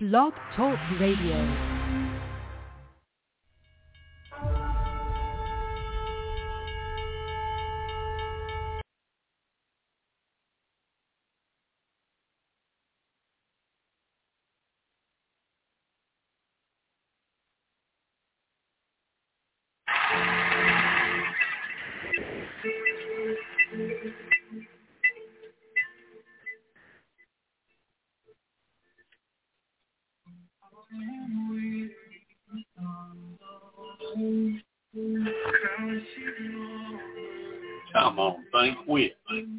Blog Talk Radio. Come on, think quit.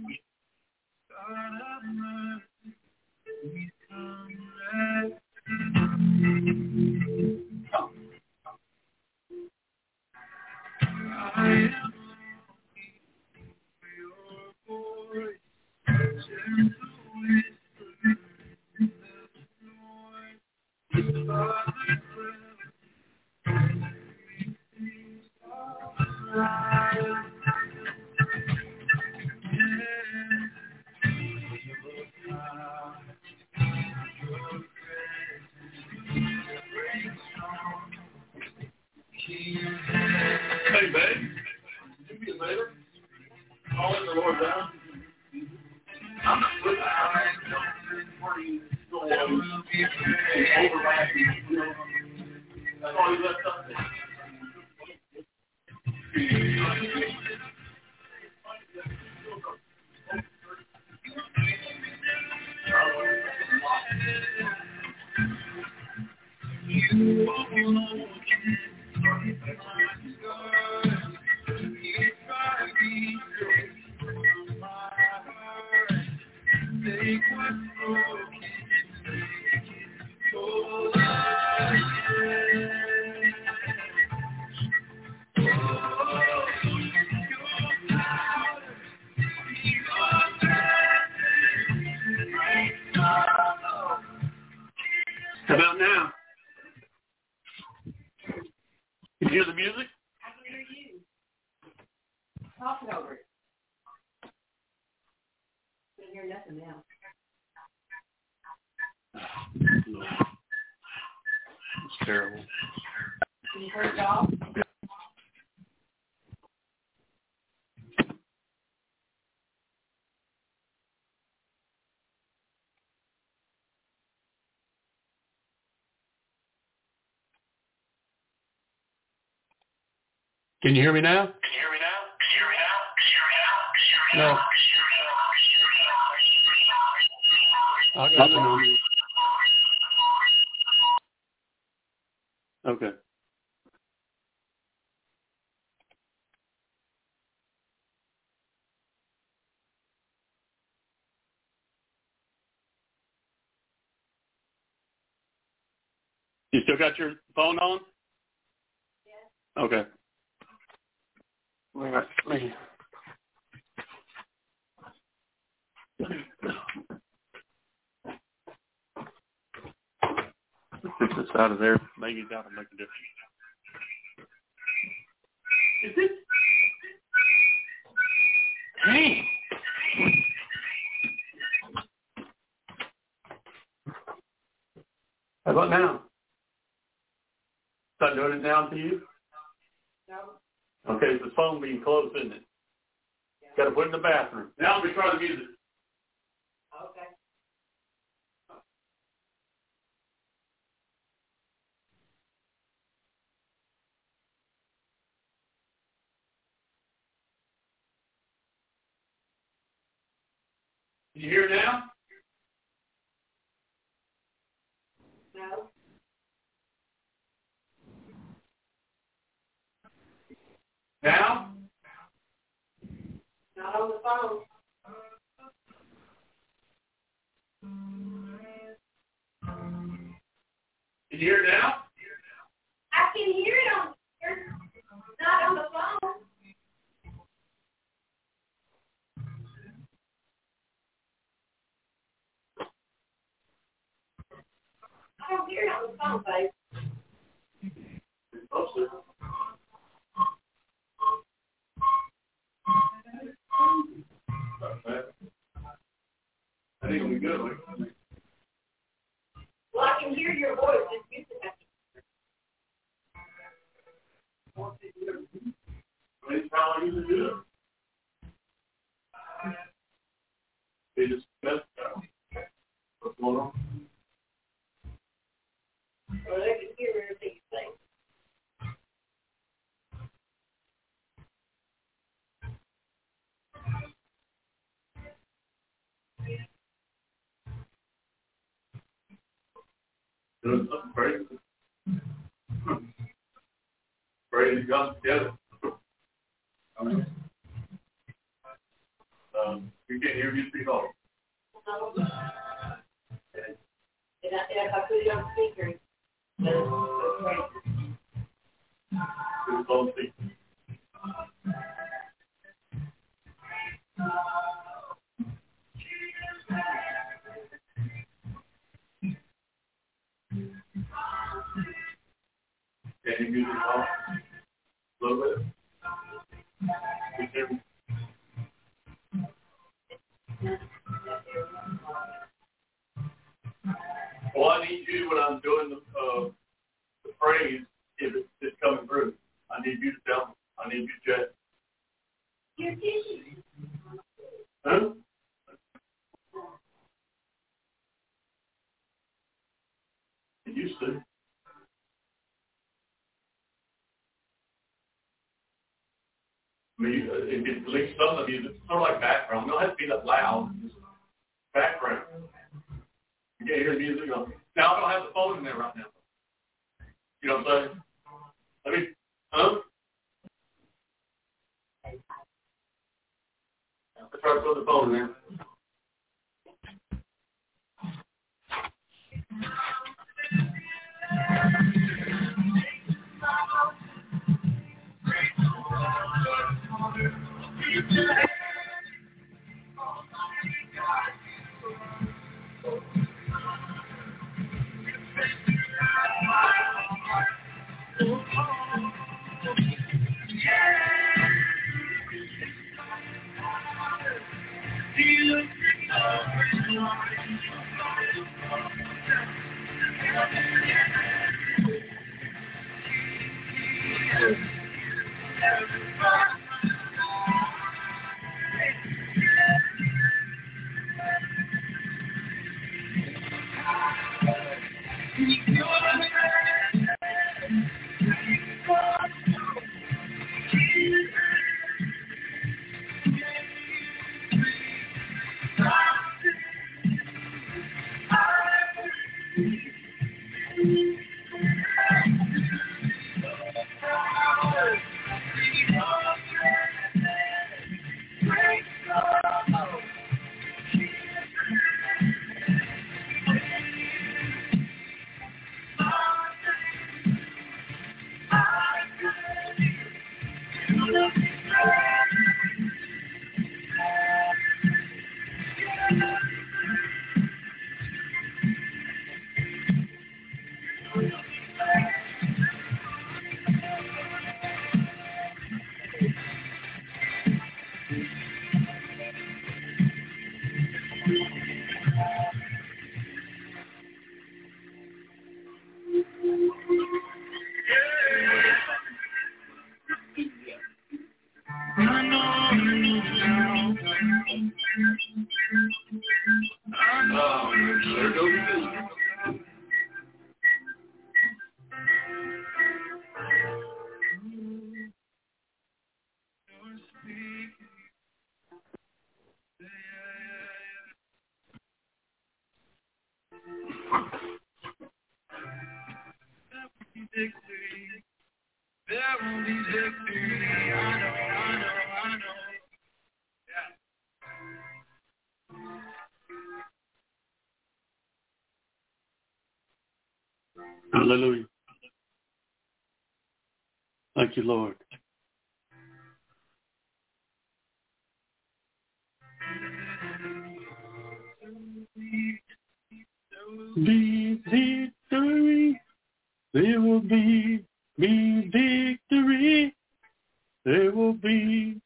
Hey, babe. Do me a favor. Call in the Lord down. I'm not putting overlapping. That's all you left up there. How about now? Can you hear the music? I can hear you. Talk it over. I can hear nothing now. It's terrible. Can you hear it all? Can you hear me now? No. I got it. Okay. You still got your phone on? Yes. Okay. All right. Get this out of there. Maybe that'll make a difference. Is it? Dang. How about now? Start doing it down to you? No. Okay, it's the phone being close, isn't it? Yeah. Got to put it in the bathroom. Now let me try the music. Okay. Can you hear it now? No. Now? Not on the phone. Can you hear it now? I can hear it on here. Not on the phone. I don't hear it on the phone, babe. I think it'll be good. Well, I can hear your your voice. Just use it. How I usually do it. They just messed up. What's going on? Well, they can hear everything you say. Doing something crazy. Crazy comes together. We can't hear you speak all. And if I put it on speaker, It's all speaking. Can you use it off a little bit? You hear me? Well, I need you when I'm doing the phrase, if it's coming through. I need you to tell me. I need you to check. you're teaching. Huh? It used to. I mean, it gets, at least some of you, it's sort of like background. You don't have to be that loud. Just background. You can't hear the music. Now, I don't have the phone in there right now. You know what I'm saying? Let me, Let's try to put the phone in there. There goes the There will be victory. I know. Hallelujah. Thank you, Lord. Be victory. There will be victory. There will be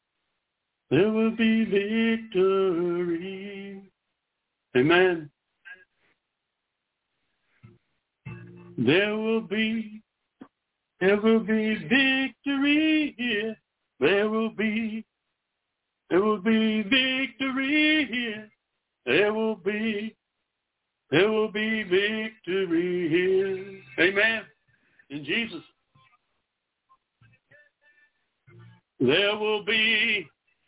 victory. Amen. There will be victory here. There will be victory here. There will be victory here. Amen. In Jesus. There will be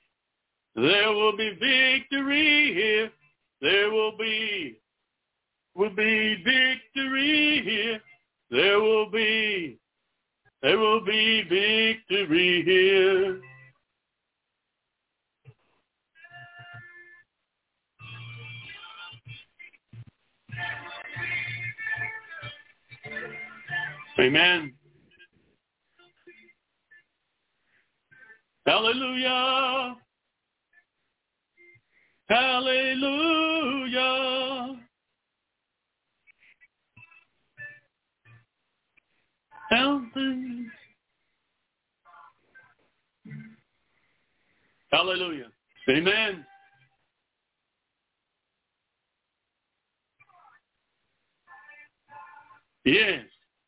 victory here. There will be victory here. There will be victory here. Amen. Hallelujah. Hallelujah. Hallelujah. Amen. Yes.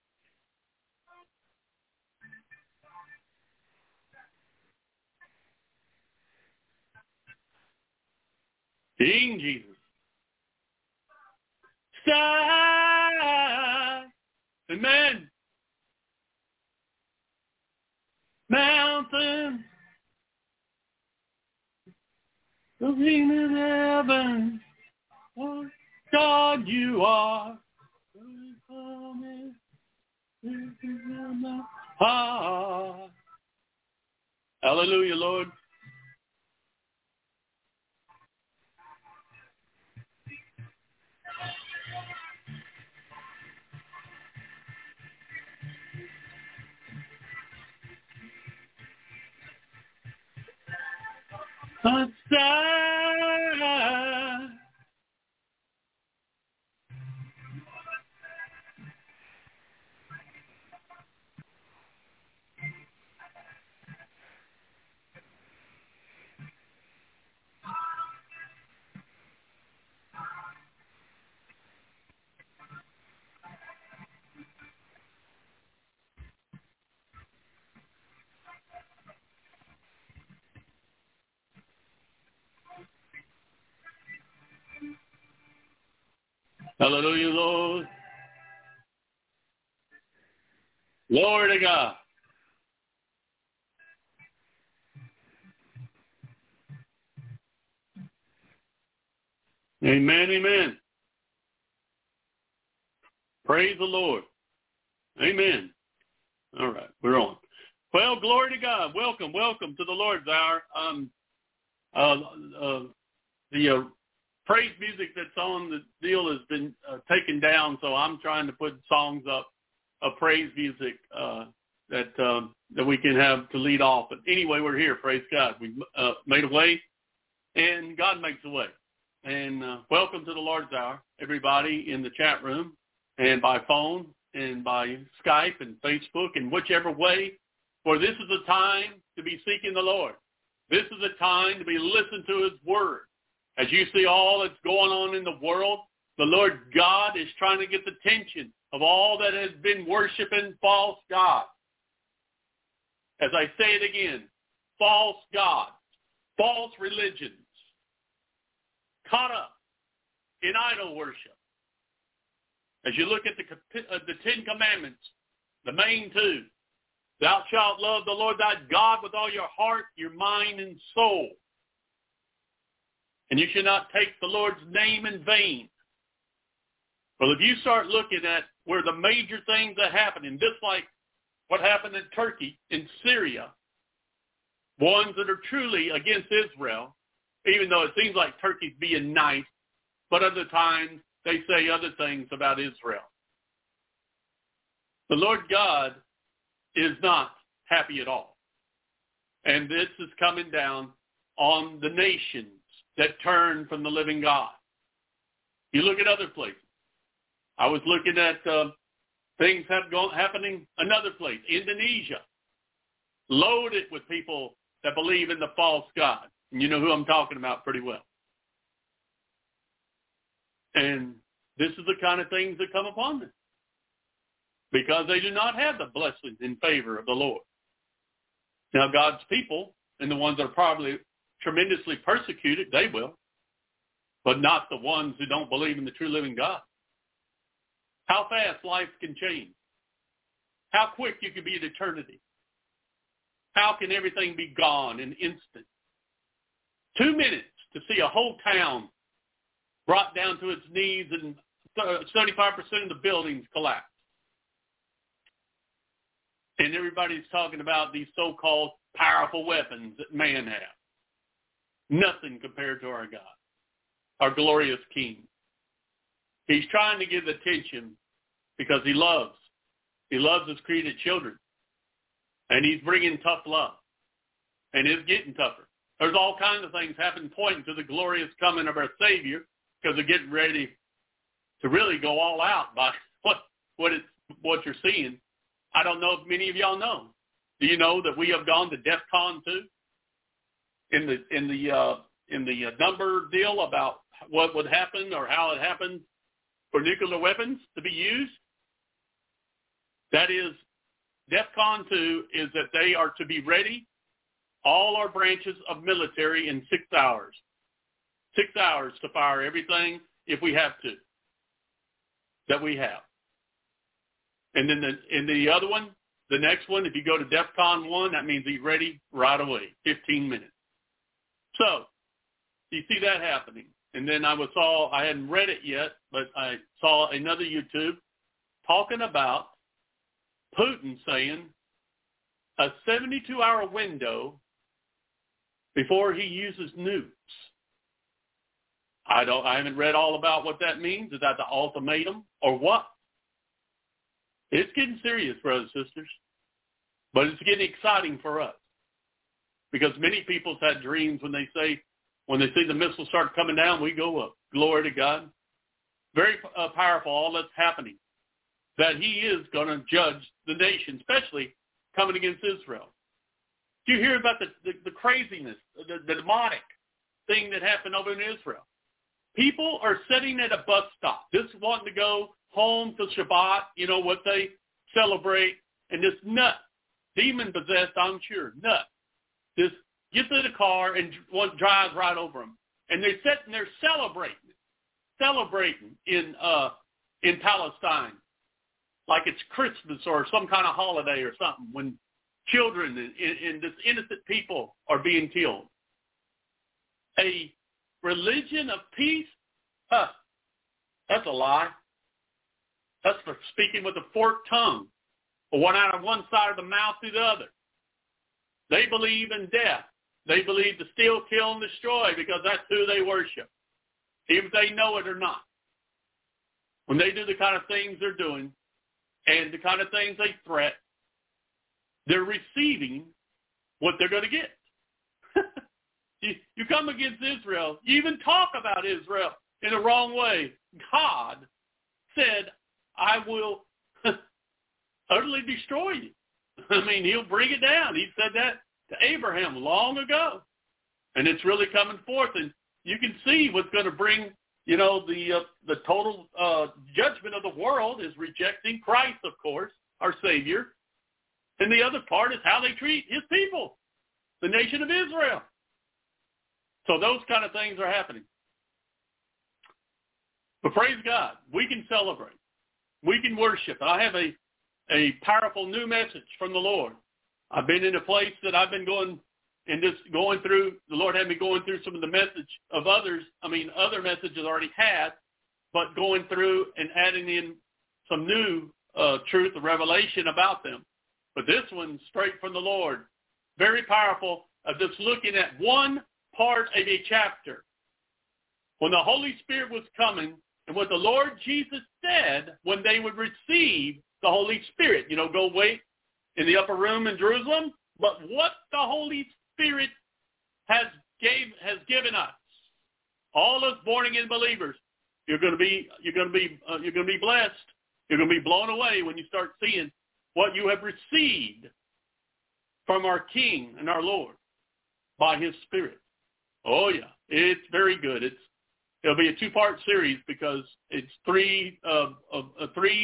King Jesus. Sky. Amen. Mountain. Looking in heaven. Oh, God, you are. Ah. Hallelujah, Lord. A star. Hallelujah, Lord. Glory to God. Amen, amen. Praise the Lord. Amen. All right, we're on. Well, glory to God. Welcome to the Lord's Hour. The praise music that's on the deal has been taken down, so I'm trying to put songs up of praise music that we can have to lead off. But anyway, we're here. Praise God. We made a way, and God makes a way. And welcome to the Lord's Hour, everybody in the chat room and by phone and by Skype and Facebook and whichever way, for this is a time to be seeking the Lord. This is a time to be listening to his word. As you see all that's going on in the world, the Lord God is trying to get the attention of all that has been worshiping false gods. As I say it again, false gods, false religions, caught up in idol worship. As you look at the Ten Commandments, the main two, thou shalt love the Lord thy God with all your heart, your mind, and soul. And you should not take the Lord's name in vain. Well, if you start looking at where the major things that happen, and just like what happened in Turkey, in Syria, ones that are truly against Israel, even though it seems like Turkey's being nice, but other times they say other things about Israel. The Lord God is not happy at all. And this is coming down on the nations that turn from the living God. You look at other places. I was looking at things happening another place, Indonesia, loaded with people that believe in the false God. And you know who I'm talking about pretty well. And this is the kind of things that come upon them. because they do not have the blessings in favor of the Lord. Now, God's people, and the ones that are probably tremendously persecuted, they will, but not the ones who don't believe in the true living God. How fast life can change. How quick you can be in eternity. How can everything be gone in an instant? 2 minutes to see a whole town brought down to its knees and 75% of the buildings collapse. And everybody's talking about these so-called powerful weapons that man has. Nothing compared to our God, our glorious King. He's trying to give attention because he loves his created children. And he's bringing tough love. And it's getting tougher. There's all kinds of things happening pointing to the glorious coming of our Savior because they're getting ready to really go all out by what you're seeing. I don't know if many of y'all know. Do you know that we have gone to DEFCON 2 in the number deal about what would happen or how it happened for nuclear weapons to be used? That is, DEFCON 2 is that they are to be ready, all our branches of military, in 6 hours. 6 hours to fire everything if we have to, that we have. And then the other one, the next one, if you go to DEFCON 1, that means he's ready right away, 15 minutes. So, you see that happening. And then I hadn't read it yet, but I saw another YouTube talking about Putin saying a 72-hour window before he uses nukes. I haven't read all about what that means. Is that the ultimatum or what? It's getting serious, brothers and sisters. But it's getting exciting for us. Because many people's had dreams when they see the missiles start coming down, we go up. Glory to God. Very powerful, all that's happening. That he is going to judge the nation, especially coming against Israel. Do you hear about the craziness, the demonic thing that happened over in Israel? People are sitting at a bus stop, just wanting to go home to Shabbat, what they celebrate, and this nut, demon-possessed, I'm sure, nut, just gets in the car and drives right over them. And they're sitting there celebrating in Palestine, like it's Christmas or some kind of holiday or something, when children and just innocent people are being killed. A religion of peace? That's a lie. That's for speaking with a forked tongue, one out of one side of the mouth to the other. They believe in death. They believe to steal, kill, and destroy because that's who they worship, even if they know it or not. When they do the kind of things they're doing and the kind of things they threat, they're receiving what they're going to get. You come against Israel, you even talk about Israel in the wrong way. God said, I will utterly destroy you. I mean, he'll bring it down. He said that to Abraham long ago. And it's really coming forth. And you can see what's going to bring, the total judgment of the world is rejecting Christ, of course, our Savior. And the other part is how they treat his people, the nation of Israel. So those kind of things are happening. But praise God, we can celebrate. We can worship. I have a powerful new message from the Lord. I've been in a place that I've been going through. The Lord had me going through some of the message of other messages I already had, but going through and adding in some new truth or revelation about them. But this one's straight from the Lord. Very powerful, just looking at one part of a chapter. When the Holy Spirit was coming, and what the Lord Jesus said when they would receive the Holy Spirit. Go wait in the upper room in Jerusalem. But what the Holy Spirit has given us, all us born again believers, you're going to be blessed. You're going to be blown away when you start seeing what you have received from our King and our Lord by his Spirit. Oh yeah, it's very good. It'll be a 2-part series because it's three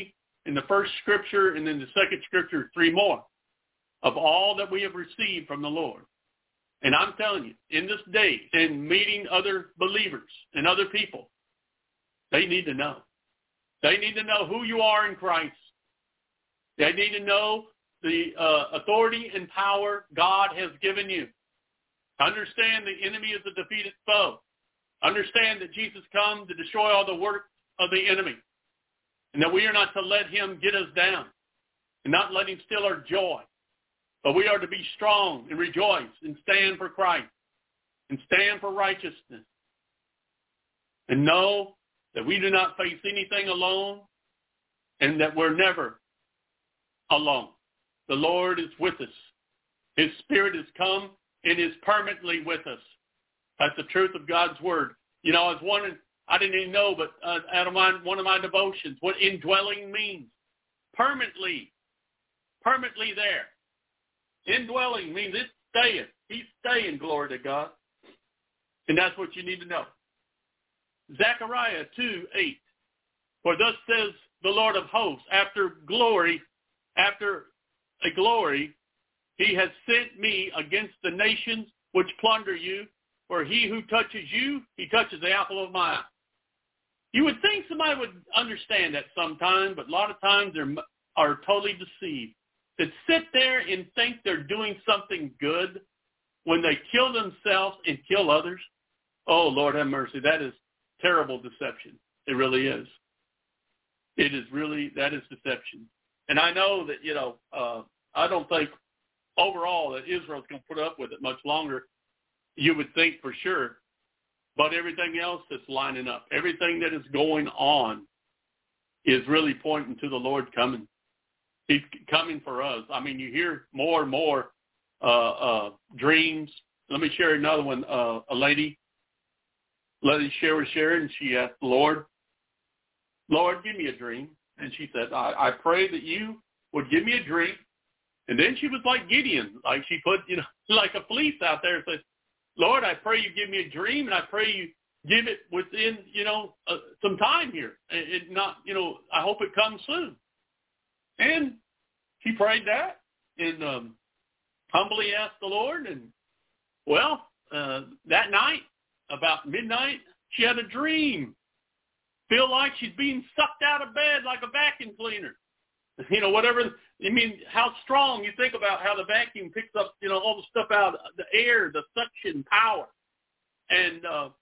in the first scripture, and then the second scripture, 3 more of all that we have received from the Lord. And I'm telling you, in this day, in meeting other believers and other people, they need to know. They need to know who you are in Christ. They need to know the authority and power God has given you. Understand the enemy is a defeated foe. Understand that Jesus come to destroy all the work of the enemy, and that we are not to let him get us down and not let him steal our joy. But we are to be strong and rejoice and stand for Christ and stand for righteousness. And know that we do not face anything alone and that we're never alone. The Lord is with us. His Spirit has come and is permanently with us. That's the truth of God's Word. You know, I was wondering, I didn't even know, but out of one of my devotions, what indwelling means. Permanently there. Indwelling means it's staying. He's staying, glory to God. And that's what you need to know. Zechariah 2:8. For thus says the Lord of hosts, after a glory, he has sent me against the nations which plunder you. For he who touches you, he touches the apple of my eye. You would think somebody would understand that sometime, but a lot of times they are totally deceived. That sit there and think they're doing something good when they kill themselves and kill others. Oh, Lord have mercy. That is terrible deception. It really is. That is deception. And I know that, I don't think overall that Israel's going to put up with it much longer. You would think for sure. But everything else that's lining up, everything that is going on is really pointing to the Lord coming. He's coming for us. I mean, you hear more and more dreams. Let me share another one. A lady was sharing. She asked the Lord, give me a dream. And she said, I pray that you would give me a dream. And then she was like Gideon, like she put, like a fleece out there and said, Lord, I pray you give me a dream, and I pray you give it within, some time here. It not, I hope it comes soon. And she prayed that and humbly asked the Lord. And, that night, about midnight, she had a dream. Feel like she's being sucked out of bed like a vacuum cleaner. Whatever. I mean, how strong. You think about how the vacuum picks up, all the stuff out, the air, the suction power. And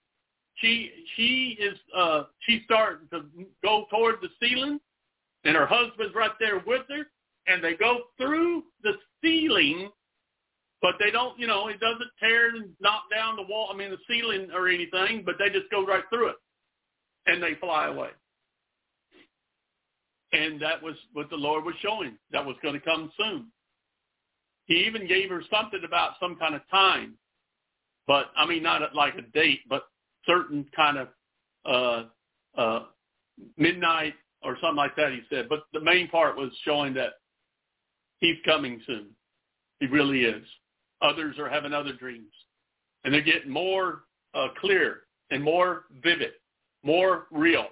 she's starting to go toward the ceiling, and her husband's right there with her, and they go through the ceiling, but they don't, it doesn't tear and knock down the wall, the ceiling or anything, but they just go right through it, and they fly away. And that was what the Lord was showing. That was going to come soon. He even gave her something about some kind of time, but not like a date, but certain kind of midnight or something like that, he said. But the main part was showing that he's coming soon. He really is. Others are having other dreams, and they're getting more clear and more vivid, more real,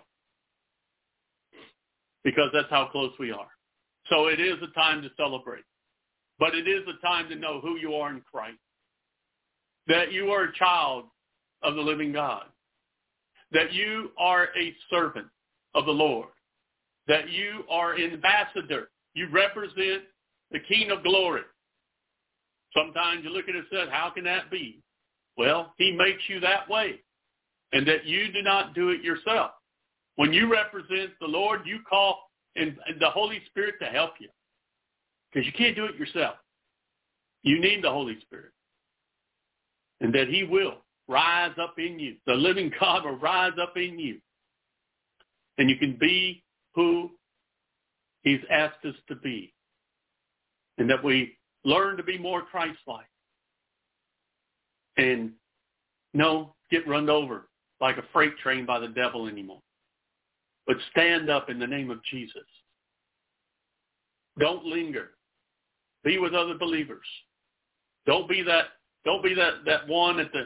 because that's how close we are. So it is a time to celebrate, but it is a time to know who you are in Christ, that you are a child of the living God, that you are a servant of the Lord, that you are an ambassador. You represent the King of glory. Sometimes you look at it and say, how can that be? Well, he makes you that way, and that you do not do it yourself. When you represent the Lord, you call in the Holy Spirit to help you, because you can't do it yourself. You need the Holy Spirit, and that he will rise up in you. The living God will rise up in you, and you can be who he's asked us to be, and that we learn to be more Christ-like and get run over like a freight train by the devil anymore. But stand up in the name of Jesus. Don't linger. Be with other believers. Don't be that one at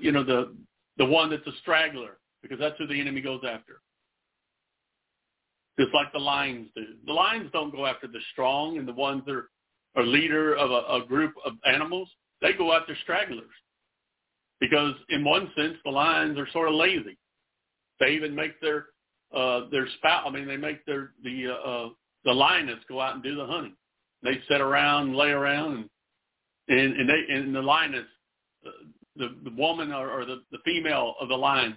the one that's a straggler, because that's who the enemy goes after. just like the lions do. The lions don't go after the strong and the ones that are leader of a group of animals. They go after stragglers because, in one sense, the lions are sort of lazy. They even make their spout. I mean, they make the lioness go out and do the hunting. They sit around, and lay around, and the lioness, the woman or the female of the lions.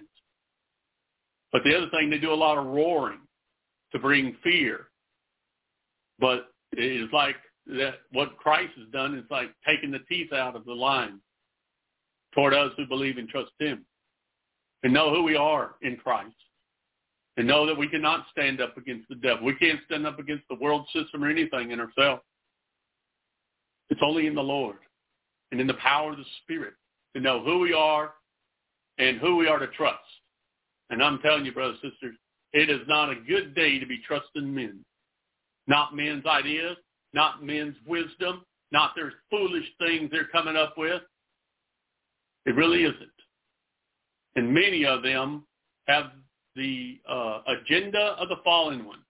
But the other thing, they do a lot of roaring to bring fear. But it is like that. What Christ has done is like taking the teeth out of the lion toward us who believe and trust Him, and know who we are in Christ, and know that we cannot stand up against the devil. We can't stand up against the world system or anything in ourselves. It's only in the Lord and in the power of the Spirit to know who we are and who we are to trust. And I'm telling you, brothers and sisters, it is not a good day to be trusting men. Not men's ideas, not men's wisdom, not their foolish things they're coming up with. It really isn't. And many of them have the agenda of the fallen one.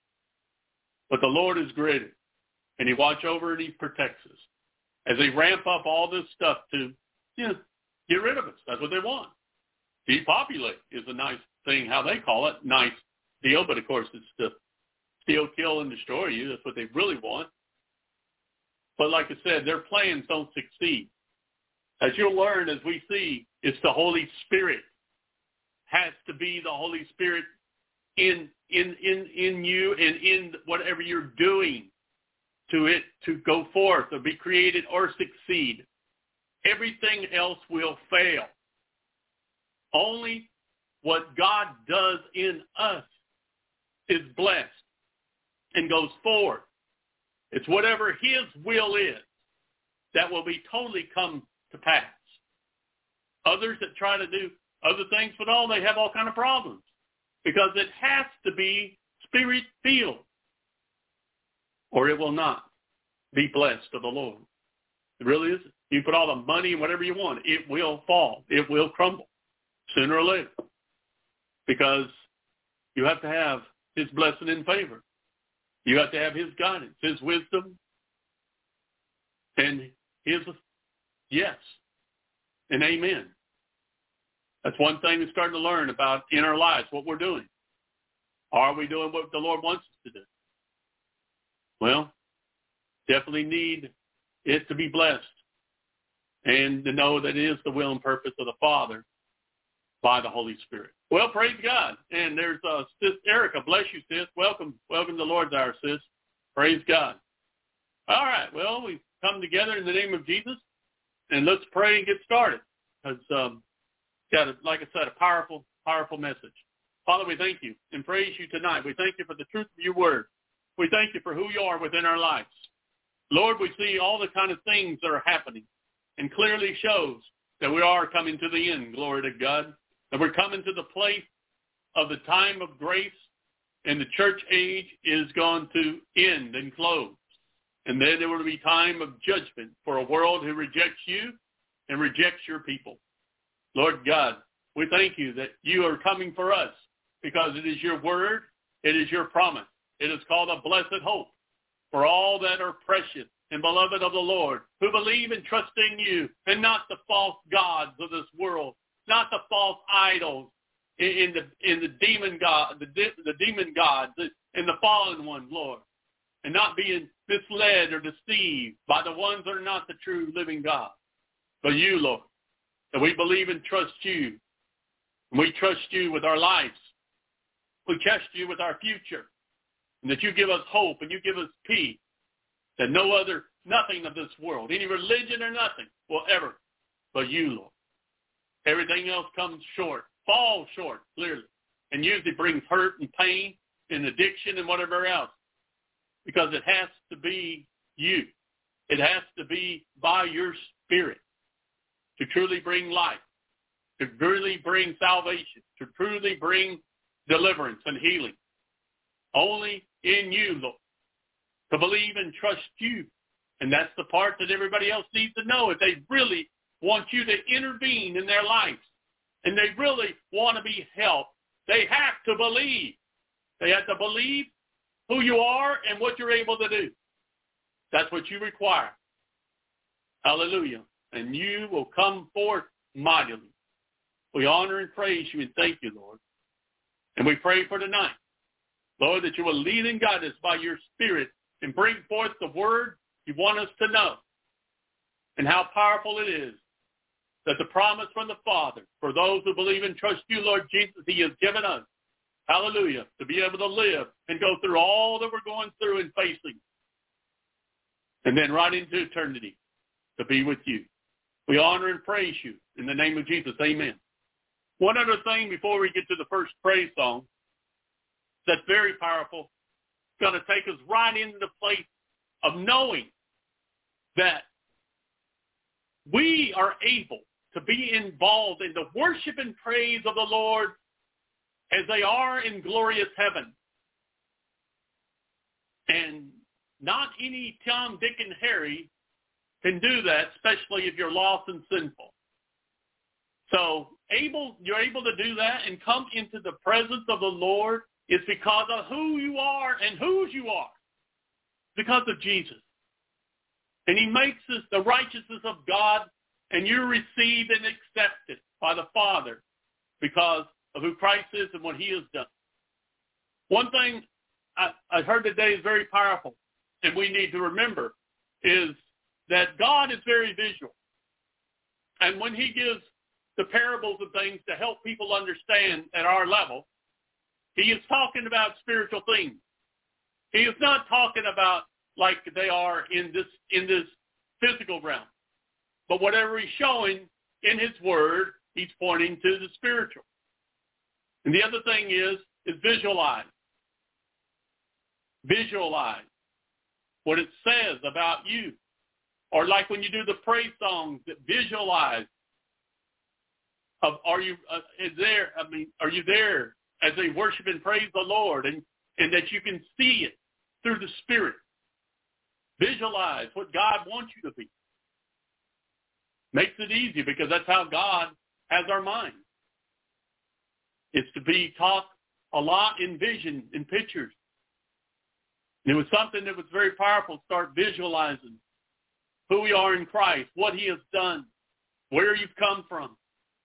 But the Lord is greater, and He watches over and He protects us. As they ramp up all this stuff to get rid of us. That's what they want. Depopulate is a nice thing, how they call it. Nice deal, but of course it's to steal, kill, and destroy you. That's what they really want. But like I said, their plans don't succeed. As you'll learn, as we see, it's the Holy Spirit. Has to be the Holy Spirit in you and in whatever you're doing to it to go forth or be created or succeed. Everything else will fail. Only what God does in us is blessed and goes forward. It's whatever His will is that will be totally come to pass. Others that try to do other things, but they have all kind of problems because it has to be Spirit-filled or it will not be blessed of the Lord. It really isn't. You put all the money and whatever you want, it will fall. It will crumble sooner or later because you have to have His blessing and favor. You have to have His guidance, His wisdom, and His yes and amen. That's one thing we're starting to learn about in our lives, what we're doing. Are we doing what the Lord wants us to do? Well, definitely need it to be blessed and to know that it is the will and purpose of the Father by the Holy Spirit. Well, praise God. And there's Sis Erica. Bless you, sis. Welcome. Welcome to Lord's Hour, sis. Praise God. All right. Well, we've come together in the name of Jesus, and let's pray and get started. Because got, like I said, a powerful, powerful message. Father, we thank you and praise you tonight. We thank you for the truth of your word. We thank you for who you are within our lives. Lord, we see all the kind of things that are happening and clearly shows that we are coming to the end, glory to God, that we're coming to the place of the time of grace and the church age is going to end and close. And then there will be time of judgment for a world who rejects you and rejects your people. Lord God, we thank you that you are coming for us because it is your word, it is your promise. It is called a blessed hope for all that are precious and beloved of the Lord, who believe and trust in you and not the false gods of this world, not the false idols in the demon god, the demon gods and the fallen ones, Lord, and not being misled or deceived by the ones that are not the true living God, but you, Lord. That we believe and trust you. And we trust you with our lives. We trust you with our future. And that you give us hope and you give us peace. That nothing of this world, any religion or nothing, will ever, but you, Lord. Everything else comes short, falls short, clearly. And usually brings hurt and pain and addiction and whatever else. Because it has to be you. It has to be by your Spirit. To truly bring life, to truly bring salvation, to truly bring deliverance and healing. Only in you, Lord. To believe and trust you. And that's the part that everybody else needs to know. If they really want you to intervene in their lives and they really want to be helped, they have to believe They have to believe who you are and what you're able to do. That's what you require. Hallelujah. And you will come forth mightily. We honor and praise you and thank you, Lord. And we pray for tonight, Lord, that you will lead and guide us by your Spirit and bring forth the word you want us to know, and how powerful it is that the promise from the Father, for those who believe and trust you, Lord Jesus, he has given us, hallelujah, to be able to live and go through all that we're going through and facing, and then right into eternity to be with you. We honor and praise you in the name of Jesus. Amen. One other thing before we get to the first praise song that's very powerful. It's going to take us right into the place of knowing that we are able to be involved in the worship and praise of the Lord as they are in glorious heaven. And not any Tom, Dick, and Harry can do that, especially if you're lost and sinful. So you're able to do that and come into the presence of the Lord is because of who you are and whose you are. Because of Jesus. And he makes us the righteousness of God, and you receive and accept it by the Father because of who Christ is and what he has done. One thing I heard today is very powerful, and we need to remember, is that God is very visual. And when he gives the parables of things to help people understand at our level, he is talking about spiritual things. He is not talking about like they are in this physical realm. But whatever he's showing in his word, he's pointing to the spiritual. And the other thing is visualize. Visualize what it says about you. Or like when you do the praise songs, that visualize. Are you there as they worship and praise the Lord, and that you can see it through the Spirit. Visualize what God wants you to be. Makes it easy because that's how God has our mind. It's to be taught a lot in vision, in pictures. And it was something that was very powerful, start visualizing who we are in Christ, what he has done, where you've come from.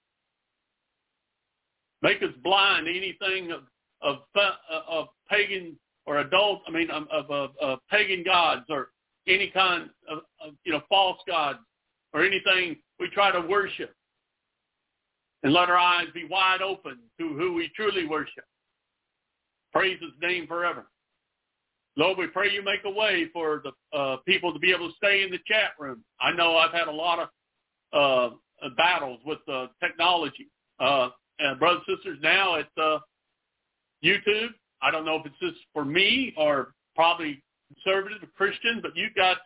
Make us blind to anything of pagan or adult, of pagan gods or any kind of false gods or anything we try to worship. And let our eyes be wide open to who we truly worship. Praise his name forever. Lord, we pray you make a way for the people to be able to stay in the chat room. I know I've had a lot of battles with technology. And brothers and sisters now at YouTube, I don't know if it's just for me or probably conservative or Christian, but you've got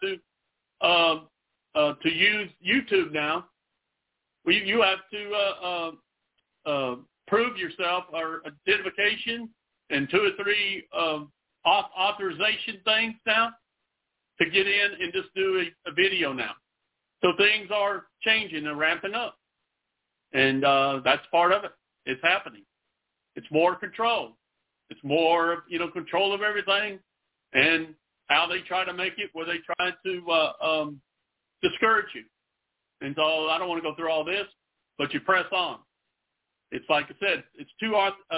to use YouTube now. You have to prove yourself or identification and 2 or 3 authorization things now to get in and just do a video now. So things are changing and ramping up. And that's part of it. It's happening. It's more control. It's more, control of everything, and how they try to make it where they try to discourage you. And so I don't want to go through all this, but you press on. It's like I said, it's too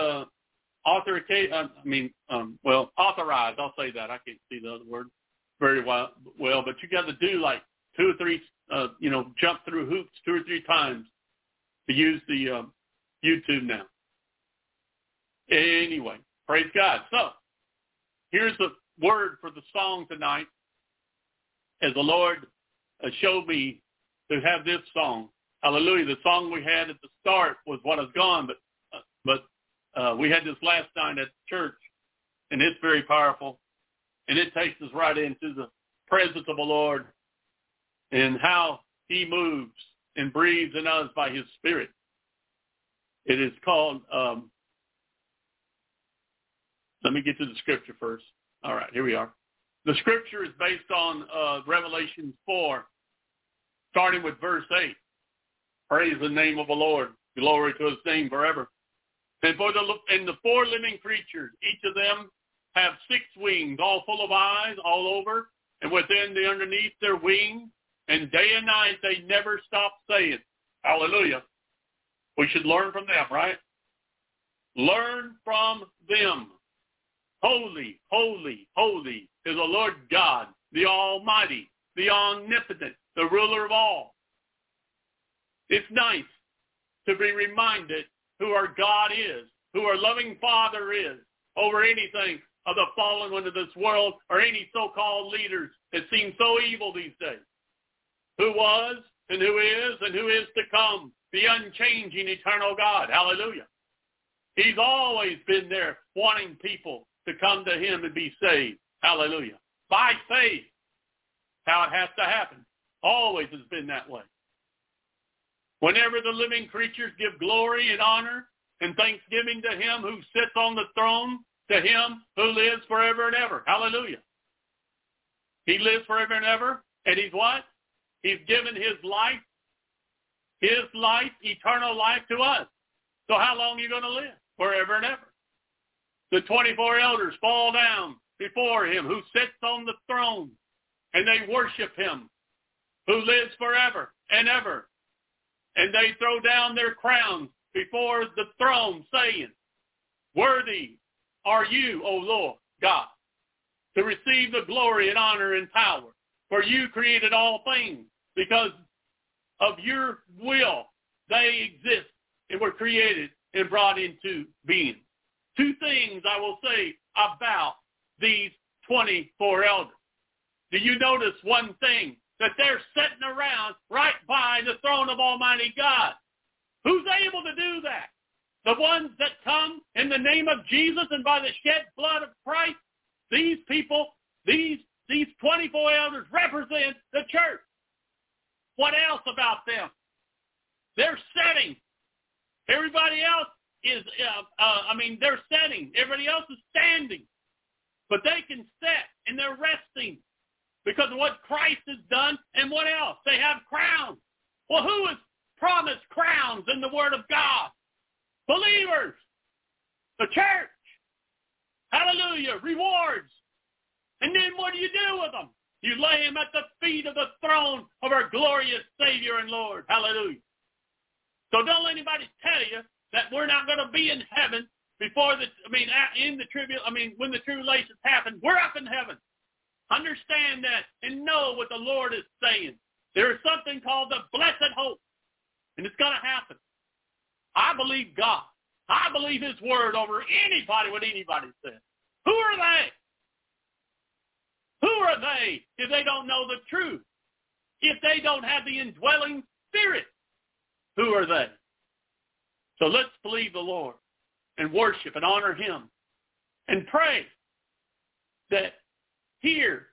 authorized. I'll say that. I can't see the other word very well, but you got to do like 2 or 3, jump through hoops 2 or 3 times to use the YouTube now. Anyway, praise God. So, here's the word for the song tonight. As the Lord showed me to have this song. Hallelujah. The song we had at the start was What Is Gone, but we had this last night at church, and it's very powerful. And it takes us right into the presence of the Lord and how he moves and breathes in us by his Spirit. It is called, let me get to the scripture first. All right, here we are. The scripture is based on Revelation 4, starting with verse 8. Praise the name of the Lord. Glory to his name forever. And the 4 living creatures, each of them have 6 wings, all full of eyes, all over, and within the underneath their wings. And day and night they never stop saying, hallelujah. We should learn from them, right? Learn from them. Holy, holy, holy is the Lord God, the Almighty, the Omnipotent, the ruler of all. It's nice to be reminded who our God is, who our loving Father is, over anything of the fallen one of this world or any so-called leaders that seem so evil these days. Who was and who is to come, the unchanging eternal God. Hallelujah. He's always been there wanting people to come to him and be saved. Hallelujah. By faith. How it has to happen. Always has been that way. Whenever the living creatures give glory and honor and thanksgiving to him who sits on the throne, to him who lives forever and ever. Hallelujah. He lives forever and ever. And he's what? He's given his life, eternal life to us. So how long are you going to live? Forever and ever. The 24 elders fall down before him who sits on the throne, and they worship him who lives forever and ever. And they throw down their crowns before the throne, saying, worthy are you, O Lord God, to receive the glory and honor and power. For you created all things. Because of your will, they exist and were created and brought into being. 2 things I will say about these 24 elders. Do you notice one thing? That they're sitting around right by the throne of Almighty God. Who's able to do that? The ones that come in the name of Jesus and by the shed blood of Christ. These people, these 24 elders represent the church. What else about them? They're sitting. Everybody else is, they're sitting. Everybody else is standing. But they can sit and they're resting because of what Christ has done. And what else? They have crowns. Well, who has promised crowns in the Word of God? Believers. The church. Hallelujah. Rewards. And then what do you do with them? You lay them at the feet of the throne of our glorious Savior and Lord. Hallelujah. So don't let anybody tell you that we're not going to be in heaven before when the tribulations happen. We're up in heaven. Understand that and know what the Lord is saying. There is something called the blessed hope. And it's going to happen. I believe God. I believe his word over anybody, what anybody says. Who are they? Who are they if they don't know the truth? If they don't have the indwelling spirit? Who are they? So let's believe the Lord and worship and honor him and pray that here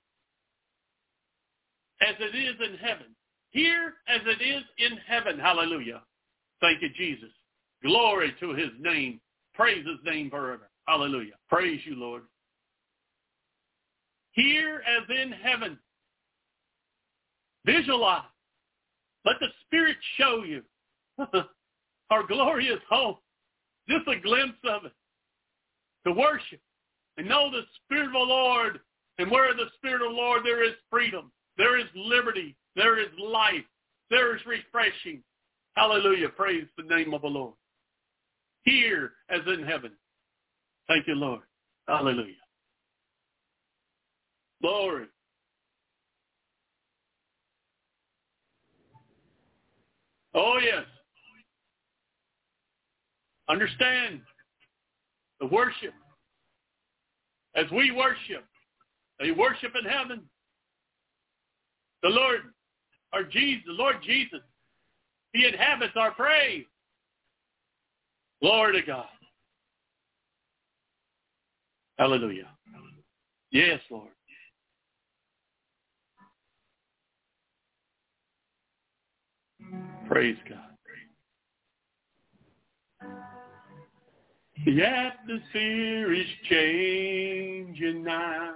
as it is in heaven, here as it is in heaven, hallelujah. Thank you, Jesus. Glory to his name. Praise his name forever. Hallelujah. Praise you, Lord. Here as in heaven. Visualize. Let the Spirit show you our glorious home. Just a glimpse of it. To worship and know the Spirit of the Lord. And where the Spirit of the Lord, there is freedom. There is liberty. There is life. There is refreshing. Hallelujah. Praise the name of the Lord. Here as in heaven. Thank you, Lord. Hallelujah. Glory. Oh, yes. Understand the worship. As we worship, they worship in heaven. The Lord, our Jesus, the Lord Jesus, he inhabits our praise. Glory to God. Hallelujah. Yes, Lord. Praise God. The atmosphere is changing now.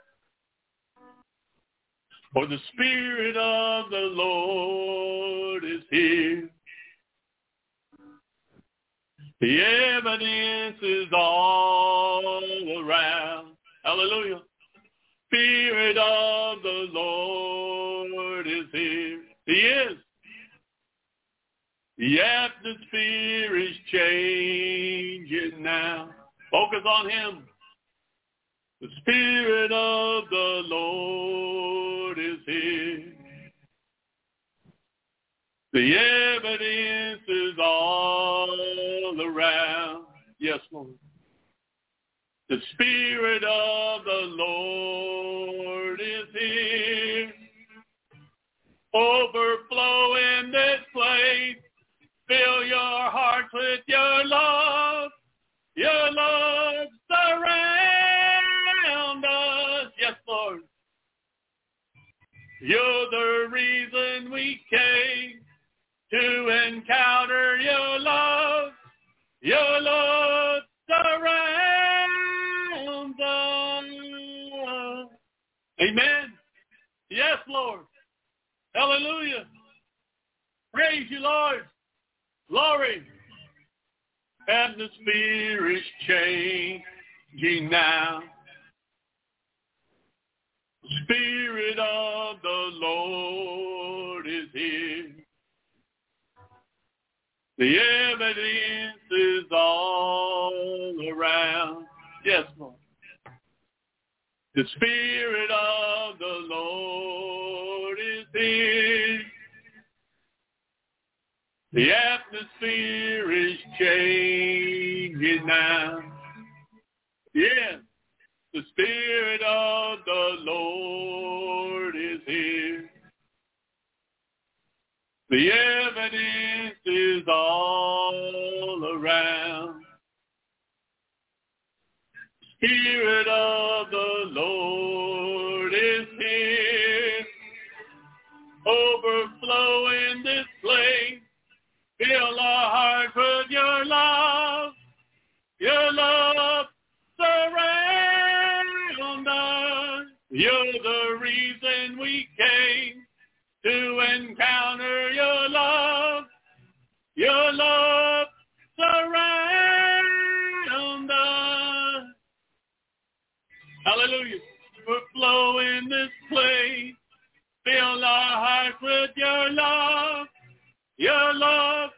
For the Spirit of the Lord is here. The evidence is all around. Hallelujah. Spirit of the Lord is here. He is. The atmosphere is changing now. Focus on him. The Spirit of the Lord is here. The evidence is all around. Yes, Lord. The Spirit of the Lord is here. Overflow in this place. Fill your hearts with your love. Your love surround us. Yes, Lord. You're the reason we came to encounter your love. Your love surrounds us. Amen. Yes, Lord. Hallelujah. Praise you, Lord. Glory. Atmosphere is changing now. Spirit of the Lord is here. The evidence is all around. Yes, Lord. The Spirit of the Lord is here. The atmosphere is changing now. Yes, the Spirit of the Lord is here. The evidence is all around. Spirit of the Lord is here. Overflow in this place. Fill our hearts with your love. Your love surround us. You're the reason we came to encounter your love. Your love surround us. Hallelujah. Overflow in this place. Fill our hearts with your love. Your love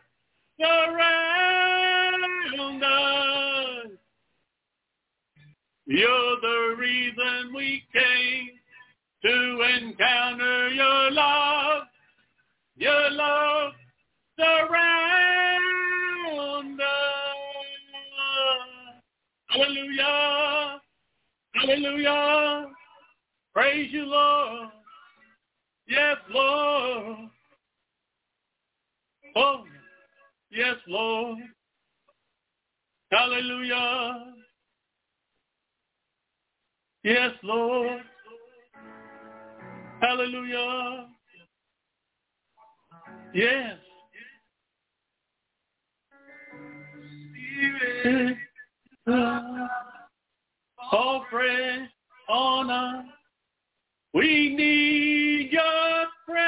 surround us. You're the reason we came to encounter your love. Your love surround us. Hallelujah. Hallelujah. Praise you, Lord. Yes, Lord. Oh, yes, Lord. Hallelujah. Yes, Lord. Hallelujah. Yes. Spirit, all fresh on us. We need your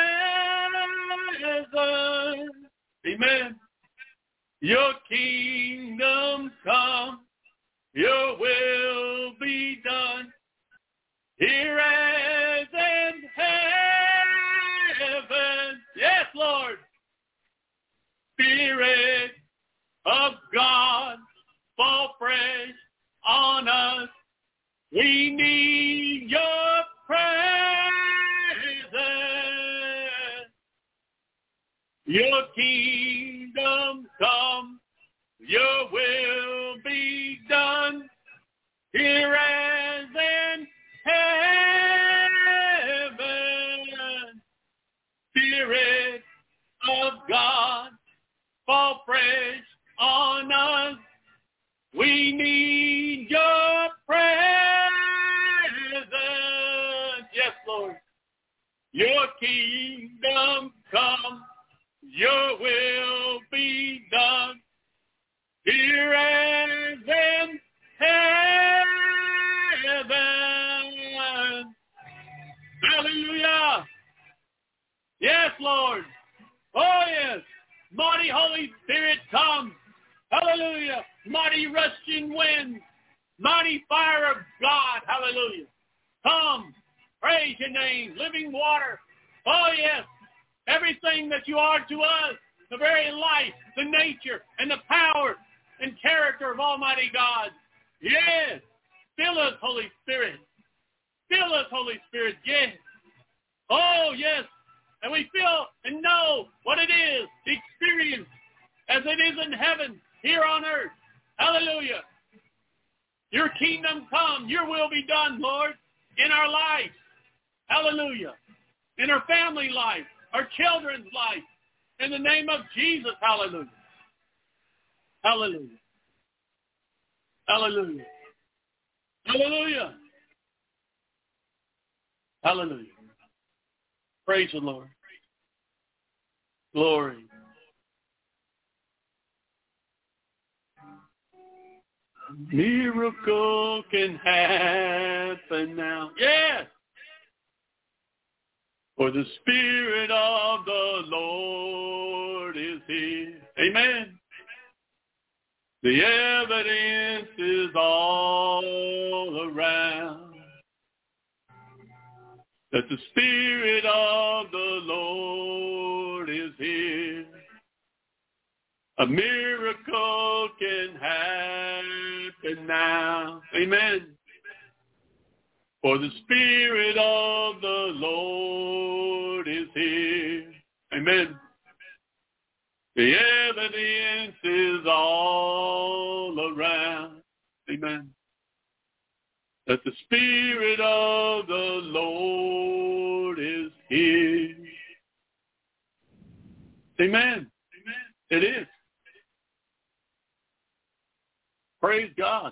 presence. Amen. Your kingdom come, your will be done, here as in heaven. Yes, Lord. Spirit of God, fall fresh on us. We need your presence. Your kingdom come, your will be done, here as in heaven. Spirit of God, fall fresh on us. We need your presence. Yes, Lord. Your kingdom come, your will be done, here as in heaven. Hallelujah. Yes, Lord. Oh, yes. Mighty Holy Spirit, come. Hallelujah. Mighty rushing wind. Mighty fire of God. Hallelujah. Come. Praise your name. Living water. Oh, yes. Everything that you are to us. The very life, the nature, and the power and character of Almighty God. Yes. Fill us, Holy Spirit. Fill us, Holy Spirit. Yes. Oh, yes. And we feel and know what it is, the experience, as it is in heaven, here on earth. Hallelujah. Your kingdom come, your will be done, Lord, in our lives. Hallelujah. In our family life, our children's life. In the name of Jesus, hallelujah. Hallelujah. Hallelujah. Hallelujah. Hallelujah. Praise the Lord. Glory. Miracle can happen now. Yes. For the Spirit of the Lord is here. Amen. The evidence is all around that the Spirit of the Lord is here. A miracle can happen now. Amen. For the Spirit of the Lord is here. Amen. The evidence is all around. Amen. That the Spirit of the Lord is here. Amen. It is. Praise God.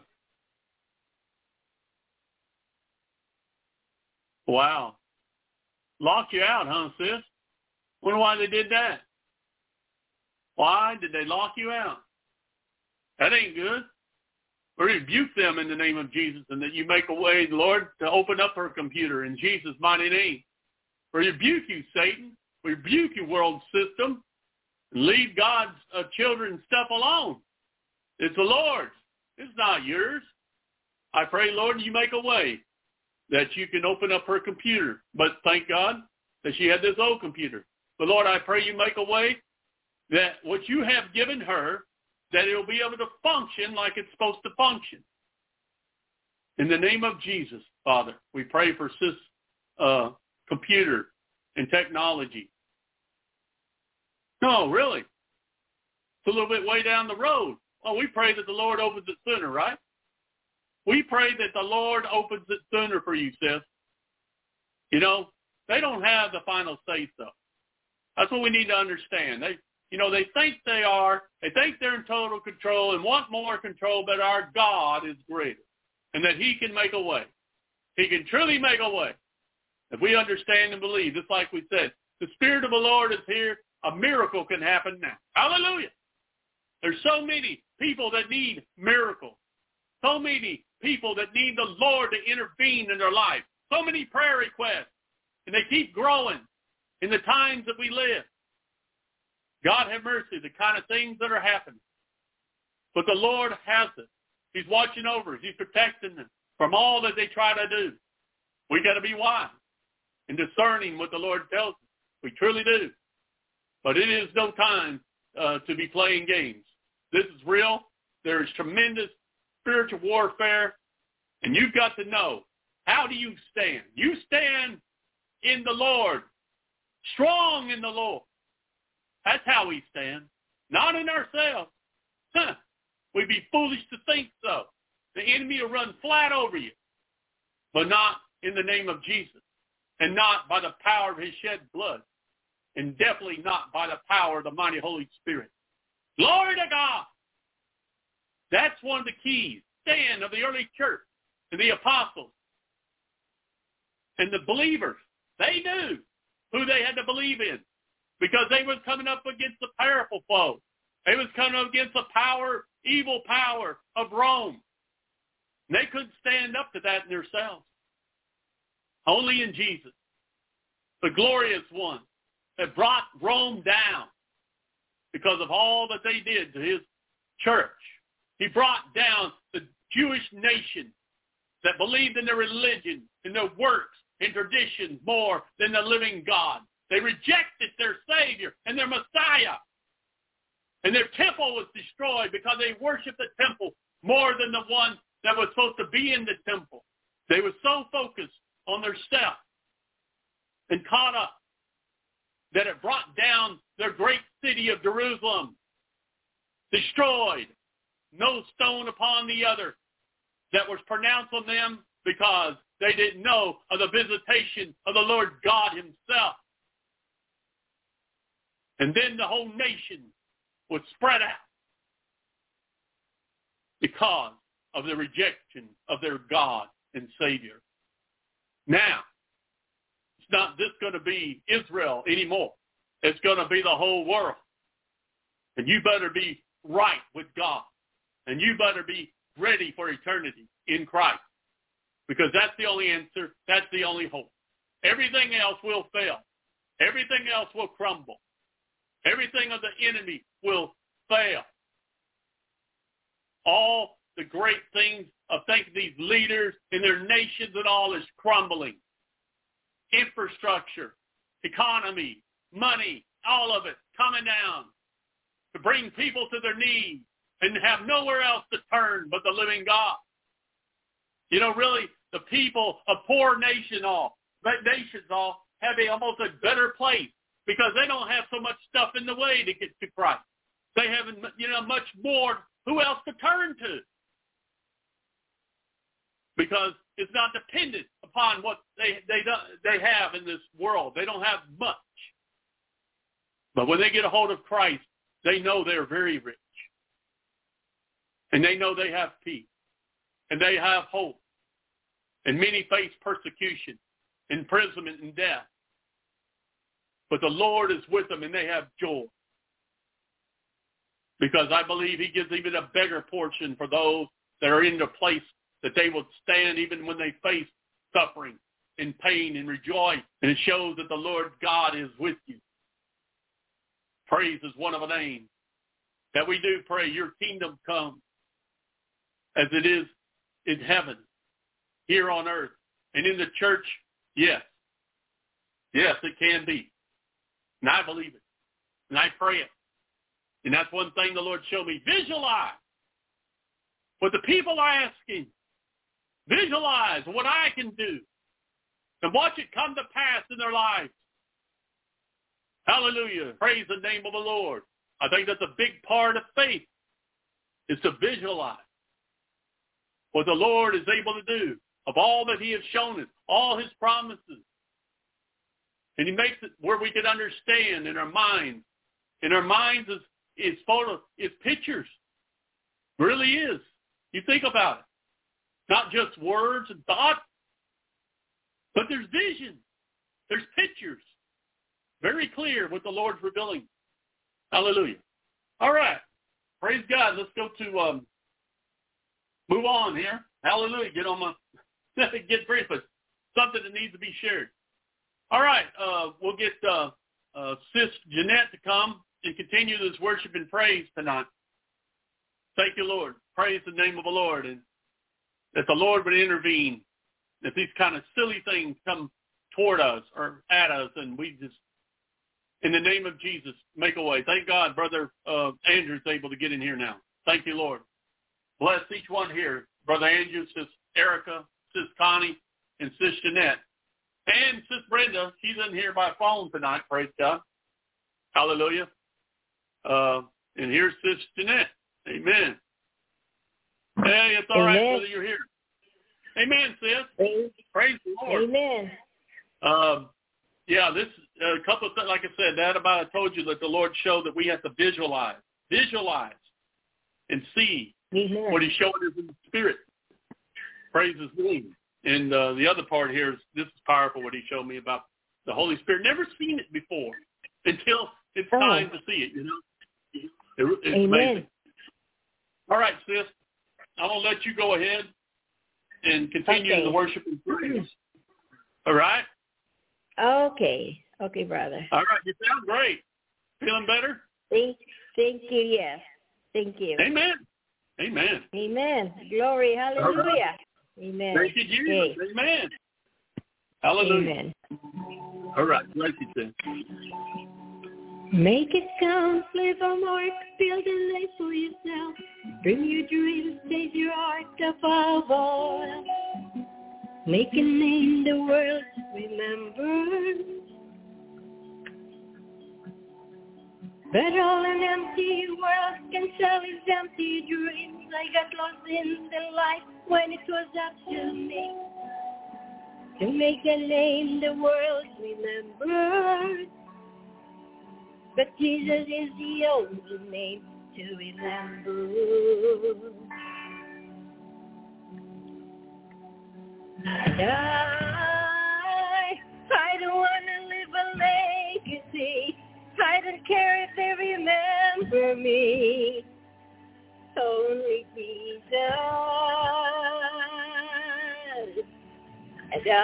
Wow. Locked you out, huh, sis? Wonder why they did that. Why did they lock you out? That ain't good. We rebuke them in the name of Jesus, and that you make a way, Lord, to open up her computer in Jesus' mighty name. We rebuke you, Satan. We rebuke you, world system. And leave God's children's stuff alone. It's the Lord's. It's not yours. I pray, Lord, you make a way that you can open up her computer. But thank God that she had this old computer. But, Lord, I pray you make a way that what you have given her, that it will be able to function like it's supposed to function. In the name of Jesus, Father, we pray for sis computer and technology. No, really. It's a little bit way down the road. Oh, we pray that the Lord opens it sooner, right? We pray that the Lord opens it sooner for you, sis. You know, they don't have the final say-so. That's what we need to understand. They think they are. They think they're in total control and want more control, but our God is greater, and that he can make a way. He can truly make a way. If we understand and believe, just like we said, the Spirit of the Lord is here. A miracle can happen now. Hallelujah. There's so many people that need miracles. So many people that need the Lord to intervene in their life. So many prayer requests. And they keep growing in the times that we live. God have mercy, the kind of things that are happening. But the Lord has it. He's watching over us. He's protecting them from all that they try to do. We got to be wise and discerning what the Lord tells us. We truly do. But it is no time to be playing games. This is real. There is tremendous spiritual warfare. And you've got to know, how do you stand? You stand in the Lord. Strong in the Lord. That's how we stand. Not in ourselves. We'd be foolish to think so. The enemy will run flat over you. But not in the name of Jesus. And not by the power of his shed blood. And definitely not by the power of the mighty Holy Spirit. Glory to God. That's one of the keys. Stand of the early church and the apostles and the believers. They knew who they had to believe in because they was coming up against the powerful foe. They was coming up against the power, evil power of Rome. And they couldn't stand up to that in themselves. Only in Jesus, the glorious one that brought Rome down because of all that they did to his church. He brought down the Jewish nation that believed in their religion, in their works, and traditions more than the living God. They rejected their Savior and their Messiah. And their temple was destroyed because they worshiped the temple more than the one that was supposed to be in the temple. They were so focused on their self and caught up that it brought down their great city of Jerusalem, destroyed, no stone upon the other that was pronounced on them because they didn't know of the visitation of the Lord God himself. And then the whole nation was spread out because of the rejection of their God and Savior. Now, it's not just going to be Israel anymore. It's going to be the whole world. And you better be right with God. And you better be ready for eternity in Christ. Because that's the only answer. That's the only hope. Everything else will fail. Everything else will crumble. Everything of the enemy will fail. All the great things of thinking these leaders in their nations and all is crumbling. Infrastructure, economy, money, all of it coming down to bring people to their knees and have nowhere else to turn but the living God. You know, really, the people of poor nations all have almost a better place because they don't have so much stuff in the way to get to Christ. They have, much more. Who else to turn to? Because it's not dependent upon what they have in this world. They don't have much. But when they get a hold of Christ, they know they're very rich. And they know they have peace. And they have hope. And many face persecution, imprisonment, and death. But the Lord is with them and they have joy. Because I believe he gives even a bigger portion for those that are in the place that they will stand even when they face suffering and pain and rejoice. And it shows that the Lord God is with you. Praise is one of the names that we do pray. Your kingdom come as it is in heaven, here on earth. And in the church, yes. Yes, it can be. And I believe it. And I pray it. And that's one thing the Lord showed me. Visualize what the people are asking. Visualize what I can do. And watch it come to pass in their lives. Hallelujah. Praise the name of the Lord. I think that's a big part of faith, is to visualize what the Lord is able to do of all that he has shown us, all his promises. And he makes it where we can understand in our minds. In our minds is pictures. It really is. You think about it. Not just words and thoughts, but there's vision. There's pictures. Very clear what the Lord's revealing. Hallelujah. All right. Praise God. Let's go to move on here. Hallelujah. Get brief, but something that needs to be shared. All right. We'll get Sis Jeanette to come and continue this worship and praise tonight. Thank you, Lord. Praise the name of the Lord. And that the Lord would intervene. That these kind of silly things come toward us or at us, and we just, in the name of Jesus, make a way. Thank God, Brother Andrew's able to get in here now. Thank you, Lord. Bless each one here. Brother Andrew, Sis Erica, Sis Connie, and Sis Jeanette. And Sis Brenda, she's in here by phone tonight. Praise God. Hallelujah. And here's Sis Jeanette. Amen. Hey, it's all right whether you're here. Amen, sis. Praise the Lord. Amen. This a couple of things, like I said, that about I told you that the Lord showed that we have to visualize, and see what He's showing us in the Spirit. Praise His name. And the other part here is this is powerful. What He showed me about the Holy Spirit. Never seen it before until it's time to see it. It's amazing. All right, sis. I'm gonna let you go ahead and continue the worship and praise. All right? Okay, brother. All right, you sound great. Feeling better? Thank you, yes. Thank you. Amen. Amen. Amen. Glory. Hallelujah. Amen. Thank you, Jesus. Okay. Amen. Hallelujah. Amen. All right. Bless you, then. Make it count, live a mark, build a life for yourself. Bring your dreams, save your heart above all. Make a name the world remembers. But all an empty world can sell his empty dreams. I got lost in the light when it was up to me to make a name the world remembers. But Jesus is the only name to remember. And I don't want to live a legacy. I don't care if they remember me. Only Jesus. And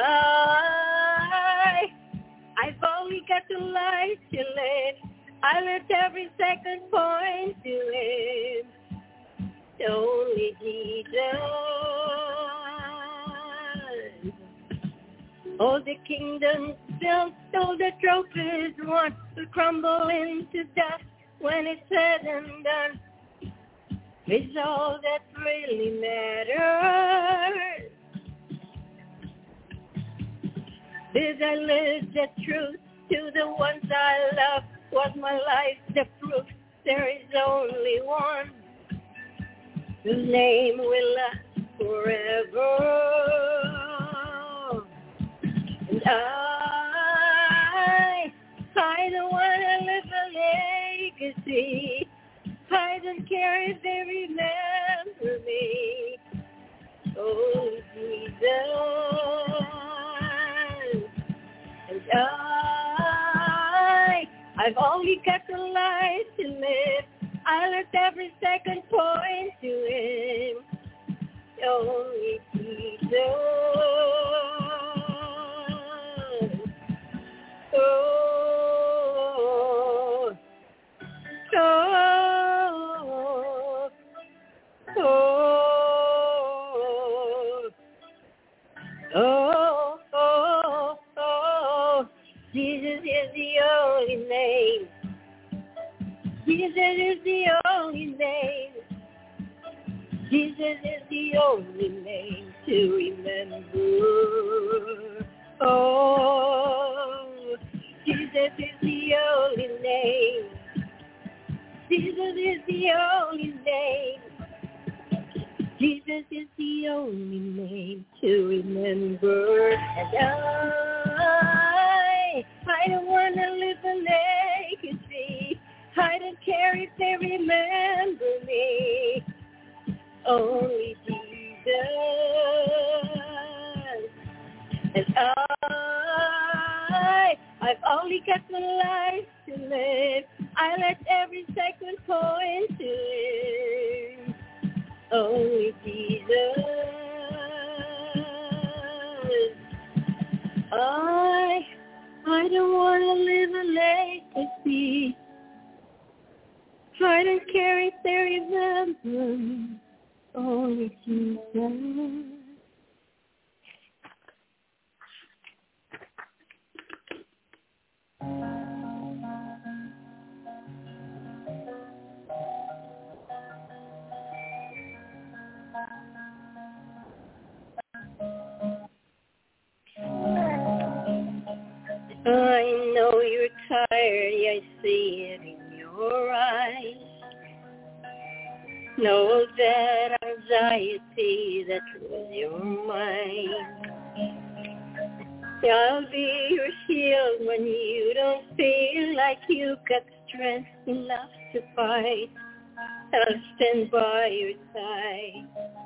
I've only got the life to live. I let every second point to him. Only Jesus. All the kingdoms built, all the trophies won, will crumble into dust when it's said and done. It's all that really matters. Did I live the truth to the ones I love? Was my life the proof? There is only one whose name will last forever. And I don't want to live a legacy. I don't care if they remember me. Oh, Jesus. And I've only got the life to live. I let every second point to him. Only Jesus. Oh, oh, oh, oh, oh, oh. Jesus is the only name. Jesus is the only name. Jesus is the only name to remember. Oh, Jesus is the only name. Jesus is the only name. Jesus is the only name to remember. And I don't want to live a legacy. I don't care if they remember me. Only Jesus. And I've only got the life to live. I let every second point to him. Only Jesus. I don't want to live a legacy. I don't care if they remember. Only Jesus. I know you're tired, I see it in your eyes. Know that anxiety that was your mind. I'll be your shield when you don't feel like you got strength enough to fight. I'll stand by your side.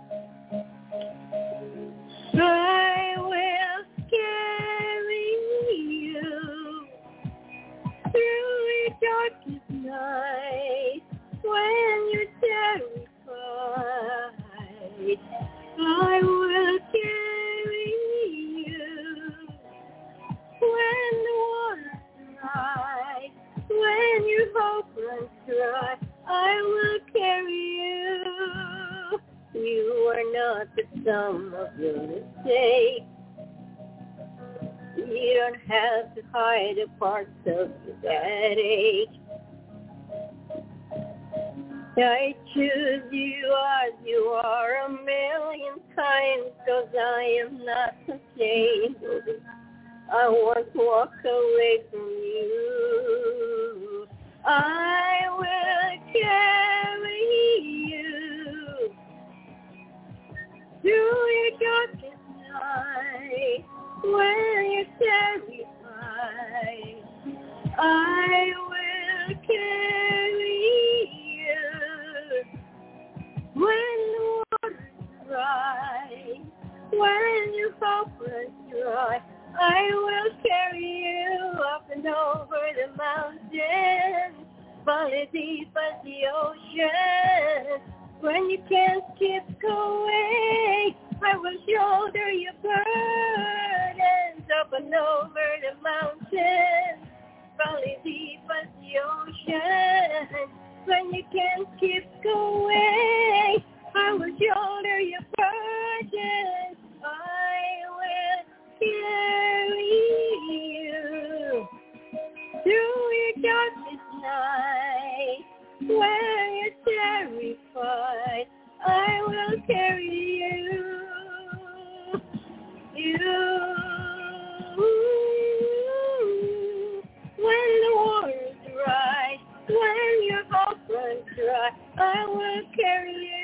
I will carry you through your darkest night when you're terrified. I will carry you when the water's dry, when your hope runs dry. I will carry not the sum of your mistakes. You don't have to hide the parts of your bad age. I choose you as you are 1,000,000 times, 'cause I am not ashamed of it. I won't walk away from you. I will carry you through your darkest night when you're terrified. I will carry you when the water's dry, when your hope runs dry. I will carry you up and over the mountains, valley deep as the ocean. When you can't keep going, I will shoulder your burdens up and over the mountains, valley deep as the ocean. When you can't keep going, I will shoulder your burdens. I will carry you through your darkest night when you're terrified. I will carry you. When the water's dry, when your hope runs dry, I will carry you.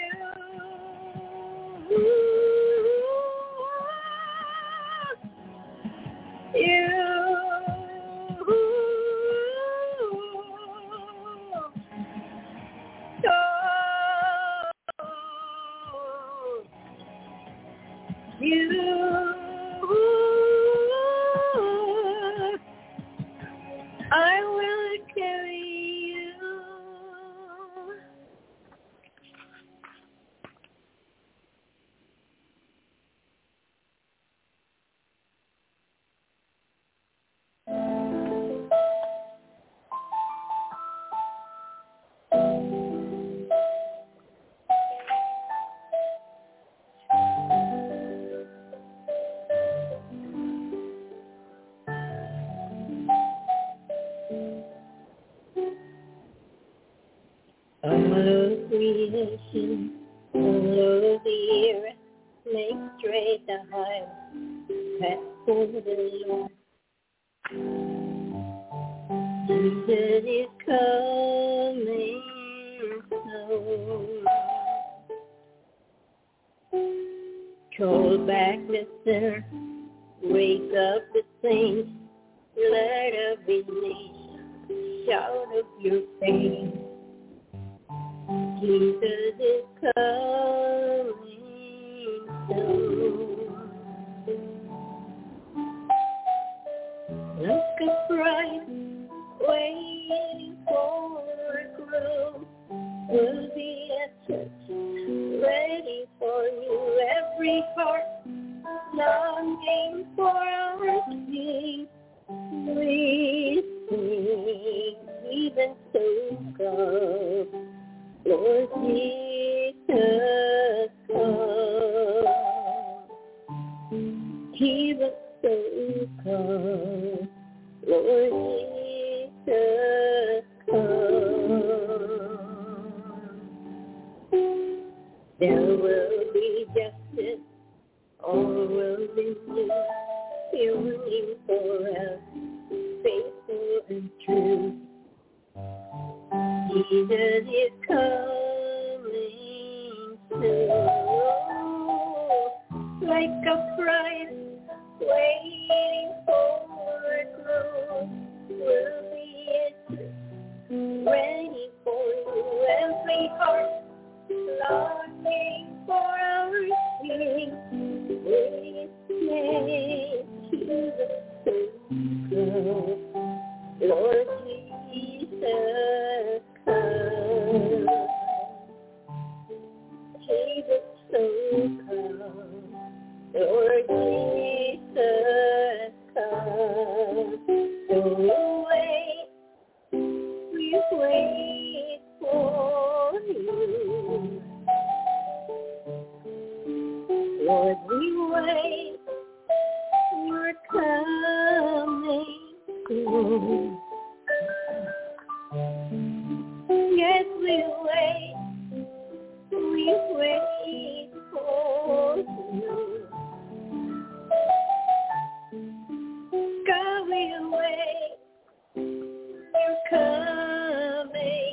I will carry you. All of creation, all of the earth, make straight the highway, path for the Lord. Jesus is coming soon. Call back the sinner, wake up the saints, let every nation shout of your faith. Jesus is coming soon. Like a bride waiting for a groom, will be at church ready for you. Every heart longing for our King. We sing, even so come. Lord Jesus, come. He was so come. Lord Jesus, come. There will be justice, all will be new. Healing for us, faithful and true. Jesus is coming soon, like a bride waiting for a groom. Will be ready for you. Every heart longing for our King. We say, Jesus, so come. Lord Yes, we wait for you. God, we wait, you're coming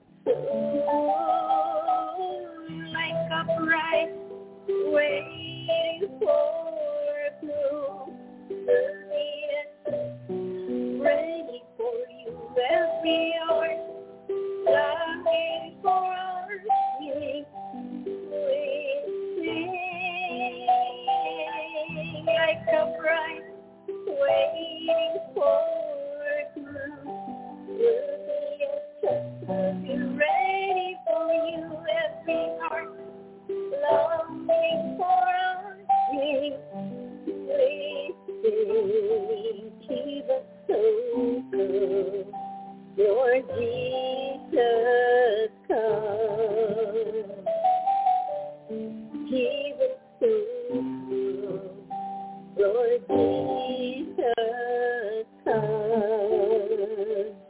soon, like a bride waiting for blue. Ready for you, every hour, longing for our King. Waiting like a bride waiting for blue. We'll be ready for you, every heart longing for our King. Keep us so good, Lord Jesus, come. Keep us so good, Lord Jesus, come.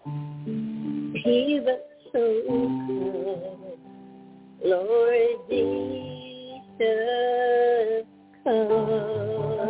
Keep us so good, Lord Jesus, come.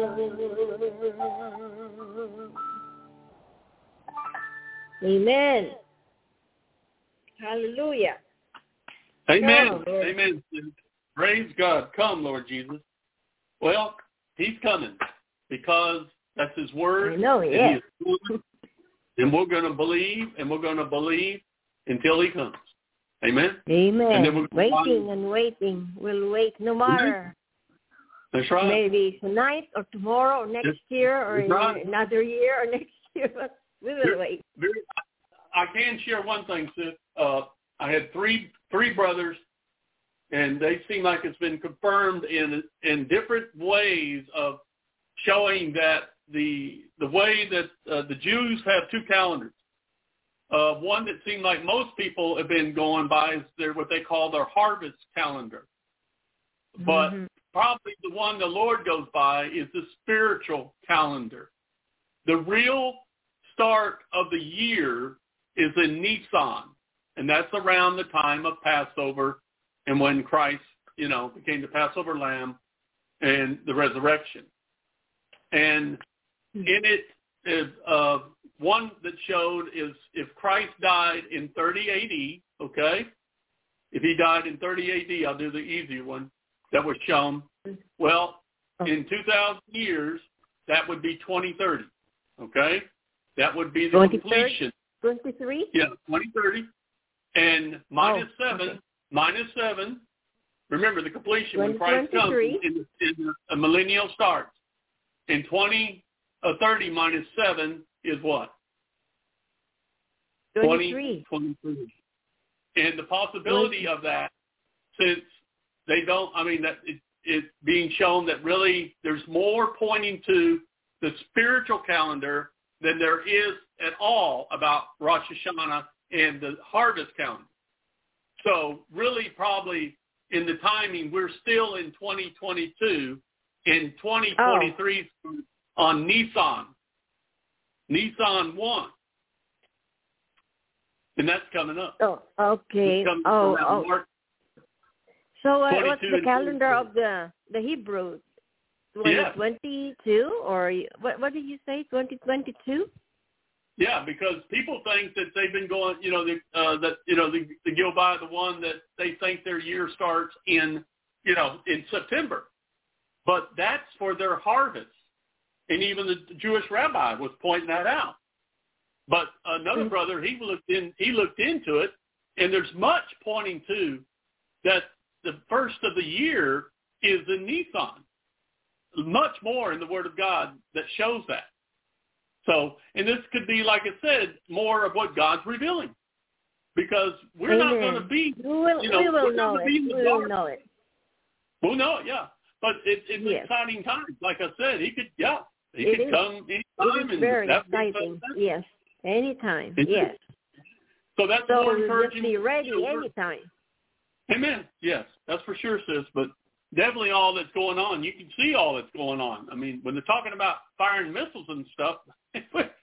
Amen. Hallelujah. Amen. Come, Lord. Amen. Praise God. Come, Lord Jesus. Well, he's coming because that's his word. I know, and yes. he is coming, and we're going to believe, and we're going to believe until he comes. Amen. Amen. And then Waiting and waiting. We'll wait no matter. That's right. Maybe tonight or tomorrow or next year or another year or next year. But we will wait. I can share one thing, sis. I had three brothers, and they seem like it's been confirmed in different ways of showing that the way that the Jews have two calendars. One that seemed like most people have been going by is what they call their harvest calendar. But probably the one the Lord goes by is the spiritual calendar. The real start of the year is in Nisan, and that's around the time of Passover and when Christ, became the Passover lamb and the resurrection. And in it is one that showed is if Christ died in 30 A.D., okay? If he died in 30 A.D., I'll do the easier one that was shown. Well, in 2,000 years, that would be 2030, okay? That would be the 2030? completion. 23? Yeah, 2030. And minus 7, remember the completion when Christ comes in the millennial starts. And 2030 minus 7 is what? 23. 23. And the possibility of that, since they don't, that it's being shown that really there's more pointing to the spiritual calendar than there is at all about Rosh Hashanah and the harvest calendar. So really probably in the timing, we're still in 2022, and 2023 on Nisan 1. And that's coming up. Oh, okay. So what's the calendar of the Hebrew? 2022 or what did you say? 2022? Yeah, because people think that they've been going, they go by the one that they think their year starts in September, but that's for their harvest, and even the Jewish rabbi was pointing that out. But another brother, he looked into it, and there's much pointing to that the first of the year is in Nisan. Much more in the Word of God that shows that. So, and this could be, like I said, more of what God's revealing, because we're not going to be. We will know it. We'll know it. We'll know it, yeah. But it's exciting times. Like I said, he could come anytime. It is very exciting. Yes, anytime. Yes. So that's more encouraging. Just be ready anytime. Amen. Yes, that's for sure, sis. But definitely all that's going on. You can see all that's going on. When they're talking about firing missiles and stuff, we're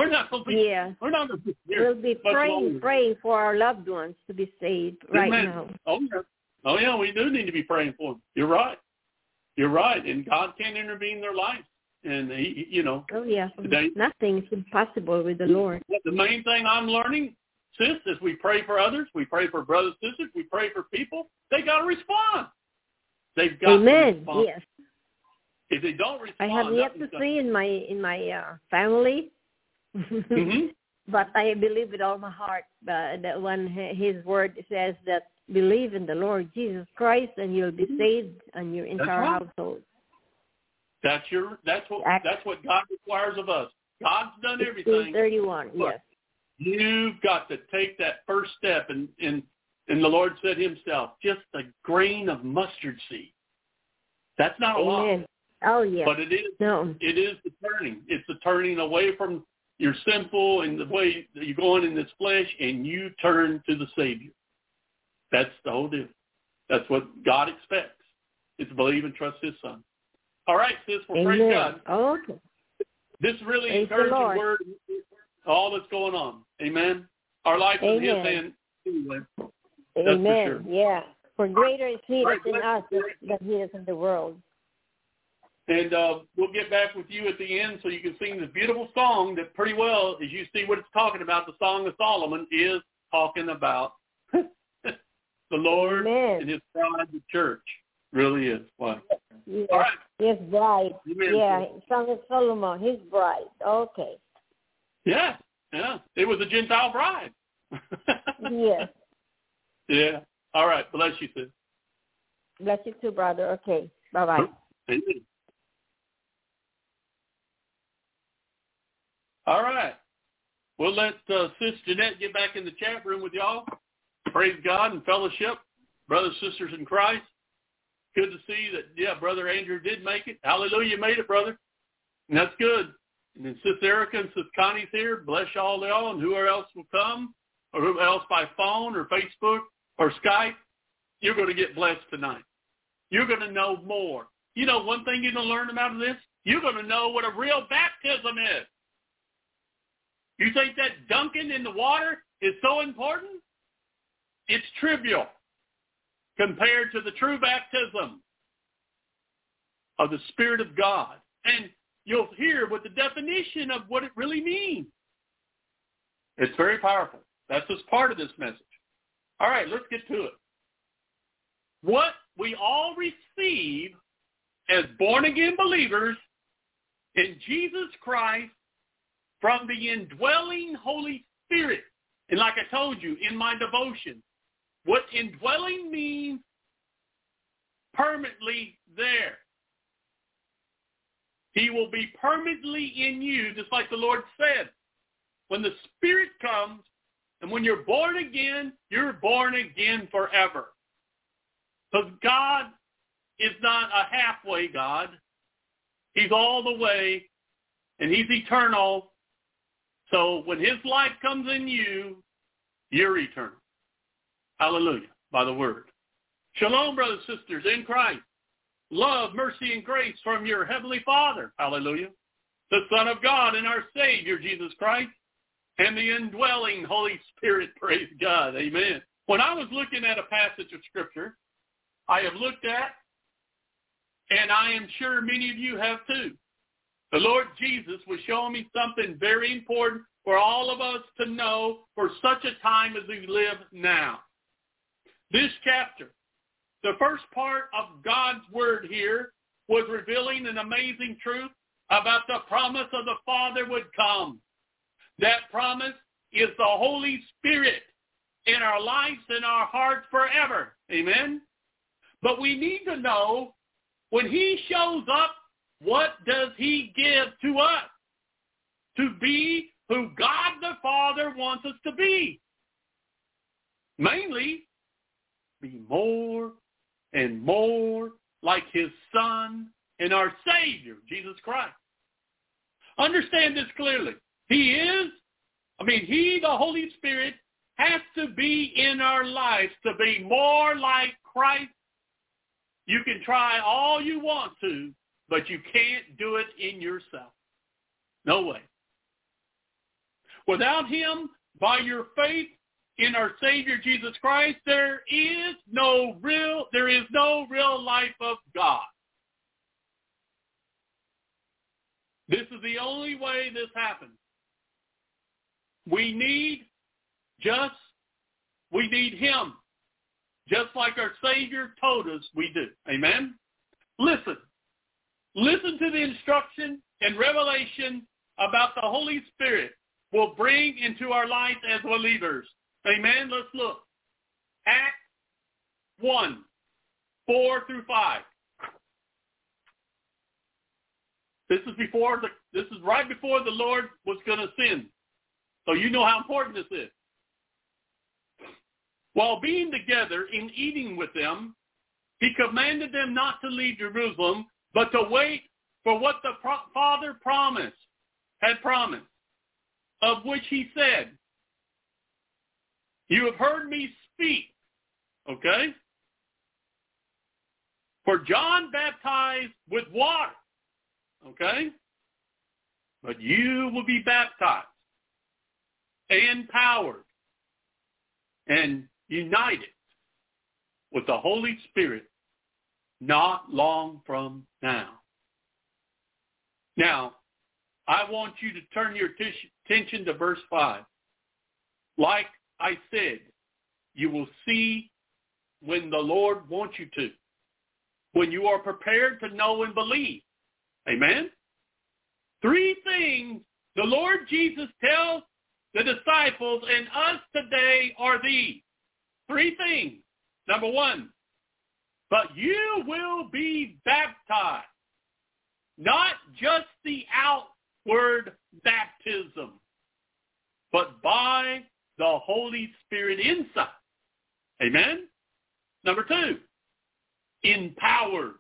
not going to be. Yeah. We're not going to be here. We'll be praying for our loved ones to be saved right now. Oh yeah, we do need to be praying for them. You're right. You're right, and God can intervene in their lives, and He, you know. Oh yeah, today, nothing is impossible with the Lord. The main thing I'm learning, sis, is we pray for others, we pray for brothers, sisters, we pray for people. They got to respond. They've got to respond. Yes. If they don't respond, I have yet to see in my family, but I believe with all my heart that when His word says that believe in the Lord Jesus Christ and you'll be saved and your entire household. That's what God requires of us. God's done everything. 31, yes. You've got to take that first step, and the Lord said Himself, just a grain of mustard seed. That's not a lot. Oh, yes. But it is. No. It is the turning. It's the turning away from your sinful and the way that you're going in this flesh, and you turn to the Savior. That's the whole deal. That's what God expects. It's believe and trust His Son. All right, sis. Well, praise God. Okay. This is really encouraging word. All that's going on. Amen. Our life is in His hand anyway. Amen. For sure. Yeah. For greater is He that's in us than He is in the world. And we'll get back with you at the end so you can sing this beautiful song that pretty well, as you see what it's talking about, the Song of Solomon is talking about the Lord and His bride, the church. Really is. Wow. Yes. All right. His bride. Amen. Yeah, Song of Solomon, His bride. Okay. Yeah. It was a Gentile bride. Yes. Yeah. All right. Bless you, sis. Bless you too, brother. Okay. Bye-bye. Amen. All right. We'll let Sis Jeanette get back in the chat room with y'all. Praise God and fellowship. Brothers, sisters in Christ. Good to see that, Brother Andrew did make it. Hallelujah, you made it, brother. And that's good. And then Sis Erica and Sis Connie's here. Bless y'all, and whoever else will come, or whoever else by phone or Facebook or Skype. You're going to get blessed tonight. You're going to know more. You know one thing you're going to learn out of this? You're going to know what a real baptism is. You think that dunking in the water is so important? It's trivial compared to the true baptism of the Spirit of God. And you'll hear what the definition of what it really means. It's very powerful. That's just part of this message. All right, let's get to it. What we all receive as born-again believers in Jesus Christ from the indwelling Holy Spirit. And like I told you in my devotion, what indwelling means, permanently there. He will be permanently in you, just like the Lord said. When the Spirit comes, and when you're born again forever. Because God is not a halfway God. He's all the way, and He's eternal. So when His life comes in you, you're eternal. Hallelujah, by the Word. Shalom, brothers and sisters in Christ. Love, mercy, and grace from your Heavenly Father. Hallelujah. The Son of God and our Savior, Jesus Christ, and the indwelling Holy Spirit. Praise God. Amen. When I was looking at a passage of Scripture, I have looked at, and I am sure many of you have too, the Lord Jesus was showing me something very important for all of us to know for such a time as we live now. This chapter, the first part of God's Word here, was revealing an amazing truth about the promise of the Father would come. That promise is the Holy Spirit in our lives, in our hearts forever. Amen? But we need to know, when He shows up, what does He give to us? To be who God the Father wants us to be. Mainly, be more and more like His Son and our Savior, Jesus Christ. Understand this clearly. He, the Holy Spirit, has to be in our lives to be more like Christ. You can try all you want to, but you can't do it in yourself. No way. Without him, by your faith in our Savior Jesus Christ, there is no real life of God. This is the only way this happens. We need him, just like our Savior told us we do. Amen? Listen to the instruction and revelation about the Holy Spirit will bring into our life as believers. Amen? Let's look. Acts 1, 4 through 5. This is right before the Lord was going to send. So you know how important this is. While being together and eating with them, he commanded them not to leave Jerusalem, but to wait for what the Father had promised, of which he said, you have heard me speak. Okay? For John baptized with water. Okay? But you will be baptized and empowered and united with the Holy Spirit not long from now. Now, I want you to turn your attention to verse 5. Like I said, you will see when the Lord wants you to, when you are prepared to know and believe. Amen? 3 things the Lord Jesus tells the disciples and us today are these. 3 things. Number 1, but you will be baptized. Not just the outward baptism, but by the Holy Spirit inside. Amen? Number 2, empowered.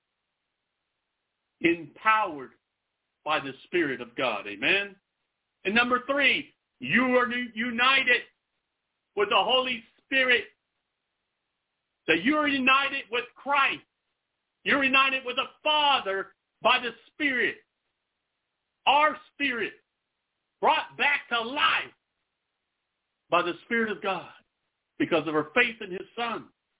Empowered by the Spirit of God. Amen? And number 3, you are united with the Holy Spirit. That you're united with Christ. You're united with the Father by the Spirit. Our spirit brought back to life by the Spirit of God because of our faith in his Son.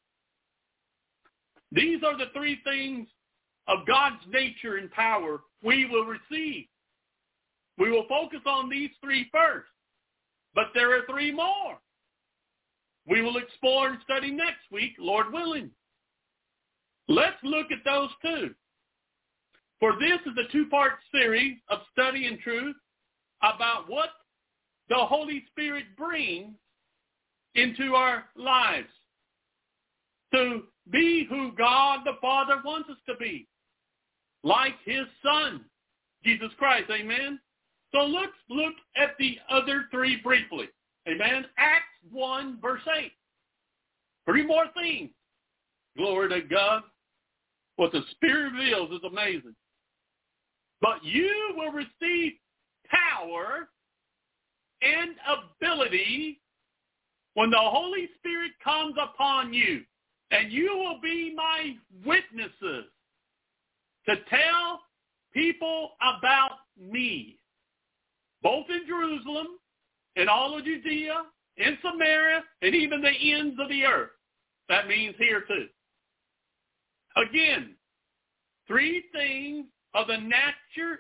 These are the 3 things of God's nature and power we will receive. We will focus on these 3 first, but there are 3 more. We will explore and study next week, Lord willing. Let's look at those 2. For this is a 2-part series of study and truth about what the Holy Spirit brings into our lives to be who God the Father wants us to be, like his Son, Jesus Christ. Amen? So let's look at the other 3 briefly. Amen? Acts 1, verse 8. 3 more things. Glory to God. What the Spirit reveals is amazing. But you will receive power and ability when the Holy Spirit comes upon you. And you will be my witnesses to tell people about me, both in Jerusalem, in all of Judea, in Samaria, and even the ends of the earth. That means here too. Again, 3 things of the nature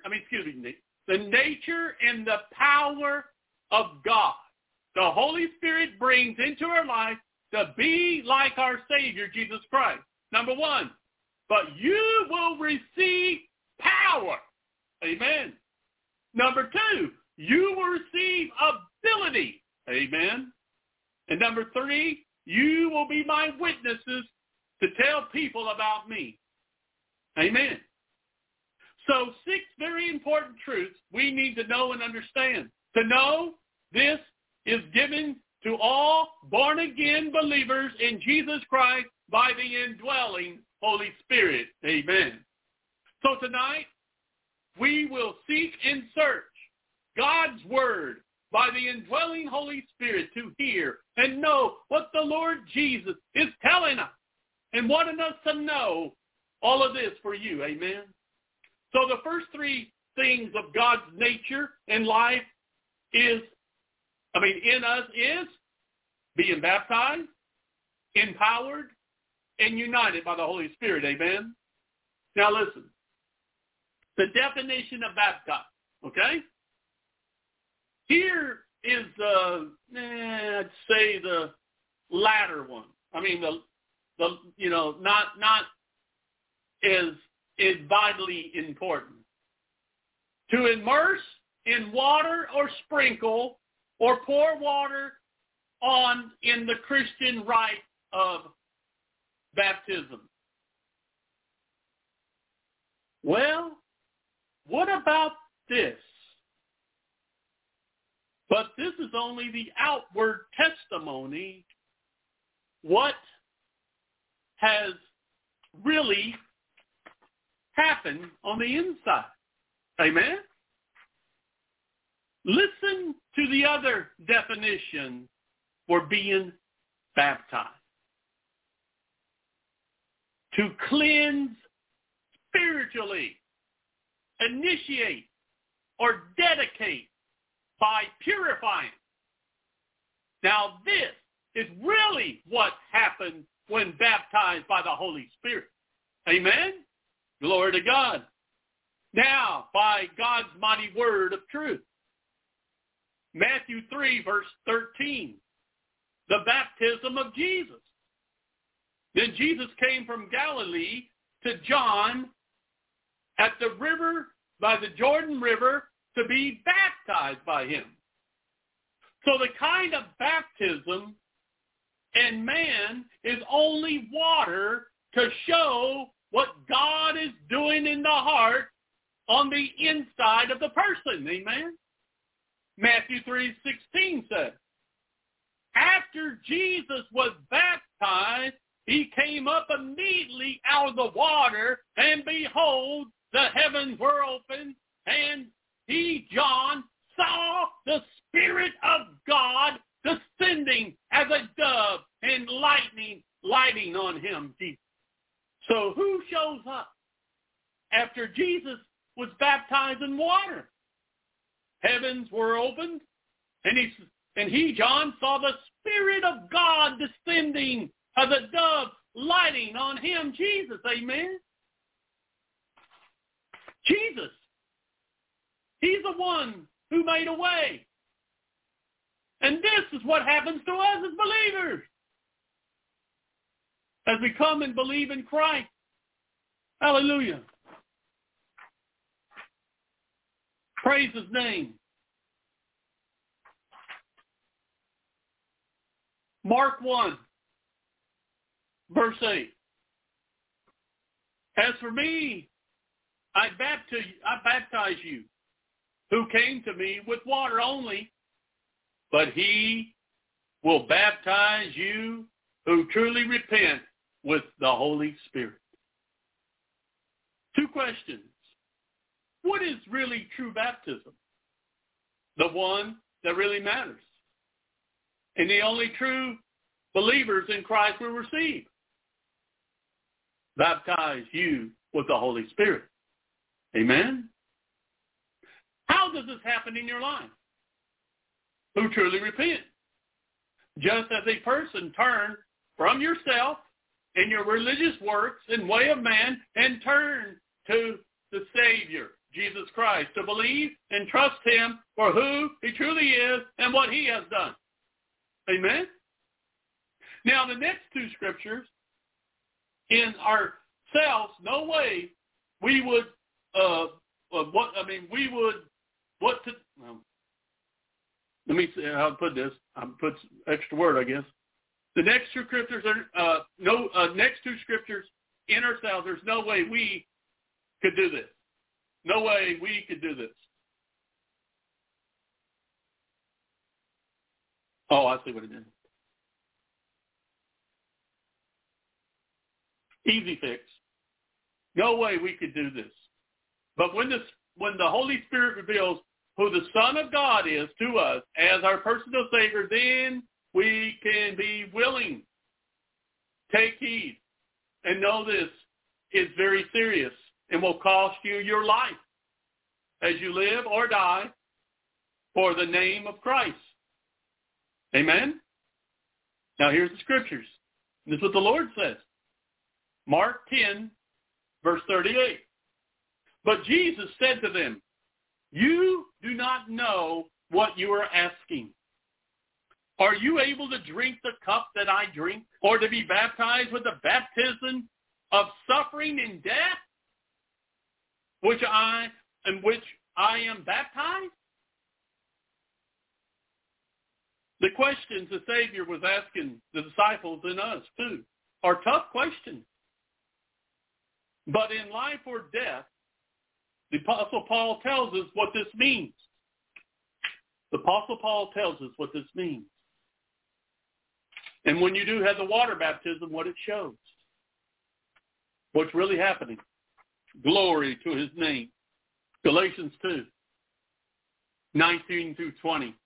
and the power of God. The Holy Spirit brings into our life to be like our Savior, Jesus Christ. Number 1, but you will receive power. Amen. Number 2, you will receive ability. Amen. And number 3, you will be my witnesses to tell people about me. Amen. So 6 very important truths we need to know and understand. To know this is given to all born-again believers in Jesus Christ by the indwelling Holy Spirit. Amen. So tonight, we will seek and search God's Word by the indwelling Holy Spirit to hear and know what the Lord Jesus is telling us and wanting us to know all of this for you. Amen. So the first 3 things of God's nature and life is in us is being baptized, empowered, and united by the Holy Spirit. Amen? Now listen. The definition of baptized, okay? Here is I'd say the latter one. Not is vitally important. To immerse in water or sprinkle or pour water on in the Christian rite of baptism. Well, what about this? But this is only the outward testimony. What has really happened on the inside? Amen? Listen to the other definition for being baptized. To cleanse spiritually, initiate, or dedicate by purifying. Now this is really what happened when baptized by the Holy Spirit. Amen? Glory to God. Now, by God's mighty word of truth. Matthew 3, verse 13. The baptism of Jesus. Then Jesus came from Galilee to John at the river, by the Jordan River, to be baptized by him. So the kind of baptism in man is only water to show what God is doing in the heart on the inside of the person. Amen? Matthew 3:16 says, after Jesus was baptized, he came up immediately out of the water, and behold, the heavens were opened, and he, John, saw the Spirit of God descending as a dove and lighting on him. So who shows up after Jesus was baptized in water? Heavens were opened, and he, John, saw the Spirit of God descending as a dove, lighting on him, Jesus. Amen? Jesus. He's the one who made a way. And this is what happens to us as believers. As we come and believe in Christ. Hallelujah. Praise his name. Mark 1, verse 8. As for me, I baptize you, who came to me with water only, but he will baptize you who truly repent with the Holy Spirit. Two questions. What is really true baptism? The one that really matters. And the only true believers in Christ will receive. Baptize you with the Holy Spirit. Amen? How does this happen in your life? Who truly repent. Just as a person turns from yourself and your religious works and way of man and turn to the Savior, Jesus Christ, to believe and trust him for who he truly is and what he has done. Amen? Now, the next two scriptures, in ourselves, no way we would, let me see how to put this. I'll put extra word, I guess. The next two scriptures next two scriptures in ourselves, there's no way we could do this. No way we could do this. Oh, I see what it is. Easy fix. No way we could do this. But when the Holy Spirit reveals who the Son of God is to us as our personal Savior, then we can be willing. Take heed and know this is very serious and will cost you your life as you live or die for the name of Christ. Amen? Now here's the scriptures. This is what the Lord says. Mark 10, verse 38. But Jesus said to them, you do not know what you are asking. Are you able to drink the cup that I drink, or to be baptized with the baptism of suffering and death, which I am baptized? The questions the Savior was asking the disciples and us too are tough questions. But in life or death, the Apostle Paul tells us what this means. The Apostle Paul tells us what this means. And when you do have the water baptism, what it shows. What's really happening. Glory to his name. Galatians 2, 19 through 20.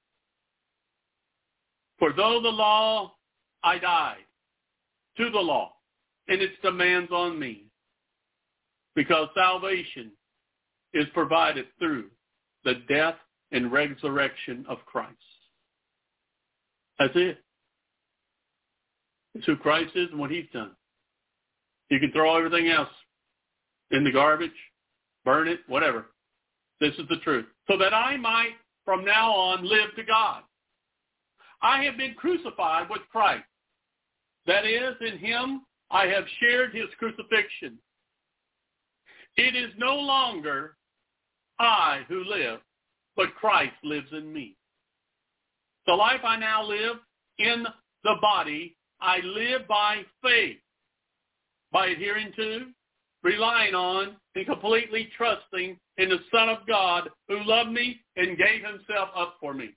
For though the law, I died to the law and its demands on me, because salvation is provided through the death and resurrection of Christ. That's it. It's who Christ is and what he's done. You can throw everything else in the garbage, burn it, whatever. This is the truth. So that I might from now on live to God. I have been crucified with Christ. That is, in him I have shared his crucifixion. It is no longer I who live, but Christ lives in me. The life I now live in the body, I live by faith, by adhering to, relying on, and completely trusting in the Son of God who loved me and gave himself up for me.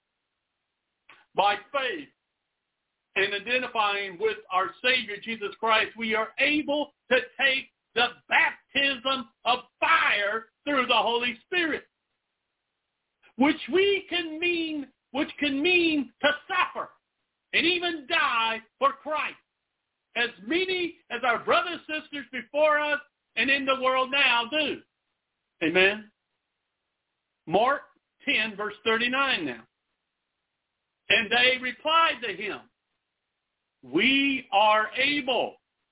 By faith and identifying with our Savior Jesus Christ, we are able to take the baptism of fire through the Holy Spirit, which can mean to suffer and even die for Christ, as many as our brothers and sisters before us and in the world now do. Amen. Mark 10, verse 39 now. And they replied to him, we are able.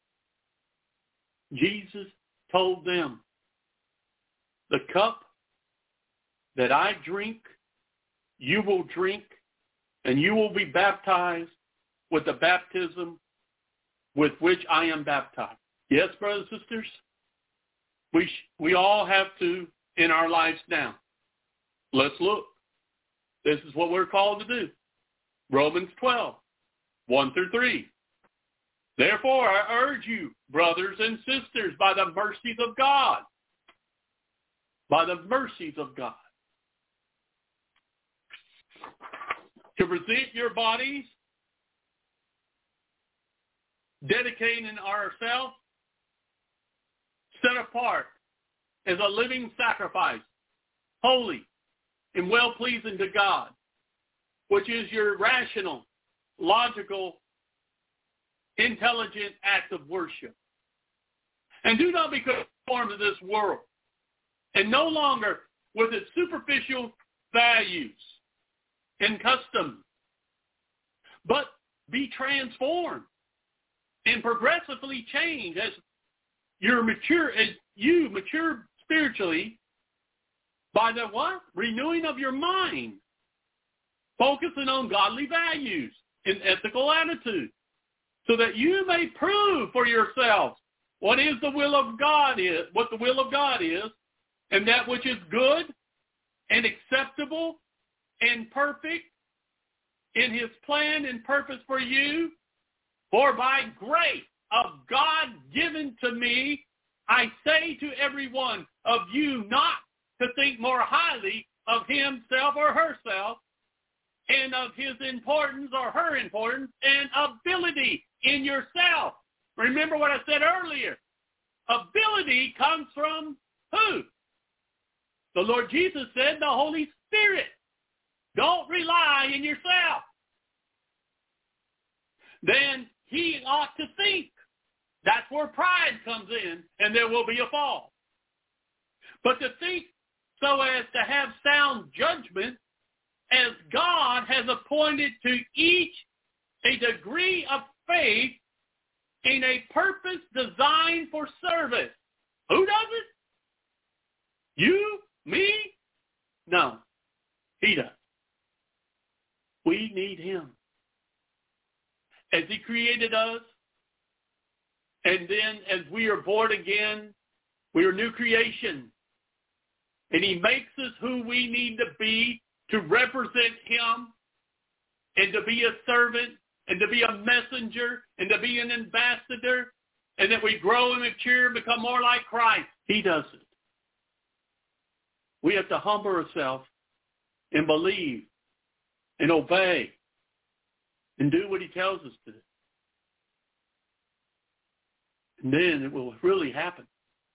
Jesus told them, the cup that I drink, you will drink, and you will be baptized with the baptism with which I am baptized. Yes, brothers and sisters, we all have to in our lives now. Let's look. This is what we're called to do. Romans 12, 1 through 3. Therefore, I urge you, brothers and sisters, by the mercies of God, to present your bodies, dedicating ourselves, set apart as a living sacrifice, holy and well-pleasing to God, which is your rational, logical, intelligent act of worship. And do not be conformed to this world, and no longer with its superficial values and customs, but be transformed and progressively change as you mature spiritually by the what? Renewing of your mind, focusing on godly values and ethical attitudes, so that you may prove for yourselves what the will of God is, and that which is good and acceptable and perfect in his plan and purpose for you. For by grace of God given to me, I say to every one of you not to think more highly of himself or herself, and of his importance or her importance and ability in yourself. Remember what I said earlier. Ability comes from who? The Lord Jesus said the Holy Spirit. Don't rely in yourself. Then he ought to think. That's where pride comes in, and there will be a fall. But to think so as to have sound judgment as God has appointed to each a degree of faith in a purpose designed for service. Who does it? You? Me? No. He does. We need him. As he created us, and then as we are born again, we are new creation. And he makes us who we need to be to represent him and to be a servant and to be a messenger and to be an ambassador, and that we grow and mature and become more like Christ. He does it. We have to humble ourselves and believe and obey and do what he tells us to do. And then it will really happen.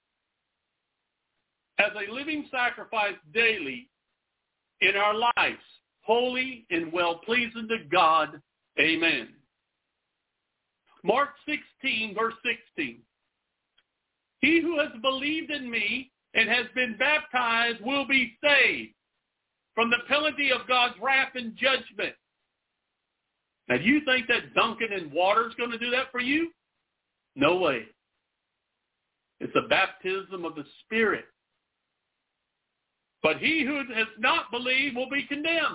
As a living sacrifice daily in our lives, holy and well-pleasing to God. Amen. Mark 16, verse 16. He who has believed in me and has been baptized will be saved from the penalty of God's wrath and judgment. Now, do you think that dunking in water is going to do that for you? No way. It's a baptism of the Spirit. But he who has not believed will be condemned.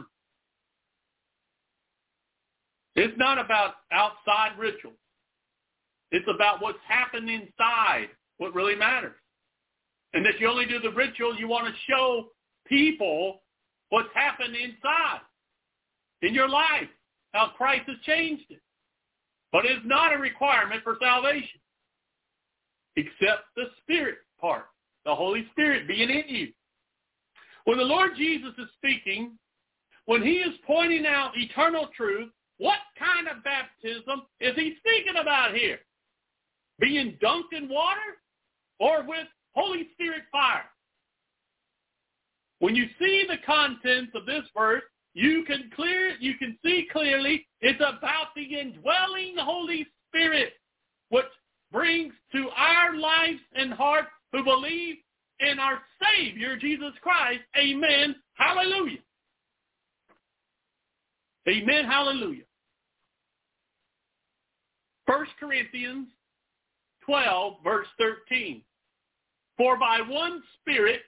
It's not about outside rituals. It's about what's happened inside, what really matters. And that you only do the ritual, you want to show people what's happened inside in your life, how Christ has changed it. But it's not a requirement for salvation, except the Spirit part, the Holy Spirit being in you. When the Lord Jesus is speaking, when he is pointing out eternal truth, what kind of baptism is he speaking about here? Being dunked in water or with Holy Spirit fire? When you see the contents of this verse, you can see clearly it's about the indwelling Holy Spirit, which brings to our lives and hearts who believe in our Savior, Jesus Christ. Amen. Hallelujah. Amen. Hallelujah. 1 Corinthians 12, verse 13. For by one Spirit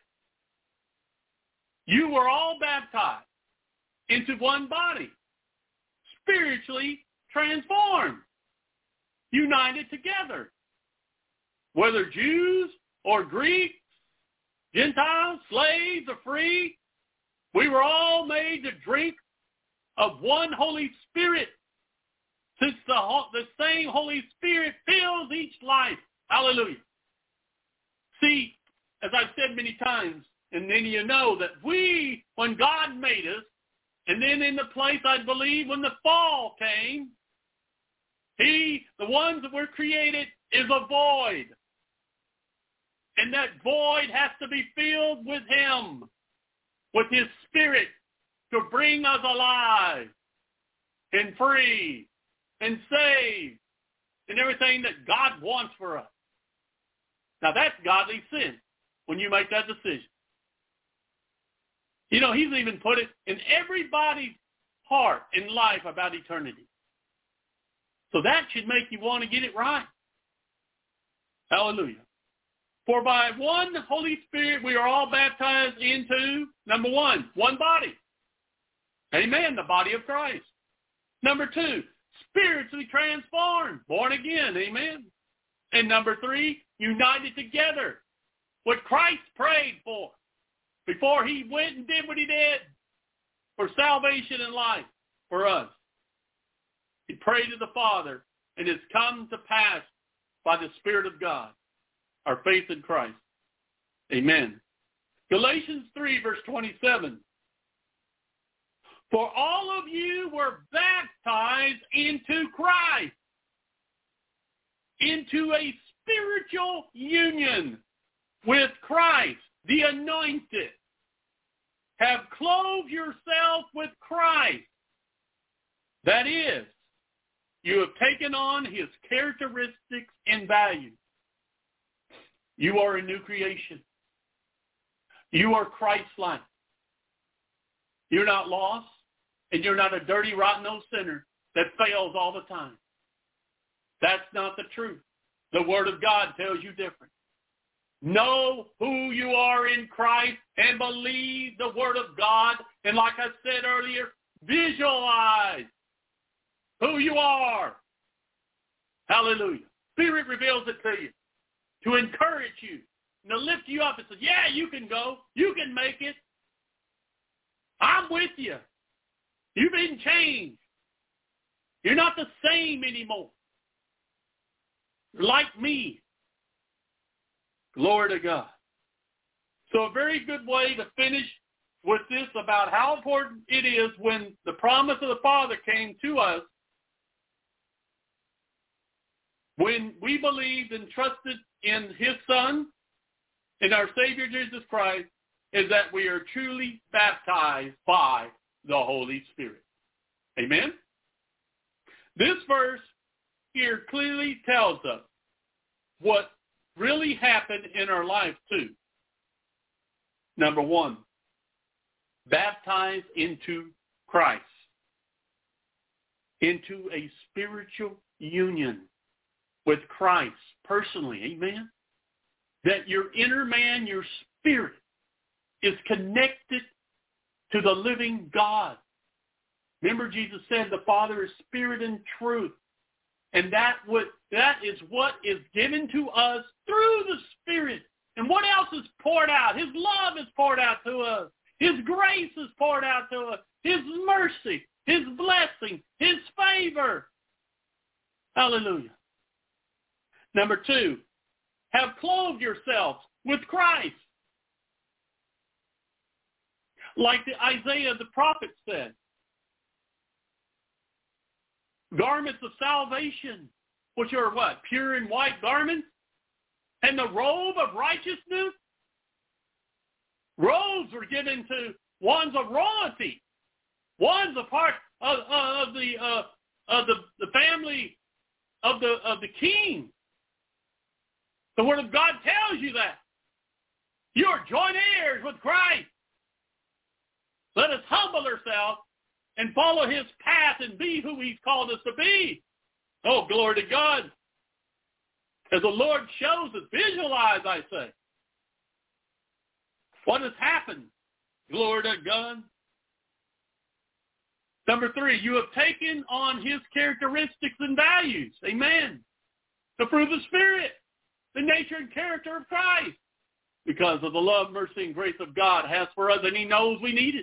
you were all baptized into one body, spiritually transformed, united together, whether Jews or Greeks, Gentiles, slaves or free, we were all made to drink of one Holy Spirit, since the same Holy Spirit fills each life. Hallelujah. See, as I've said many times, and many of you know that we, when God made us, and then in the place, I believe, when the fall came, the ones that were created, is a void. And that void has to be filled with him, with his Spirit, to bring us alive and free and saved and everything that God wants for us. Now, that's godly sin when you make that decision. You know, he's even put it in everybody's heart and life about eternity. So that should make you want to get it right. Hallelujah. For by one Holy Spirit we are all baptized into, number one body. Amen, the body of Christ. Number two, spiritually transformed, born again, amen. And number three, united together, what Christ prayed for before he went and did what he did for salvation and life for us. He prayed to the Father, and it's come to pass by the Spirit of God, our faith in Christ. Amen. Galatians 3, verse 27. For all of you were baptized into Christ, into a spiritual union with Christ, the anointed. Have clothed yourself with Christ. That is, you have taken on his characteristics and values. You are a new creation. You are Christ-like. You're not lost. and you're not a dirty, rotten old sinner that fails all the time. That's not the truth. The Word of God tells you different. Know who you are in Christ and believe the Word of God. And like I said earlier, visualize who you are. Hallelujah. Spirit reveals it to you to encourage you and to lift you up and say, yeah, you can go. You can make it. I'm with you. You've been changed. You're not the same anymore. You're like me. Glory to God. So a very good way to finish with this about how important it is when the promise of the Father came to us, when we believed and trusted in His Son, in our Savior Jesus Christ, is that we are truly baptized by the Holy Spirit. Amen? This verse here clearly tells us what really happened in our life too. Number one, baptized into Christ, into a spiritual union with Christ personally. Amen? That your inner man, your spirit, is connected to the living God. Remember, Jesus said the Father is spirit and truth. And that is what is given to us through the Spirit. And what else is poured out? His love is poured out to us. His grace is poured out to us. His mercy, His blessing, His favor. Hallelujah. Number two, have clothed yourselves with Christ. Like Isaiah the prophet said, garments of salvation, which are what? Pure and white garments? And the robe of righteousness? Robes were given to ones of royalty, ones a part of the family of the king. The Word of God tells you that. You are joint heirs with Christ. Let us humble ourselves and follow His path and be who He's called us to be. Oh, glory to God. As the Lord shows us, visualize, I say. What has happened? Glory to God. Number three, you have taken on His characteristics and values. Amen. The fruit of the Spirit, the nature and character of Christ, because of the love, mercy, and grace of God has for us, and He knows we need it.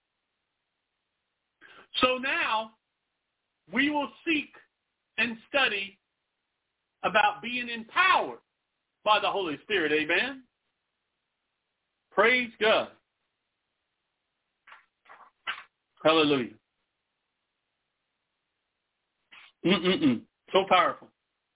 So now, we will seek and study about being empowered by the Holy Spirit. Amen? Praise God. Hallelujah. So powerful.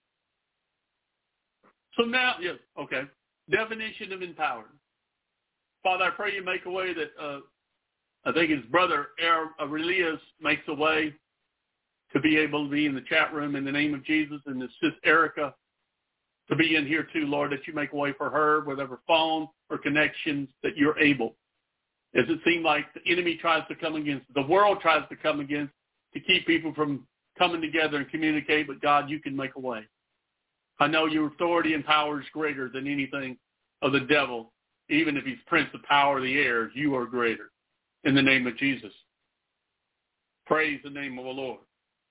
So now, yes, okay. Definition of empowered. Father, I pray you make a way that I think his brother Aurelius makes a way to be able to be in the chat room in the name of Jesus, and his sister Erica to be in here too, Lord, that you make a way for her, whatever phone or connections that you're able. As it seems like the enemy tries to come against, the world tries to come against to keep people from coming together and communicate, but God, you can make a way. I know your authority and power is greater than anything of the devil. Even if he's prince of power of the air, you are greater. In the name of Jesus. Praise the name of the Lord.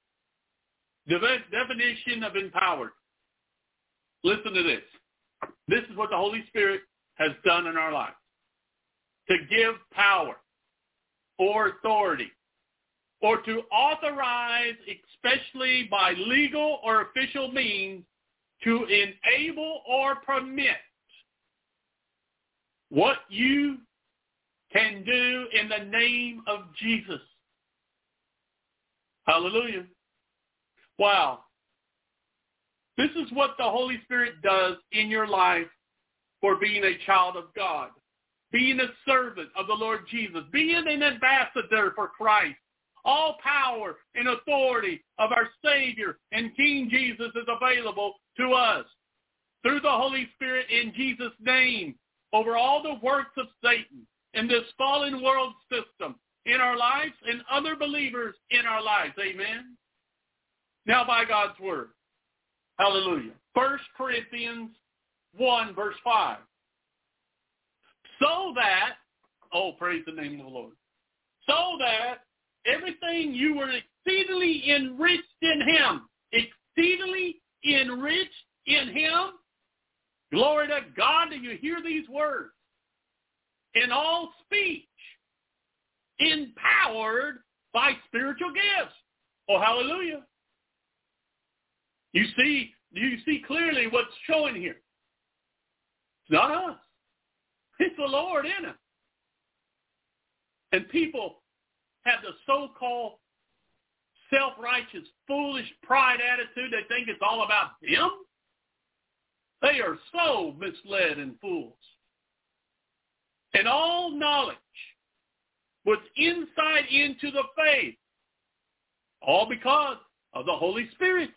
Definition of empowered. Listen to this. This is what the Holy Spirit has done in our lives. To give power or authority, or to authorize, especially by legal or official means, to enable or permit what you can do in the name of Jesus. Hallelujah. Wow. This is what the Holy Spirit does in your life for being a child of God, being a servant of the Lord Jesus, being an ambassador for Christ. All power and authority of our Savior and King Jesus is available to us through the Holy Spirit in Jesus' name over all the works of Satan in this fallen world system, in our lives and other believers in our lives. Amen. Now by God's word. Hallelujah. 1 Corinthians 1, verse 5. So that, oh, praise the name of the Lord. So that everything you were exceedingly enriched in him. Exceedingly enriched in him. Glory to God. Do you hear these words? In all speech, empowered by spiritual gifts. Oh, hallelujah. Do you see clearly what's showing here? It's not us. It's the Lord in us. And people have the so-called self-righteous, foolish pride attitude. They think it's all about them. They are so misled and fools. And all knowledge was insight into the faith, all because of the Holy Spirit.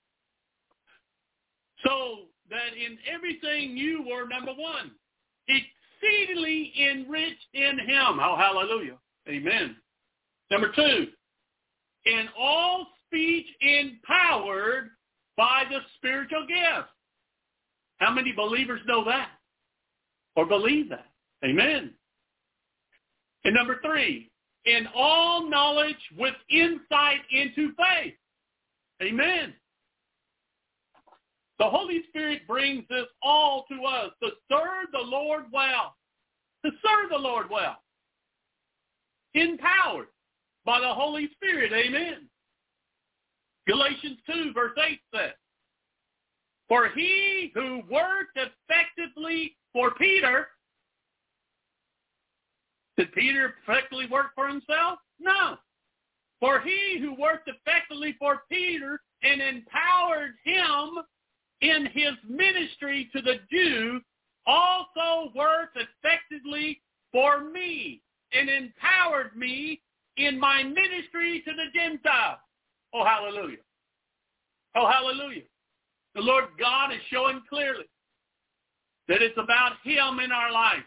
So that in everything you were, number one, exceedingly enriched in him. Oh, hallelujah. Amen. Number two, in all speech empowered by the spiritual gift. How many believers know that or believe that? Amen. And number three, in all knowledge with insight into faith. Amen. The Holy Spirit brings this all to us to serve the Lord well. To serve the Lord well. Empowered by the Holy Spirit. Amen. Galatians 2, verse 8 says, for he who worked effectively for Peter, did Peter effectively work for himself? No. For he who worked effectively for Peter and empowered him in his ministry to the Jews also worked effectively for me and empowered me in my ministry to the Gentiles. Oh, hallelujah. Oh, hallelujah. The Lord God is showing clearly that it's about him in our life.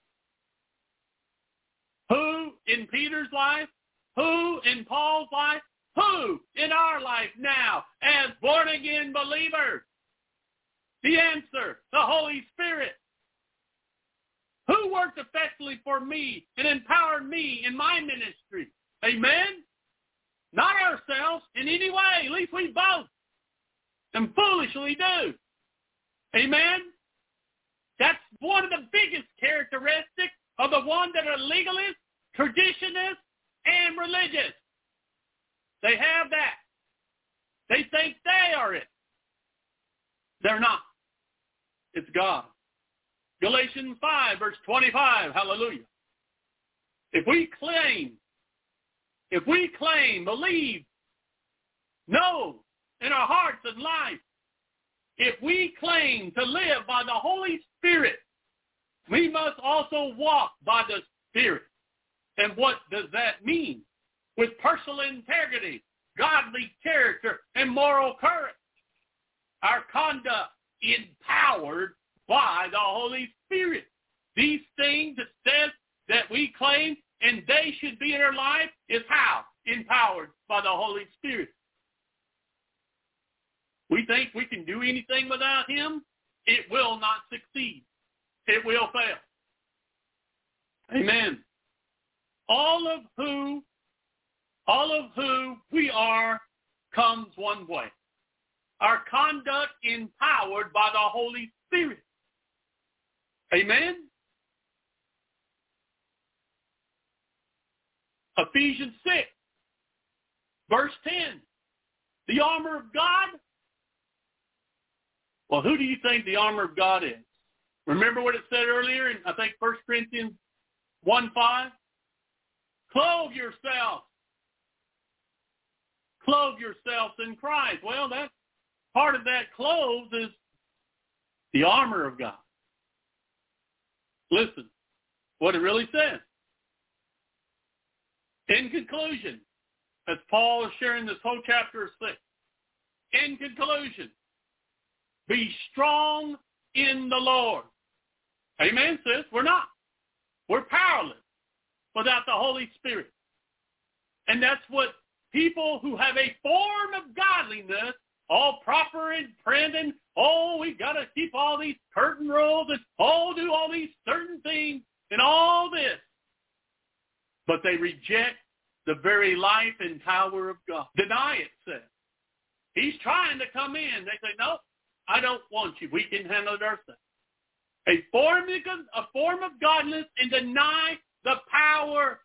Who in Peter's life? Who in Paul's life? Who in our life now as born-again believers? The answer, the Holy Spirit. Who worked effectively for me and empowered me in my ministry? Amen? Not ourselves in any way. At least we both and foolishly do. Amen? That's one of the biggest characteristics of the ones that are legalists, traditionists, and religious. They have that. They think they are it. They're not. It's God. Galatians 5, verse 25, hallelujah. If we claim, believe, know in our hearts and life, if we claim to live by the Holy Spirit, we must also walk by the Spirit. And what does that mean? With personal integrity, godly character, and moral courage. Our conduct empowered by the Holy Spirit. These things that says that we claim and they should be in our life is how? Empowered by the Holy Spirit. We think we can do anything without him? It will not succeed. It will fail. Amen. All of who we are comes one way. Our conduct empowered by the Holy Spirit. Amen? Ephesians 6, verse 10. The armor of God. Well, who do you think the armor of God is? Remember what it said earlier in, I think, 1 Corinthians 1:5? Clothe yourself. Clothe yourselves in Christ. Well, that part of that clothes is the armor of God. Listen, what it really says. In conclusion, as Paul is sharing this whole chapter of 6, in conclusion, be strong in the Lord. Amen, sis? We're not. We're powerless without the Holy Spirit. And that's what people who have a form of godliness, all proper and print, and, we've got to keep all these curtain rules, and, do all these certain things, and all this. But they reject the very life and power of God. Deny it, says. He's trying to come in. They say, no, I don't want you. We can handle it ourselves. A form of godliness and deny the power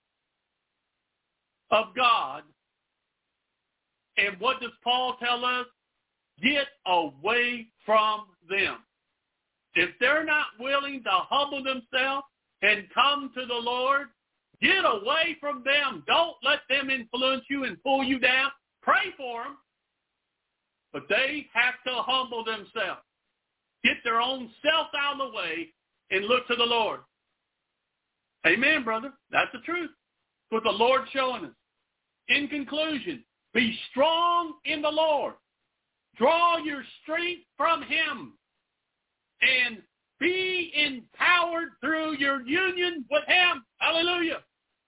of God. And what does Paul tell us? Get away from them. If they're not willing to humble themselves and come to the Lord, get away from them. Don't let them influence you and pull you down. Pray for them. But they have to humble themselves. Get their own self out of the way and look to the Lord. Amen, brother. That's the truth. That's what the Lord's showing us. In conclusion, be strong in the Lord. Draw your strength from Him. And be empowered through your union with Him. Hallelujah.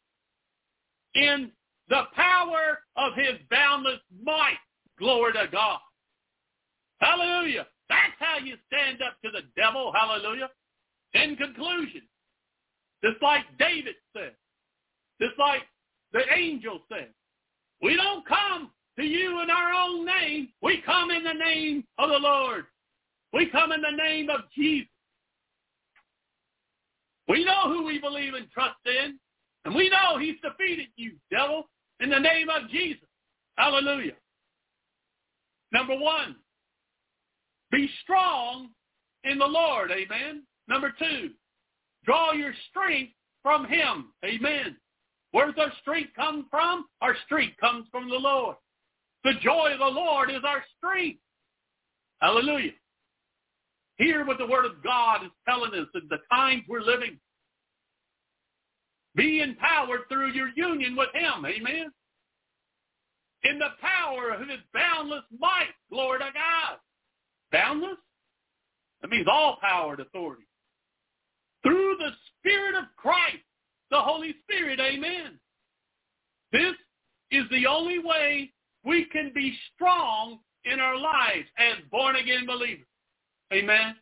In the power of His boundless might. Glory to God. Hallelujah. That's how you stand up to the devil. Hallelujah. In conclusion, just like David said, just like the angel said, we don't come to you in our own name. We come in the name of the Lord. We come in the name of Jesus. We know who we believe and trust in, and we know He's defeated you, devil, in the name of Jesus. Hallelujah. Number one, be strong in the Lord. Amen. Number two, draw your strength from Him. Amen. Where does our strength come from? Our strength comes from the Lord. The joy of the Lord is our strength. Hallelujah. Hear what the Word of God is telling us in the times we're living. Be empowered through your union with Him. Amen. In the power of His boundless might. Glory to God. Boundless? That means all power and authority. Through the Spirit of Christ, the Holy Spirit. Amen. This is the only way we can be strong in our lives as born-again believers. Amen.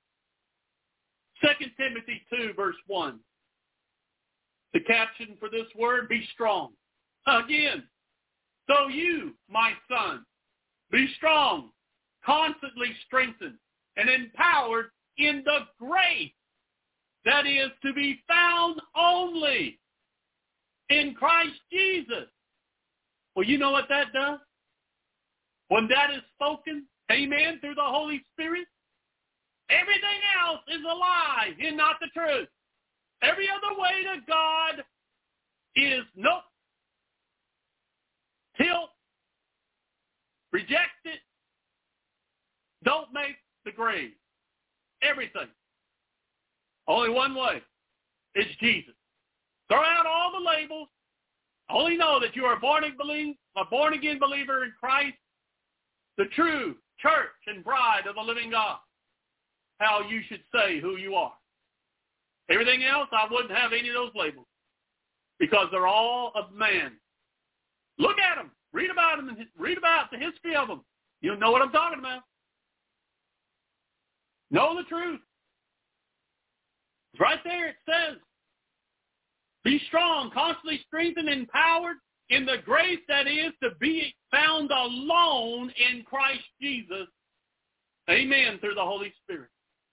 2 Timothy 2, verse 1. The caption for this word, be strong. Again, so you, my son, be strong, constantly strengthened, and empowered in the grace that is to be found only in Christ Jesus. Well, you know what that does? When that is spoken, amen, through the Holy Spirit, everything else is a lie and not the truth. Every other way to God is nope, tilt, reject it, don't make the grade. Everything. Only one way. It's Jesus. Throw out all the labels. Only know that you are a born-again believer in Christ, the true church and bride of the living God. How you should say who you are. Everything else, I wouldn't have any of those labels because they're all of man. Look at them. Read about them. Read about the history of them. You'll know what I'm talking about. Know the truth. It's right there. It says, be strong, constantly strengthened, empowered in the grace that is to be found alone in Christ Jesus. Amen. Through the Holy Spirit.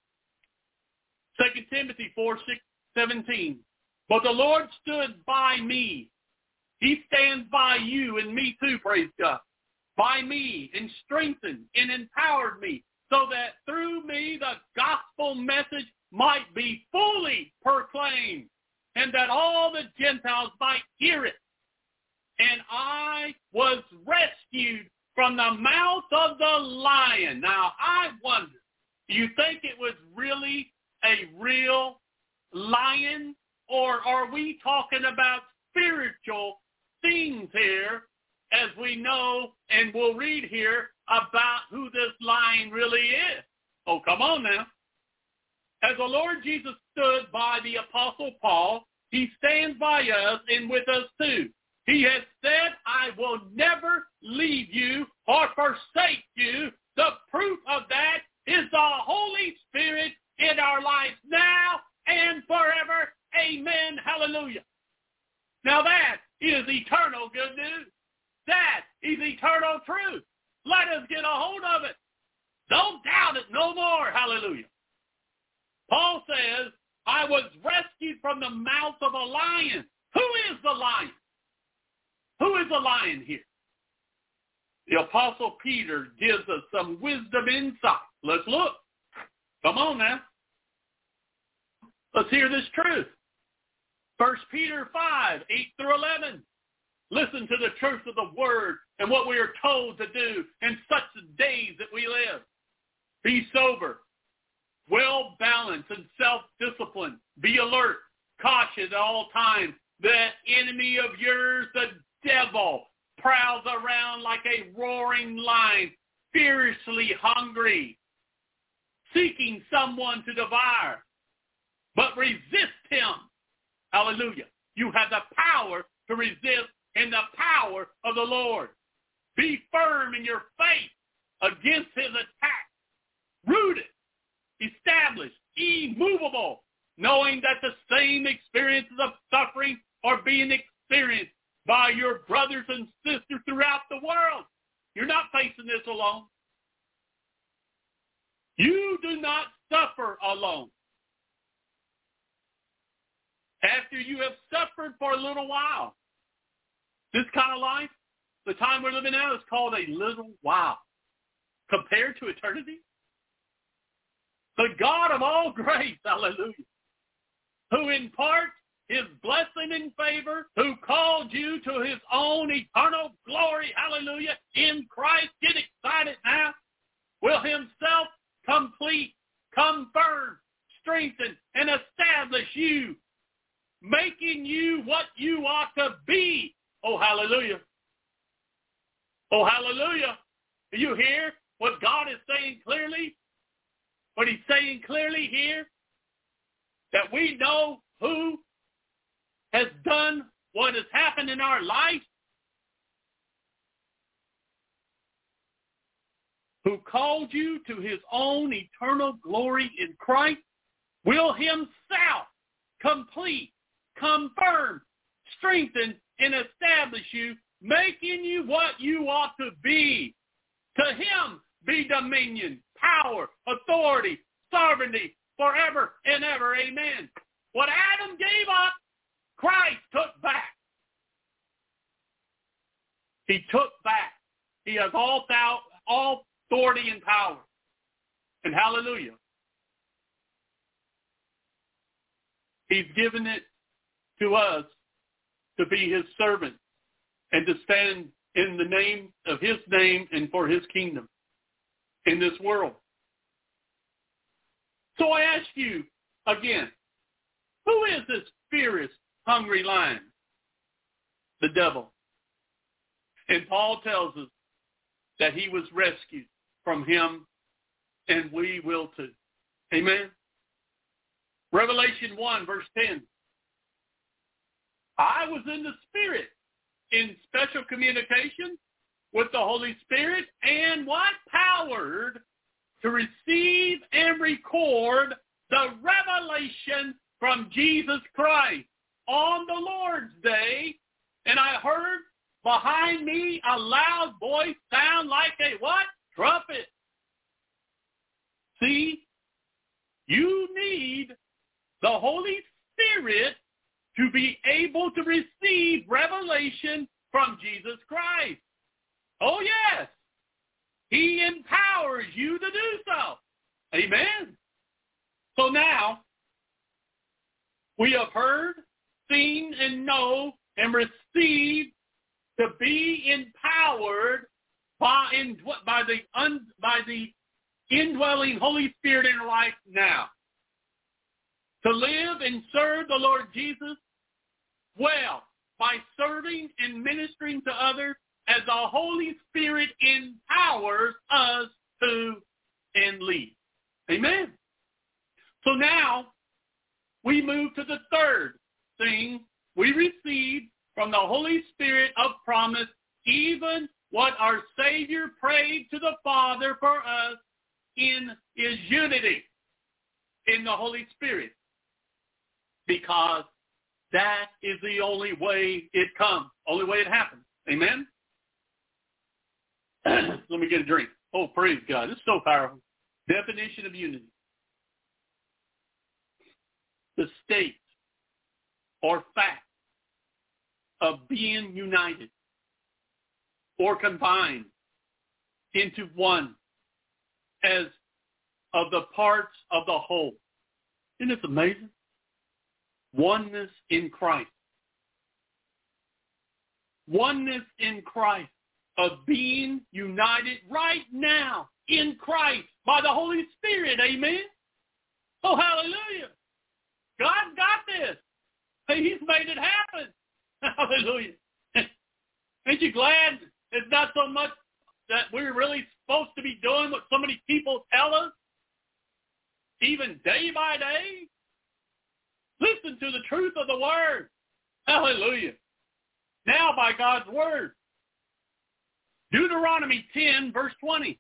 2 Timothy 4:17. But the Lord stood by me. He stands by you and me too, praise God. By me, and strengthened and empowered me, so that through me the gospel message might be fully proclaimed, and that all the Gentiles might hear it. And I was rescued from the mouth of the lion. Now, I wonder, do you think it was really a real lion, or are we talking about spiritual things here, as we know and we'll read here about who this lion really is? Oh, come on now. As the Lord Jesus stood by the Apostle Paul, He stands by us and with us too. He has said, I will never leave you or forsake you. The proof of that is the Holy Spirit in our lives now and forever. Amen. Hallelujah. Now that is eternal good news. That is eternal truth. Let us get a hold of it. Don't doubt it no more. Hallelujah. Paul says, I was rescued from the mouth of a lion. Who is the lion? Who is the lion here? The Apostle Peter gives us some wisdom insight. Let's look. Come on now. Let's hear this truth. 1 Peter 5, 8 through 11. Listen to the truth of the word and what we are told to do in such days that we live. Be sober, well-balanced, and self-disciplined. Be alert, cautious at all times. The enemy of yours, the devil, prowls around like a roaring lion, fiercely hungry, seeking someone to devour. But resist him. Hallelujah. You have the power to resist in the power of the Lord. Be firm in your faith against his attack. Rooted, established, immovable, knowing that the same experiences of suffering are being experienced by your brothers and sisters throughout the world. You're not facing this alone. You do not suffer alone. After you have suffered for a little while, this kind of life, the time we're living now, is called a little while. Compared to eternity, the God of all grace, hallelujah, who imparts his blessing and favor, who called you to his own eternal glory, hallelujah, in Christ, get excited now, will himself complete, confirm, strengthen, and establish you, making you what you ought to be. Oh, hallelujah. Oh, hallelujah. Do you hear what God is saying clearly? What he's saying clearly here? That we know who has done what has happened in our life, who called you to his own eternal glory in Christ, will himself complete, confirm, strengthen, and establish you, making you what you ought to be. To him be dominion, power, authority, sovereignty, forever and ever. Amen. What Adam gave up, Christ took back. He took back. He has all authority and power. And hallelujah. He's given it to us to be his servant and to stand in the name of his name and for his kingdom in this world. So I ask you again, who is this fierce, hungry lion? The devil. And Paul tells us that he was rescued from him, and we will too. Amen? Revelation 1, verse 10. I was in the Spirit in special communication with the Holy Spirit, and what? Powered to receive and record the revelation from Jesus Christ on the Lord's day. And I heard behind me a loud voice sound like a what? Trumpet. See, you need the Holy Spirit to be able to receive revelation from Jesus Christ. Oh, yes. He empowers you to do so. Amen. So now, we have heard, seen, and know, and received to be empowered by the indwelling Holy Spirit in our life now. To live and serve the Lord Jesus well by serving and ministering to others as the Holy Spirit empowers us to and lead. Amen. So now we move to the third thing. We receive from the Holy Spirit of promise, even what our Savior prayed to the Father for us in His unity in the Holy Spirit. Because that is the only way it comes, only way it happens. Amen? Let me get a drink. Oh, praise God. This is so powerful. Definition of unity. The state or fact of being united or combined into one as of the parts of the whole. Isn't this amazing? Oneness in Christ. Oneness in Christ, of being united right now in Christ by the Holy Spirit. Amen? Oh, hallelujah. God got this. Hey, He's made it happen. Hallelujah. Ain't you glad it's not so much that we're really supposed to be doing what so many people tell us, even day by day? Listen to the truth of the Word. Hallelujah. Now by God's Word. Deuteronomy 10, verse 20.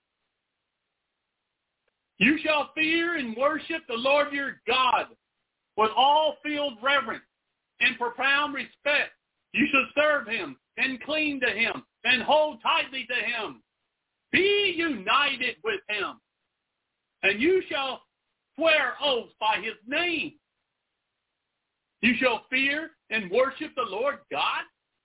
You shall fear and worship the Lord your God with all filled reverence and profound respect. You shall serve Him and cling to Him and hold tightly to Him. Be united with Him, and you shall swear oaths by His name. You shall fear and worship the Lord God.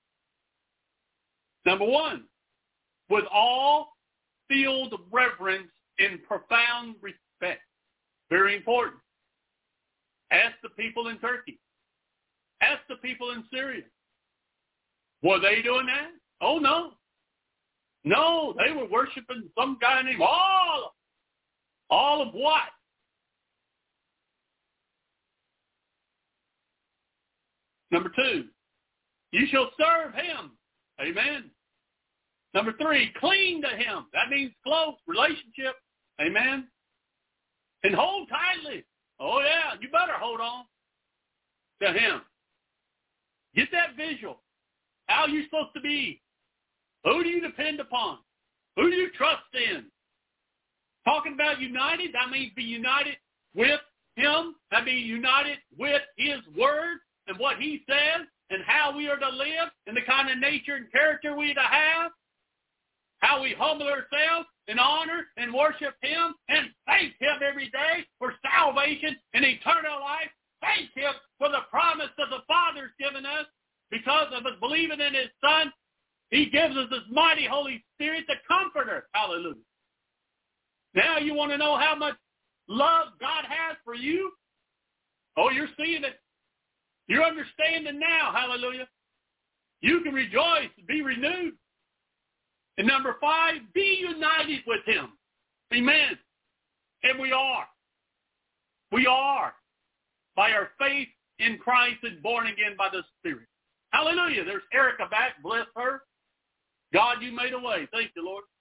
Number one, with all filled reverence and profound respect. Very important. Ask the people in Turkey. Ask the people in Syria. Were they doing that? Oh, no. No, they were worshiping some guy named Allah. All of what? Number two, you shall serve Him. Amen. Number three, cling to Him. That means close relationship. Amen. And hold tightly. Oh, yeah, you better hold on to Him. Get that visual. How you're supposed to be. Who do you depend upon? Who do you trust in? Talking about united, that means be united with Him. That means united with His Word and what He says and how we are to live and the kind of nature and character we are to have. How we humble ourselves and honor and worship Him and thank Him every day for salvation and eternal life. Thank Him for the promise that the Father's given us because of us believing in His Son. He gives us His mighty Holy Spirit, the Comforter. Hallelujah. Now you want to know how much love God has for you? Oh, you're seeing it. You're understanding now. Hallelujah. You can rejoice and be renewed. And number five, be united with Him. Amen. And we are. We are. By our faith in Christ and born again by the Spirit. Hallelujah. There's Erica back. Bless her. God, you made a way. Thank you, Lord.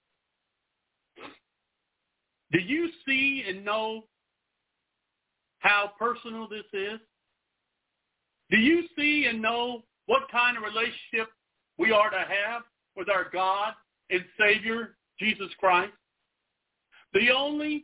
Do you see and know how personal this is? Do you see and know what kind of relationship we are to have with our God and Savior, Jesus Christ? The only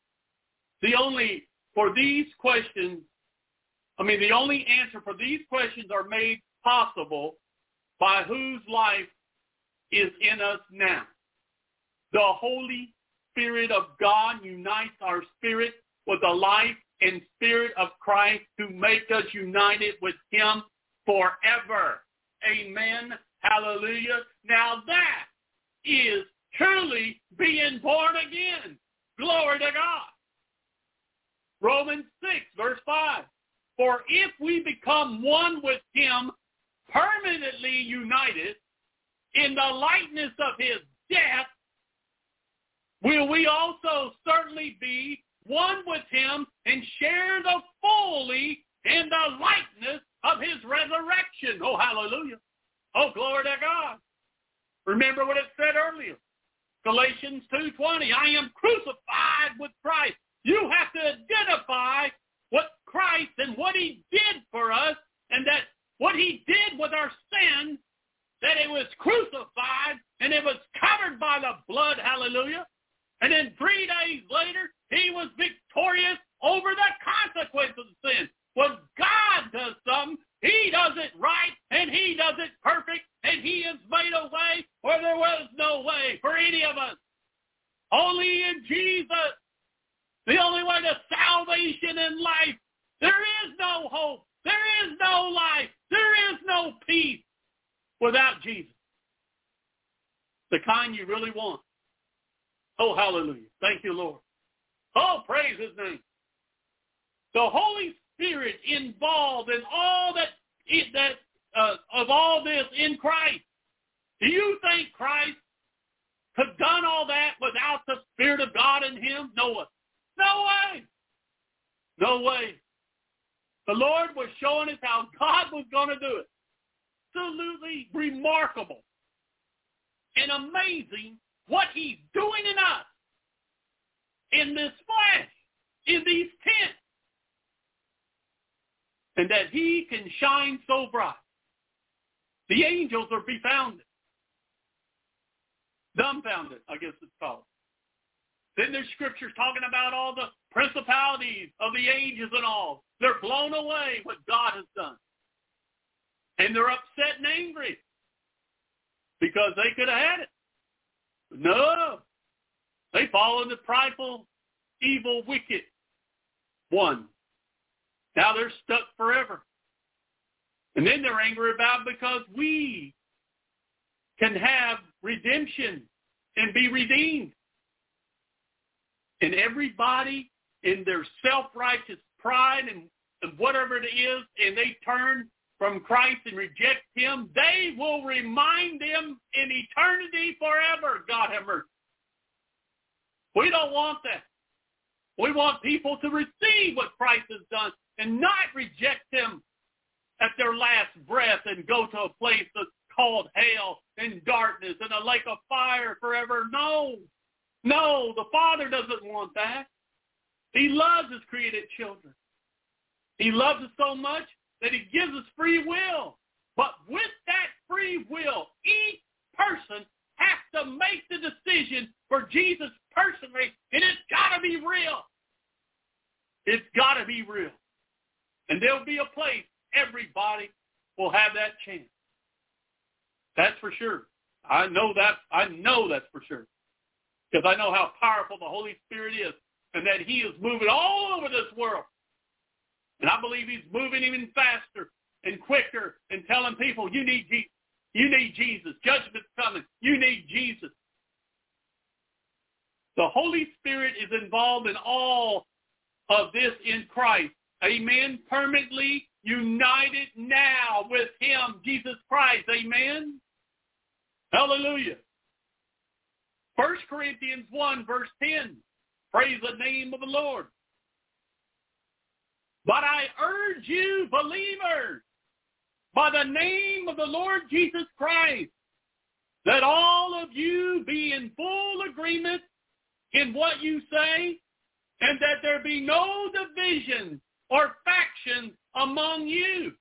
for these questions, the only answer for these questions are made possible by whose life is in us now. The Holy Spirit of God unites our spirit with the life and Spirit of Christ to make us united with Him forever. Amen. Hallelujah. Now that is truly being born again. Glory to God. Romans 6, verse 5. For if we become one with Him, permanently united in the likeness of His death, will we also certainly be one with Him and share the fully in the likeness of His resurrection. Oh, hallelujah. Oh, glory to God. Remember what it said earlier. Galatians 2:20, I am crucified with Christ. You have to identify what Christ and what He did for us, and that what he did with our sin, that it was crucified and it was covered by the blood, hallelujah. And then 3 days later, he was victorious over the consequences of sin. When God does something, he does it right and he does it perfect, and he has made a way where there was no way for any of us. Only in Jesus, the only way to salvation and life. There is no hope. There is no life. There is no peace without Jesus. The kind you really want. Oh, hallelujah. Thank you, Lord. Oh, praise his name. The Holy Spirit involved in all of all this in Christ. Do you think Christ could have done all that without the Spirit of God in him? No way. No way. No way. The Lord was showing us how God was going to do it. Absolutely remarkable and amazing what he's doing in us, in this flesh, in these tents, and that he can shine so bright. The angels are befounded. Dumbfounded, I guess it's called. Then there's scriptures talking about all the principalities of the angels and all. They're blown away what God has done. And they're upset and angry because they could have had it. No. They fall in the prideful, evil, wicked one. Now they're stuck forever. And then they're angry about because we can have redemption and be redeemed. And everybody in their self-righteous pride and whatever it is, and they turn from Christ and reject him, they will remind them in eternity forever. God have mercy. We don't want that. We want people to receive what Christ has done and not reject him at their last breath and go to a place that's called hell and darkness and a lake of fire forever. No. No, the Father doesn't want that. He loves his created children. He loves us so much that he gives us free will. But with that free will, each person has to make the decision for Jesus personally, and it's got to be real. It's got to be real. And there'll be a place everybody will have that chance. That's for sure. I know that's for sure. Because I know how powerful the Holy Spirit is and that he is moving all over this world. And I believe he's moving even faster and quicker and telling people, you need Jesus. You need Jesus. Judgment's coming. You need Jesus. The Holy Spirit is involved in all of this in Christ. Amen. Permanently united now with him, Jesus Christ. Amen. Hallelujah. 1 Corinthians 1, verse 10. Praise the name of the Lord. But I urge you, believers, by the name of the Lord Jesus Christ, that all of you be in full agreement in what you say, and that there be no division or faction among you.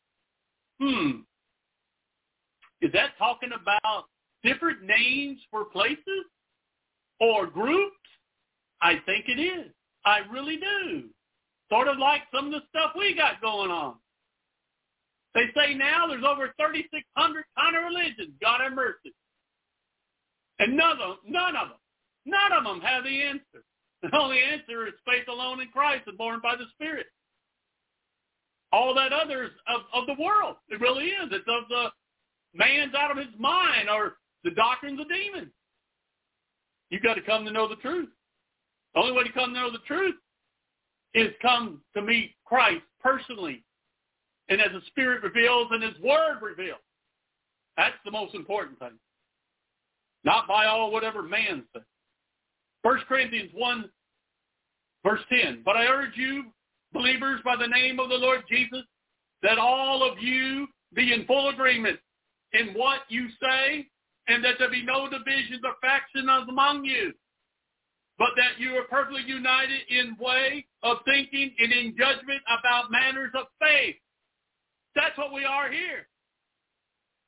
Is that talking about different names for places or groups? I think it is. I really do. Sort of like some of the stuff we got going on. They say now there's over 3,600 kind of religions. God have mercy. And none of them have the answer. The only answer is faith alone in Christ and born by the Spirit. All that other is of the world. It really is. It's of the man's out of his mind or the doctrines of demons. You've got to come to know the truth. The only way to come to know the truth is come to meet Christ personally. And as the Spirit reveals and his Word reveals. That's the most important thing. Not by all whatever man says. 1 Corinthians 1, verse 10. But I urge you, believers, by the name of the Lord Jesus, that all of you be in full agreement in what you say, and that there be no divisions or factions among you, but that you are perfectly united in way of thinking and in judgment about matters of faith. That's what we are here.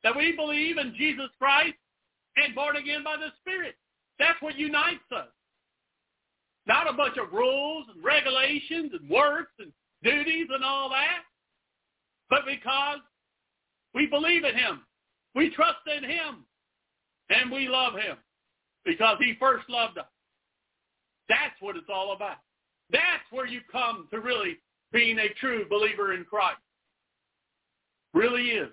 that we believe in Jesus Christ and born again by the Spirit. That's what unites us. Not a bunch of rules and regulations and works and duties and all that, but because we believe in him, we trust in him, and we love him because he first loved us. That's what it's all about. That's where you come to really being a true believer in Christ. Really is.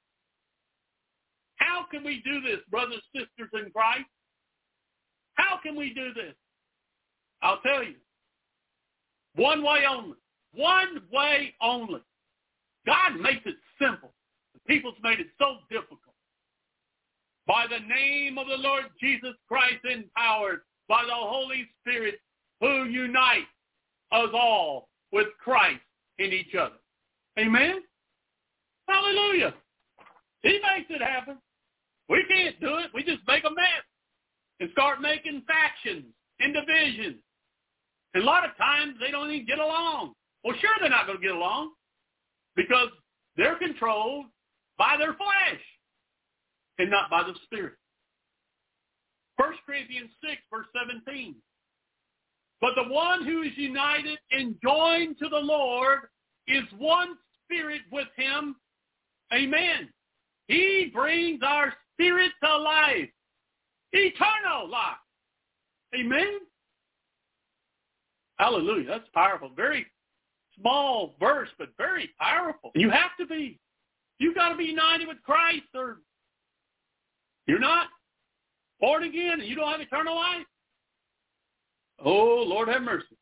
How can we do this, brothers and sisters in Christ? How can we do this? I'll tell you. One way only. One way only. God makes it simple. The people's made it so difficult. By the name of the Lord Jesus Christ, empowered by the Holy Spirit, who unite us all with Christ in each other. Amen? Hallelujah. He makes it happen. We can't do it. We just make a mess and start making factions and divisions. And a lot of times they don't even get along. Well, sure they're not going to get along because they're controlled by their flesh and not by the Spirit. 1 Corinthians 6, verse 17. But the one who is united and joined to the Lord is one spirit with him. Amen. He brings our spirit to life, eternal life. Amen. Hallelujah. That's powerful. Very small verse, but very powerful. You have to be. You've got to be united with Christ, or you're not born again and you don't have eternal life. Oh, Lord have mercy.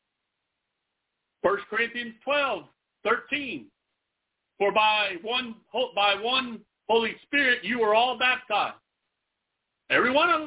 1 Corinthians 12, 13. For by one Holy Spirit you were all baptized, every one of us,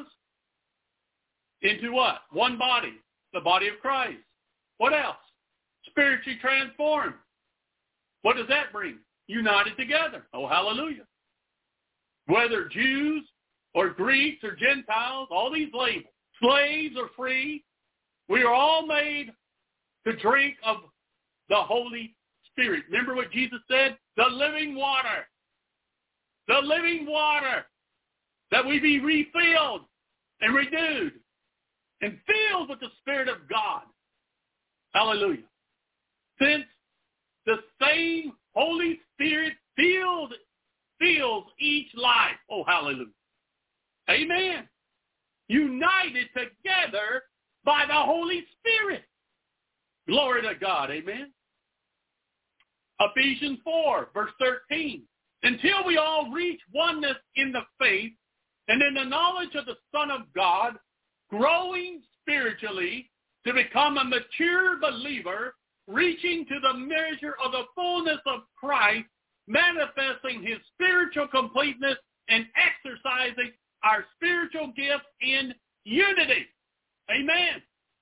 into what? One body, the body of Christ. What else? Spiritually transformed. What does that bring? United together. Oh, hallelujah. Whether Jews or Greeks or Gentiles, all these labels, slaves or free, we are all made to drink of the Holy Spirit. Remember what Jesus said? The living water. The living water. That we be refilled and renewed and filled with the Spirit of God. Hallelujah. Since the same Holy Spirit fills each life. Oh, hallelujah. Amen. United together by the Holy Spirit. Glory to God. Amen. Ephesians 4, verse 13. Until we all reach oneness in the faith and in the knowledge of the Son of God, growing spiritually to become a mature believer, reaching to the measure of the fullness of Christ, manifesting his spiritual completeness and exercising our spiritual gifts in unity. Amen.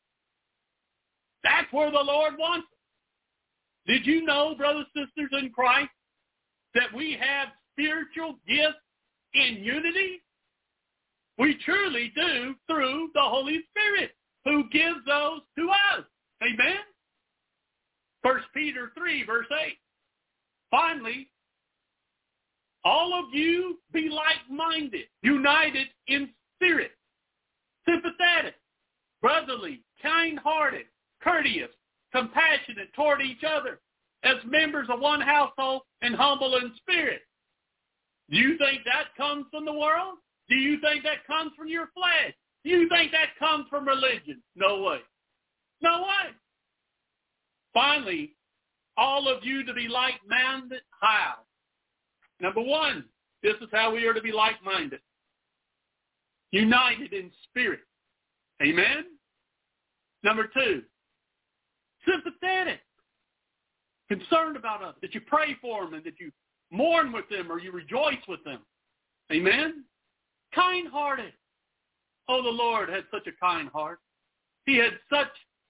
That's where the Lord wants us. Did you know, brothers and sisters in Christ, that we have spiritual gifts in unity? We truly do through the Holy Spirit who gives those to us. Amen? 1 Peter 3, verse 8. Finally, all of you be like-minded, united in spirit, sympathetic, brotherly, kind-hearted, courteous, compassionate toward each other, as members of one household and humble in spirit. Do you think that comes from the world? Do you think that comes from your flesh? Do you think that comes from religion? No way. No way. Finally, all of you to be like-minded. How? Number one, this is how we are to be like-minded. United in spirit. Amen? Number two, sympathetic. Concerned about others. That you pray for them and that you mourn with them or you rejoice with them. Amen? Kind-hearted. Oh, the Lord had such a kind heart. He had such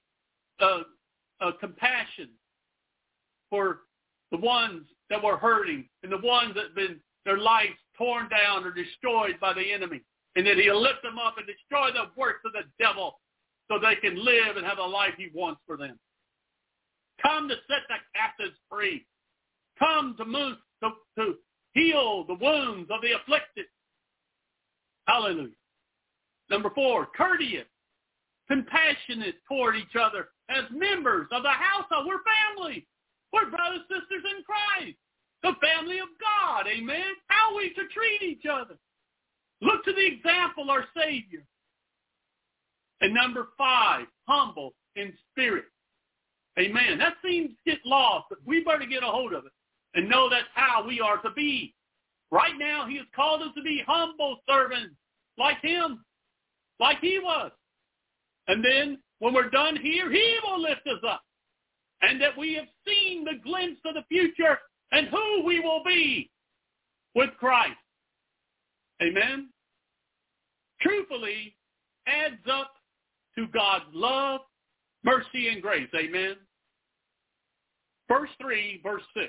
a compassion for the ones that were hurting and the ones that had been their lives torn down or destroyed by the enemy. And that he'll lift them up and destroy the works of the devil so they can live and have the life he wants for them. Come to set the captives free. Come to move, to heal the wounds of the afflicted. Hallelujah. Number 4, courteous, compassionate toward each other as members of the household. We're family. We're brothers and sisters in Christ. The family of God. Amen. How are we to treat each other? Look to the example of our Savior. And number 5, humble in spirit. Amen. That seems to get lost, but we better get a hold of it and know that's how we are to be. Right now, he has called us to be humble servants like him, like he was. And then when we're done here, he will lift us up. And that we have seen the glimpse of the future and who we will be with Christ. Amen. Truthfully adds up to God's love, mercy, and grace. Amen. Verse 3, verse 6.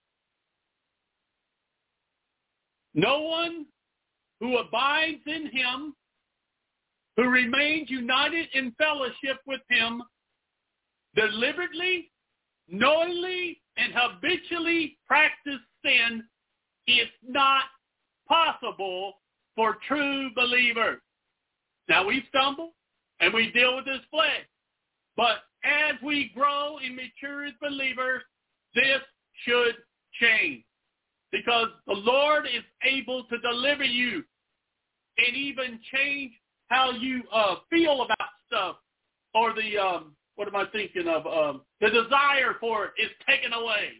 No one who abides in him, who remains united in fellowship with him, deliberately, knowingly, and habitually practice sin, it's not possible for true believers. Now we stumble and we deal with this flesh. But as we grow and mature as believers, this should change. Because the Lord is able to deliver you and even change how you feel about stuff. Or the, what am I thinking of? The desire for it is taken away.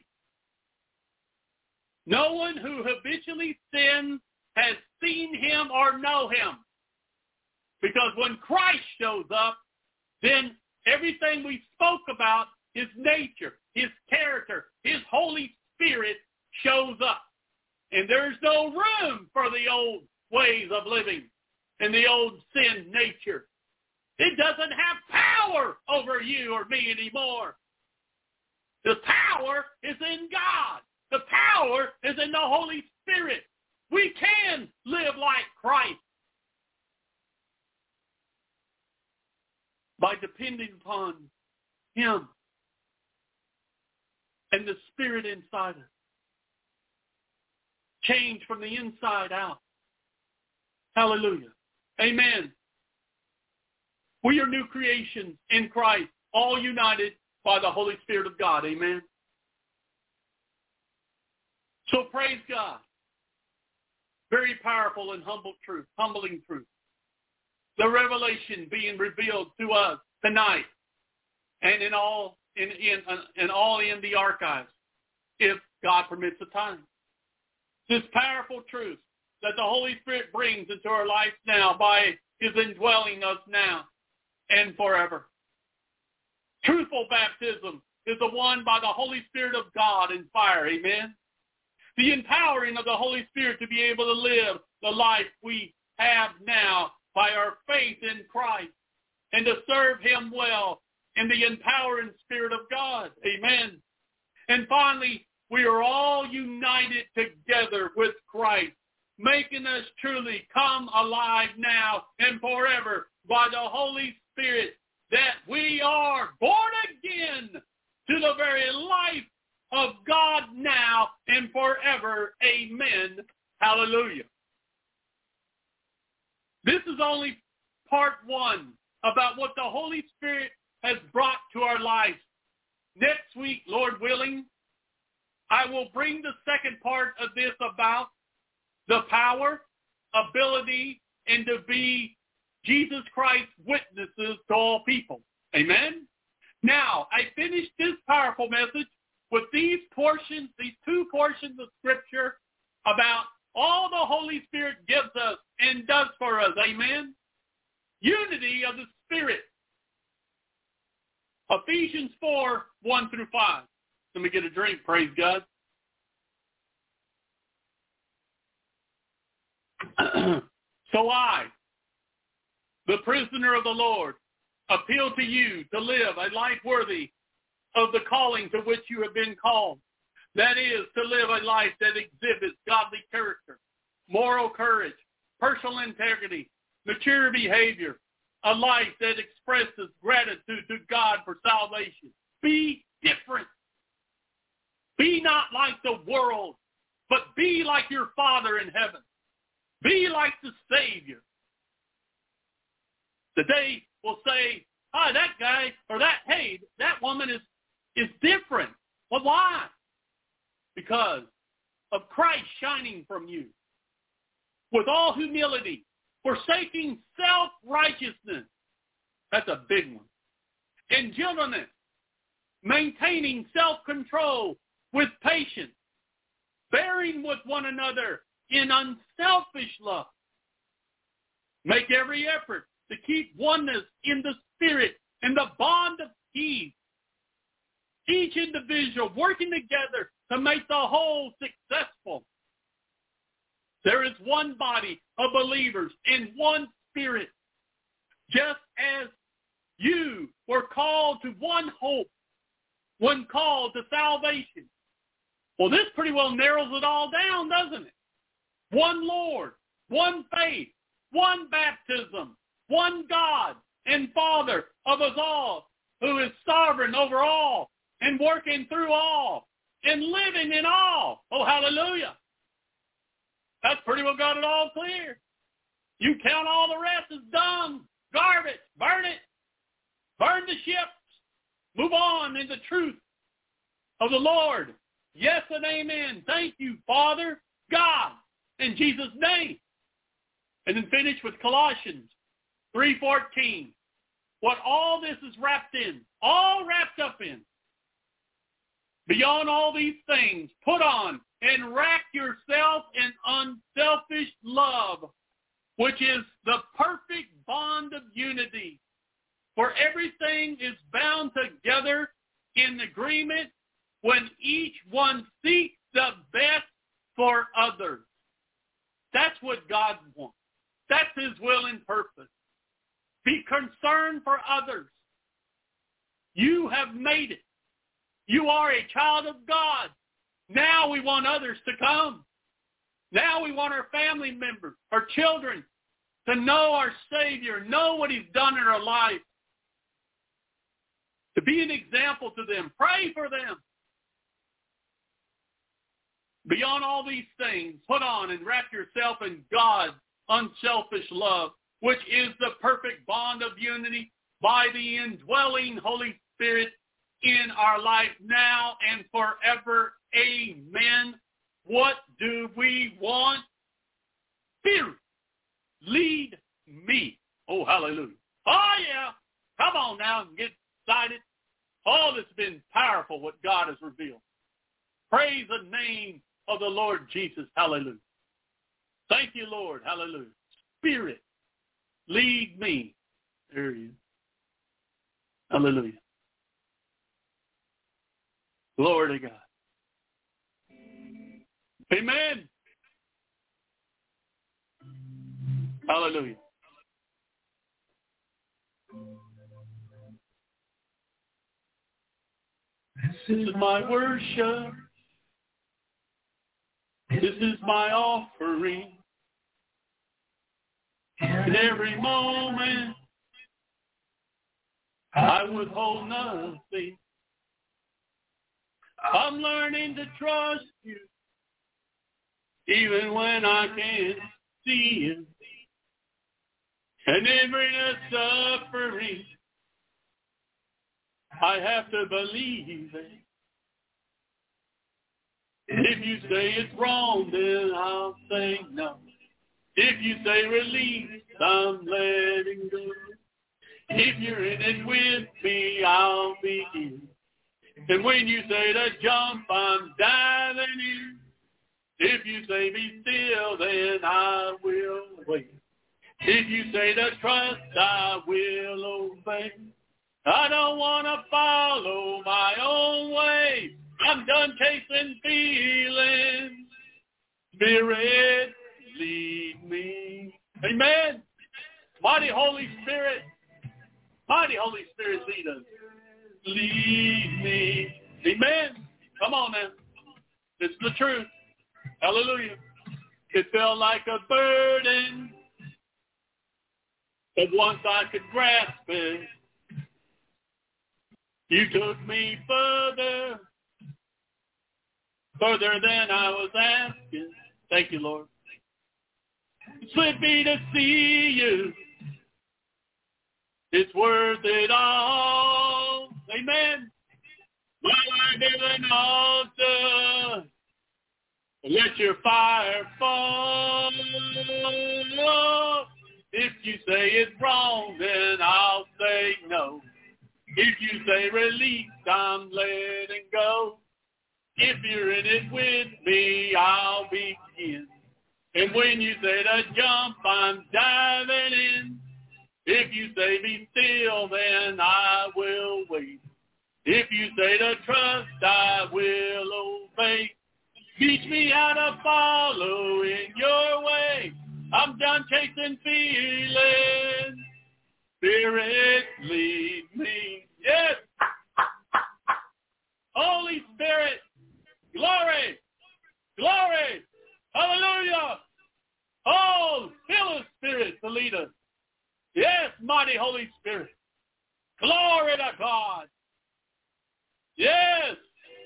No one who habitually sins has seen him or know him. Because when Christ shows up, then everything we spoke about, his nature, his character, his Holy Spirit shows up. And there's no room for the old ways of living and the old sin nature. It doesn't have power over you or me anymore. The power is in God. The power is in the Holy Spirit. We can live like Christ by depending upon him and the Spirit inside us. Change from the inside out. Hallelujah. Amen. We are new creations in Christ, all united by the Holy Spirit of God. Amen. So praise God. Very powerful and humbling truth. The revelation being revealed to us tonight and in all in the archives, if God permits the time. This powerful truth that the Holy Spirit brings into our life now by his indwelling us now and forever. Truthful baptism is the one by the Holy Spirit of God in fire. Amen. The empowering of the Holy Spirit to be able to live the life we have now by our faith in Christ and to serve him well in the empowering Spirit of God. Amen. And finally, we are all united together with Christ, making us truly come alive now and forever by the Holy Spirit, that we are born again to the very life of God now and forever. Amen. Hallelujah. This is only part 1 about what the Holy Spirit has brought to our lives. Next week, Lord willing, I will bring the second part of this about the power, ability, and to be Jesus Christ's witnesses to all people. Amen? Now, I finished this powerful message with these portions, these 2 portions of Scripture about all the Holy Spirit gives us and does for us. Amen? Unity of the Spirit. Ephesians 4, 1 through 5. Let me get a drink, praise God. So I, the prisoner of the Lord, appeal to you to live a life worthy of the calling to which you have been called. That is, to live a life that exhibits godly character, moral courage, personal integrity, mature behavior, a life that expresses gratitude to God for salvation. Be different. Be not like the world, but be like your Father in heaven. Be like the Savior. That they will say, oh, that guy or that woman is different. Well, why? Because of Christ shining from you. With all humility, forsaking self-righteousness. That's a big one. And gentleness, maintaining self-control with patience, bearing with one another in unselfish love. Make every effort to keep oneness in the Spirit and the bond of peace. Each individual working together to make the whole successful. There is one body of believers in one Spirit, just as you were called to one hope, one call to salvation. Well, this pretty well narrows it all down, doesn't it? One Lord, one faith, one baptism, one God and Father of us all, who is sovereign over all and working through all and living in all. Oh, hallelujah. That's pretty well got it all clear. You count all the rest as dung, garbage, burn it. Burn the ships. Move on in the truth of the Lord. Yes and amen. Thank you, Father, God, in Jesus' name. And then finish with Colossians 3:14. What all this is wrapped in, all wrapped up in. Beyond all these things, put on and wrap yourself in unselfish love, which is the perfect bond of unity. For everything is bound together in agreement when each one seeks the best for others. That's what God wants. That's His will and purpose. Be concerned for others. You have made it. You are a child of God. Now we want others to come. Now we want our family members, our children, to know our Savior, know what He's done in our life. To be an example to them. Pray for them. Beyond all these things, put on and wrap yourself in God's unselfish love, which is the perfect bond of unity by the indwelling Holy Spirit in our life now and forever. Amen. What do we want? Spirit, lead me. Oh, hallelujah. Oh, yeah. Come on now and get excited. Oh, it's been powerful what God has revealed. Praise the name of the Lord Jesus. Hallelujah. Thank you, Lord. Hallelujah. Spirit, lead me. There He is. Hallelujah. Glory to God. Amen. Hallelujah. This is my worship. This is my offering. In every moment, I withhold nothing. I'm learning to trust you, even when I can't see you. And every suffering, I have to believe it. If you say it's wrong, then I'll say no. If you say release, I'm letting go. If you're in it with me, I'll be in. And when you say to jump, I'm diving in. If you say be still, then I will wait. If you say to trust, I will obey. I don't want to follow my own way. I'm done chasing feelings. Spirit, lead me. Amen. Mighty Holy Spirit, lead us. Lead me. Amen. Come on now. It's the truth. Hallelujah. It felt like a burden, but once I could grasp it, you took me further further than I was asking. Thank you, Lord. Slip me to see you. It's worth it all. Amen. While I build an altar, let your fire fall. If you say it's wrong, then I'll say no. If you say release, I'm letting go. If you're in it with me, I'll begin. And when you say to jump, I'm diving in. If you say be still, then I will wait. If you say to trust, I will obey. Teach me how to follow in your way. I'm done chasing feelings. Spirit, lead me. Yes. Holy Spirit, glory, glory, hallelujah. Oh, fill the Spirit to lead us. Yes, mighty Holy Spirit. Glory to God. Yes.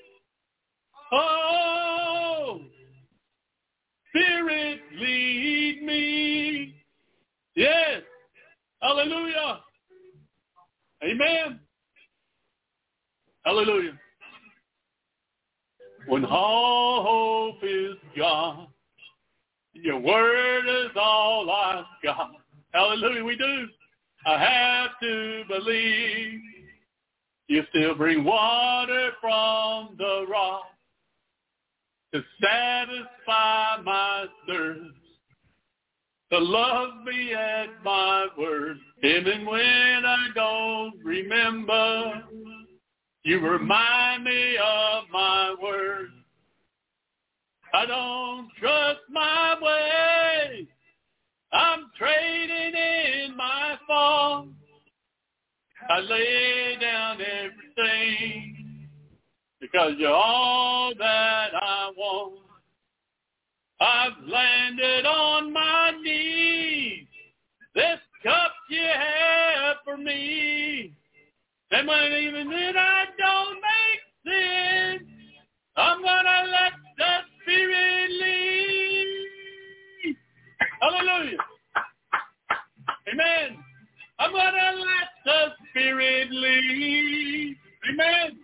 Oh, Spirit, lead me. Yes. Hallelujah. Amen. Hallelujah. When all hope is gone, your word is all I've got. Hallelujah, we do. I have to believe you still bring water from the rock to satisfy my thirst, to love me at my word. Even when I don't remember, you remind me of my word. I don't trust my way. I'm trading in my fall. I lay down everything because you're all that I want. I've landed on my knees. This cup you have for me. And when even then I don't make sense, I'm going to let the Spirit lead. Hallelujah. Amen. I'm going to let the Spirit lead. Amen.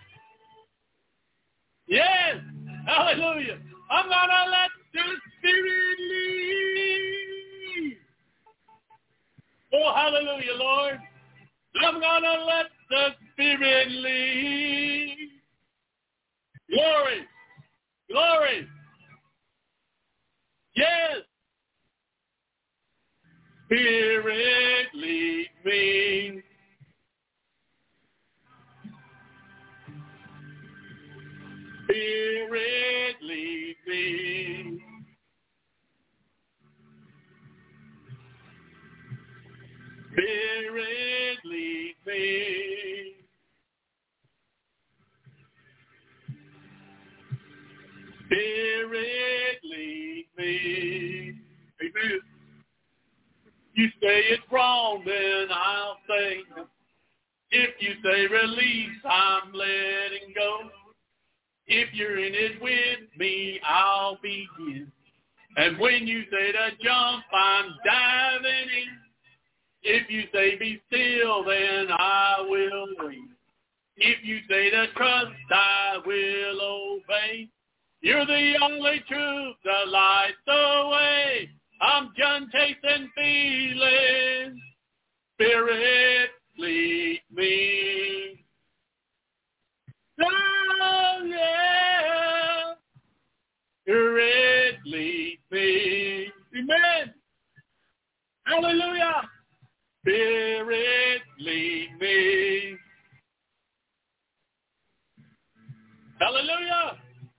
Yes. Hallelujah. I'm going to let the Spirit lead. Oh, hallelujah, Lord. I'm going to let the Spirit lead. Glory. Glory. Yes. Spirit, lead me. Spirit, lead me. Spirit, lead me. Spirit, lead me. Amen. You say it's wrong, then I'll say no. If you say release, I'm letting go. If you're in it with me, I'll begin. And when you say to jump, I'm diving in. If you say be still, then I will wait. If you say to trust, I will obey. You're the only truth that lights the way. I'm done chasing feelings. Spirit, lead me. Oh, yeah. Spirit, lead me. Amen. Hallelujah. Spirit, lead me. Hallelujah.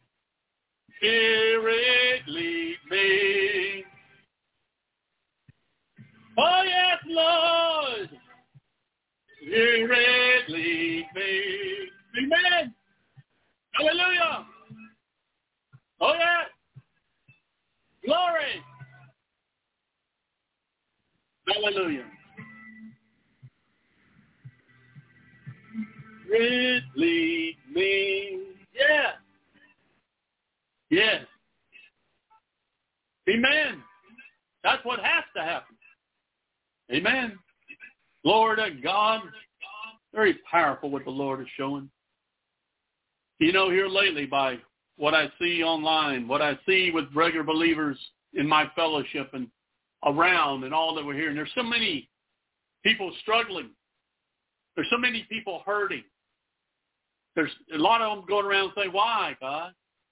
Spirit, lead me. Oh, yes, Lord. Spirit, lead me. Amen. Hallelujah. Oh, yes. Glory. Hallelujah. Spirit, lead me. Yeah. Yes. Amen. That's what has to happen. Amen. Glory to God. Very powerful what the Lord is showing. You know, here lately by what I see online, what I see with regular believers in my fellowship and around and all that we're hearing, there's so many people struggling. There's so many people hurting. There's a lot of them going around saying, why, God?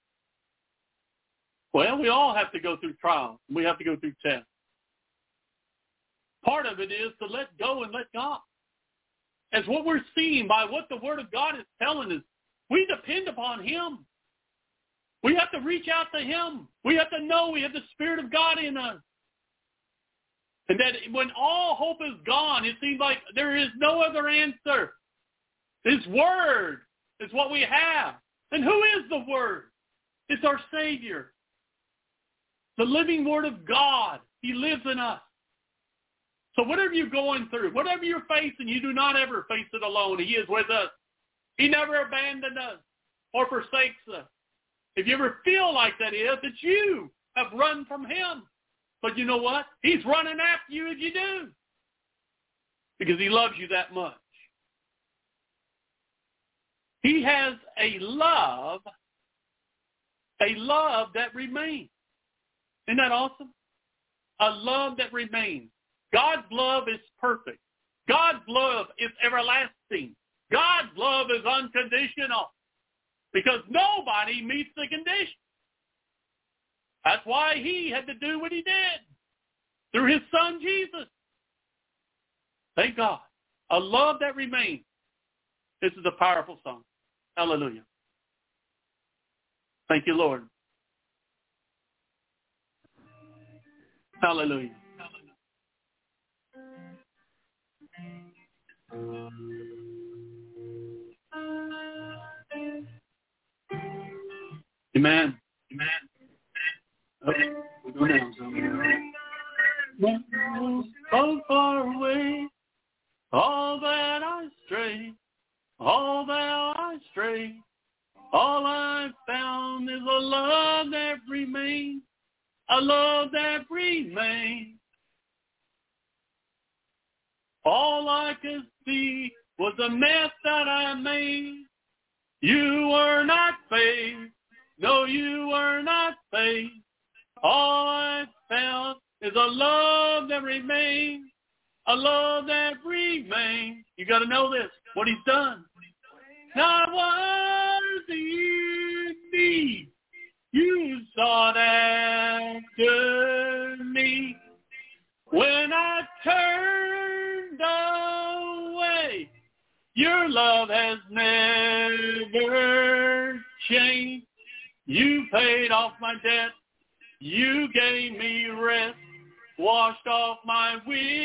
Well, we all have to go through trials. We have to go through tests. Part of it is to let go and let God. As what we're seeing by what the Word of God is telling us, we depend upon Him. We have to reach out to Him. We have to know we have the Spirit of God in us. And that when all hope is gone, it seems like there is no other answer. His Word is what we have. And who is the Word? It's our Savior. The living Word of God. He lives in us. So whatever you're going through, whatever you're facing, you do not ever face it alone. He is with us. He never abandoned us or forsakes us. If you ever feel like that is, it's you have run from Him. But you know what? He's running after you as you do. Because He loves you that much. He has a love that remains. Isn't that awesome? A love that remains. God's love is perfect. God's love is everlasting. God's love is unconditional. Because nobody meets the condition. That's why He had to do what He did. Through His Son, Jesus. Thank God. A love that remains. This is a powerful song. Hallelujah. Thank you, Lord. Hallelujah. Amen. Amen. Okay, we're going down somewhere. So far away, all that I stray, all that I stray, all I've found is a love that remains, a love that remains. All I could see was a mess that I made. You were not faithful. No, you were not faithful. All I found is a love that remains, a love that remains. You got to know this, what He's done. Not worthy in me, you sought after me. When I turned away, your love has never changed. You paid off my debt. You gave me rest. Washed off my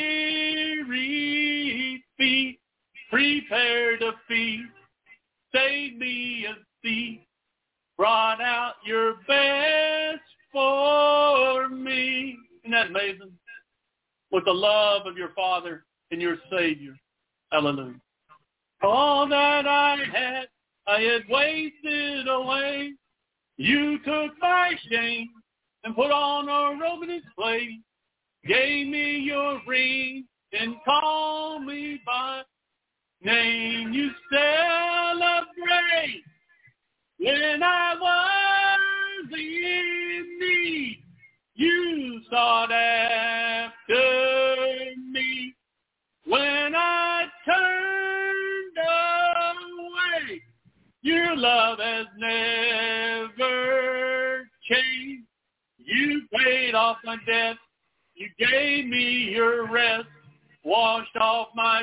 weary feet. Prepared a feast. Saved me a seat. Brought out your best for me. Isn't that amazing? With the love of your Father and your Savior. Hallelujah. All that I had wasted away. You took my shame and put on a robe in its place. Gave me your ring and called me by name. You celebrate when I was in need. You sought after me. When I turned away, your love has never changed. You paid off my debt. You gave me your rest. Washed off my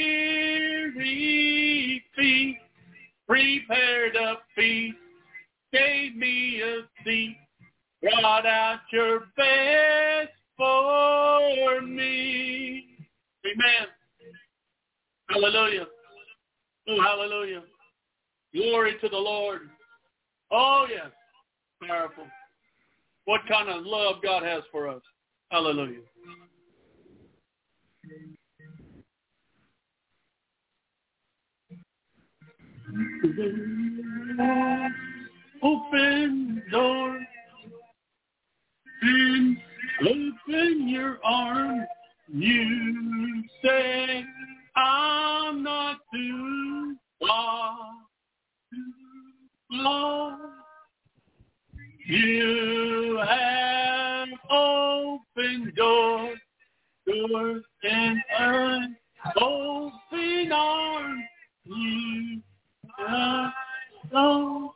weary feet. Prepared a feast. Gave me a seat. Brought out your best for me. Amen. Hallelujah. Oh, hallelujah. Glory to the Lord. Oh, yes. Powerful. What kind of love God has for us. Hallelujah. Open door. your arms. You say I'm not too far. You have opened doors and open arms. You have so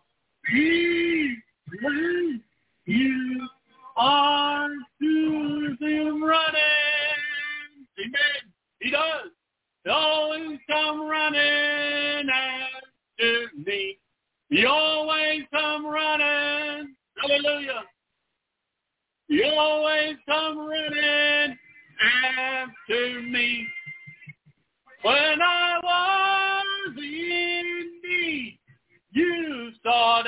easy. You are to them running. Amen. He does. He always come running after me. He always come running. Hallelujah. He always come running after me. When I was in need, you sought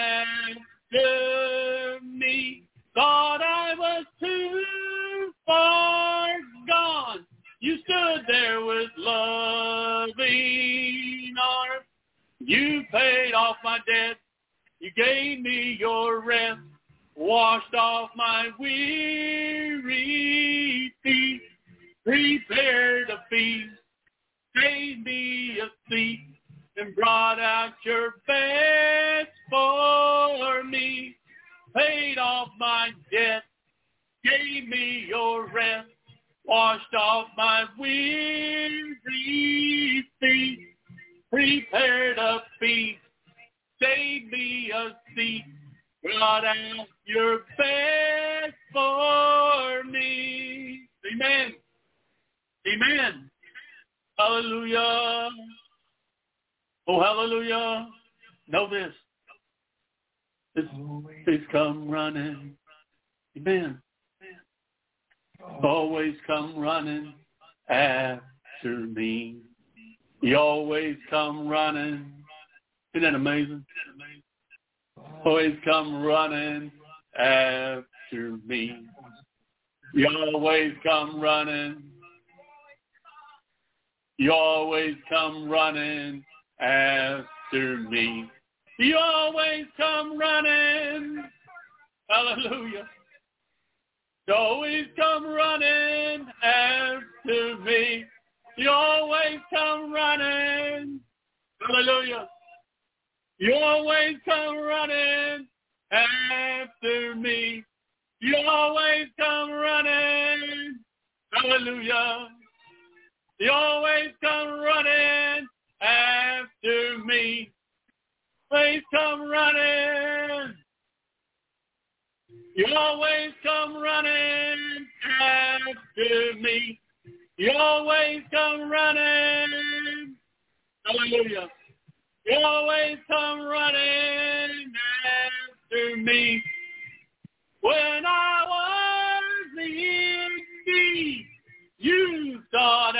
after me. Thought I was too far gone. You stood there with loving arms. You paid off my debt. You gave me your rest. Washed off my weary feet. Prepared a feast. Gave me a seat. And brought out your best for me. Paid off my debt. Gave me your rest. Washed off my weary feet. Prepared a feast. Saved me a seat. Brought out your best for me. Amen. Amen. Hallelujah. Oh, hallelujah. Know this. It's come running. Amen. Always come running after me. You always come running. Isn't that amazing? Always come running after me. You always come running. You always come running after me. You always come running. Hallelujah. You always come running after me. You always come running. Hallelujah. You always come running after me. You always come running. Hallelujah. You always come running after me. Always come running. You always come running after me. You always come running. Hallelujah. You always come running after me. When I was in need, you sought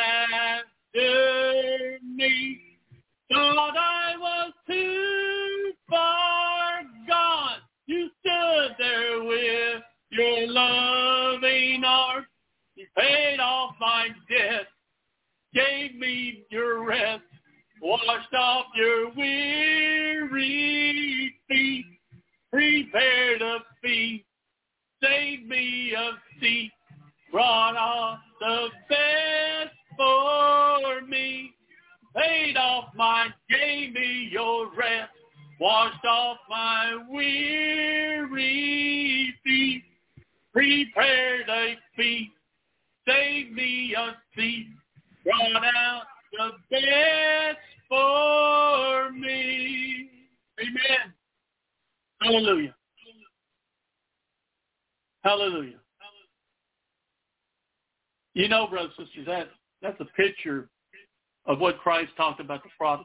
after me. Thought I was too far gone. You stood there with your loving arms. You paid off my debt. Gave me your rest. Washed off your weary feet. Prepared a feast. Saved me a seat. Brought off the best for me. Paid off mine. Gave me your rest. Washed off my weary feet. Prepared a feast. Saved me a seat. Brought out the best for me. Amen. Hallelujah. Hallelujah. You know, brothers and sisters, that's a picture of what Christ talked about the prodigal.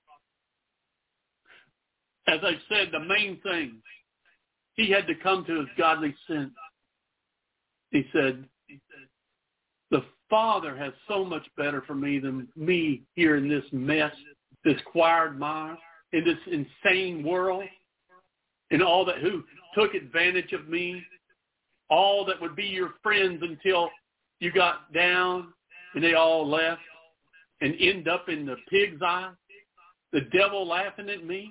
As I said, the main thing, he had to come to his godly sense. He said, the Father has so much better for me than me here in this mess, this quagmire, in this insane world, and all that who took advantage of me, all that would be your friends until you got down and they all left and end up in the pig's eye, the devil laughing at me.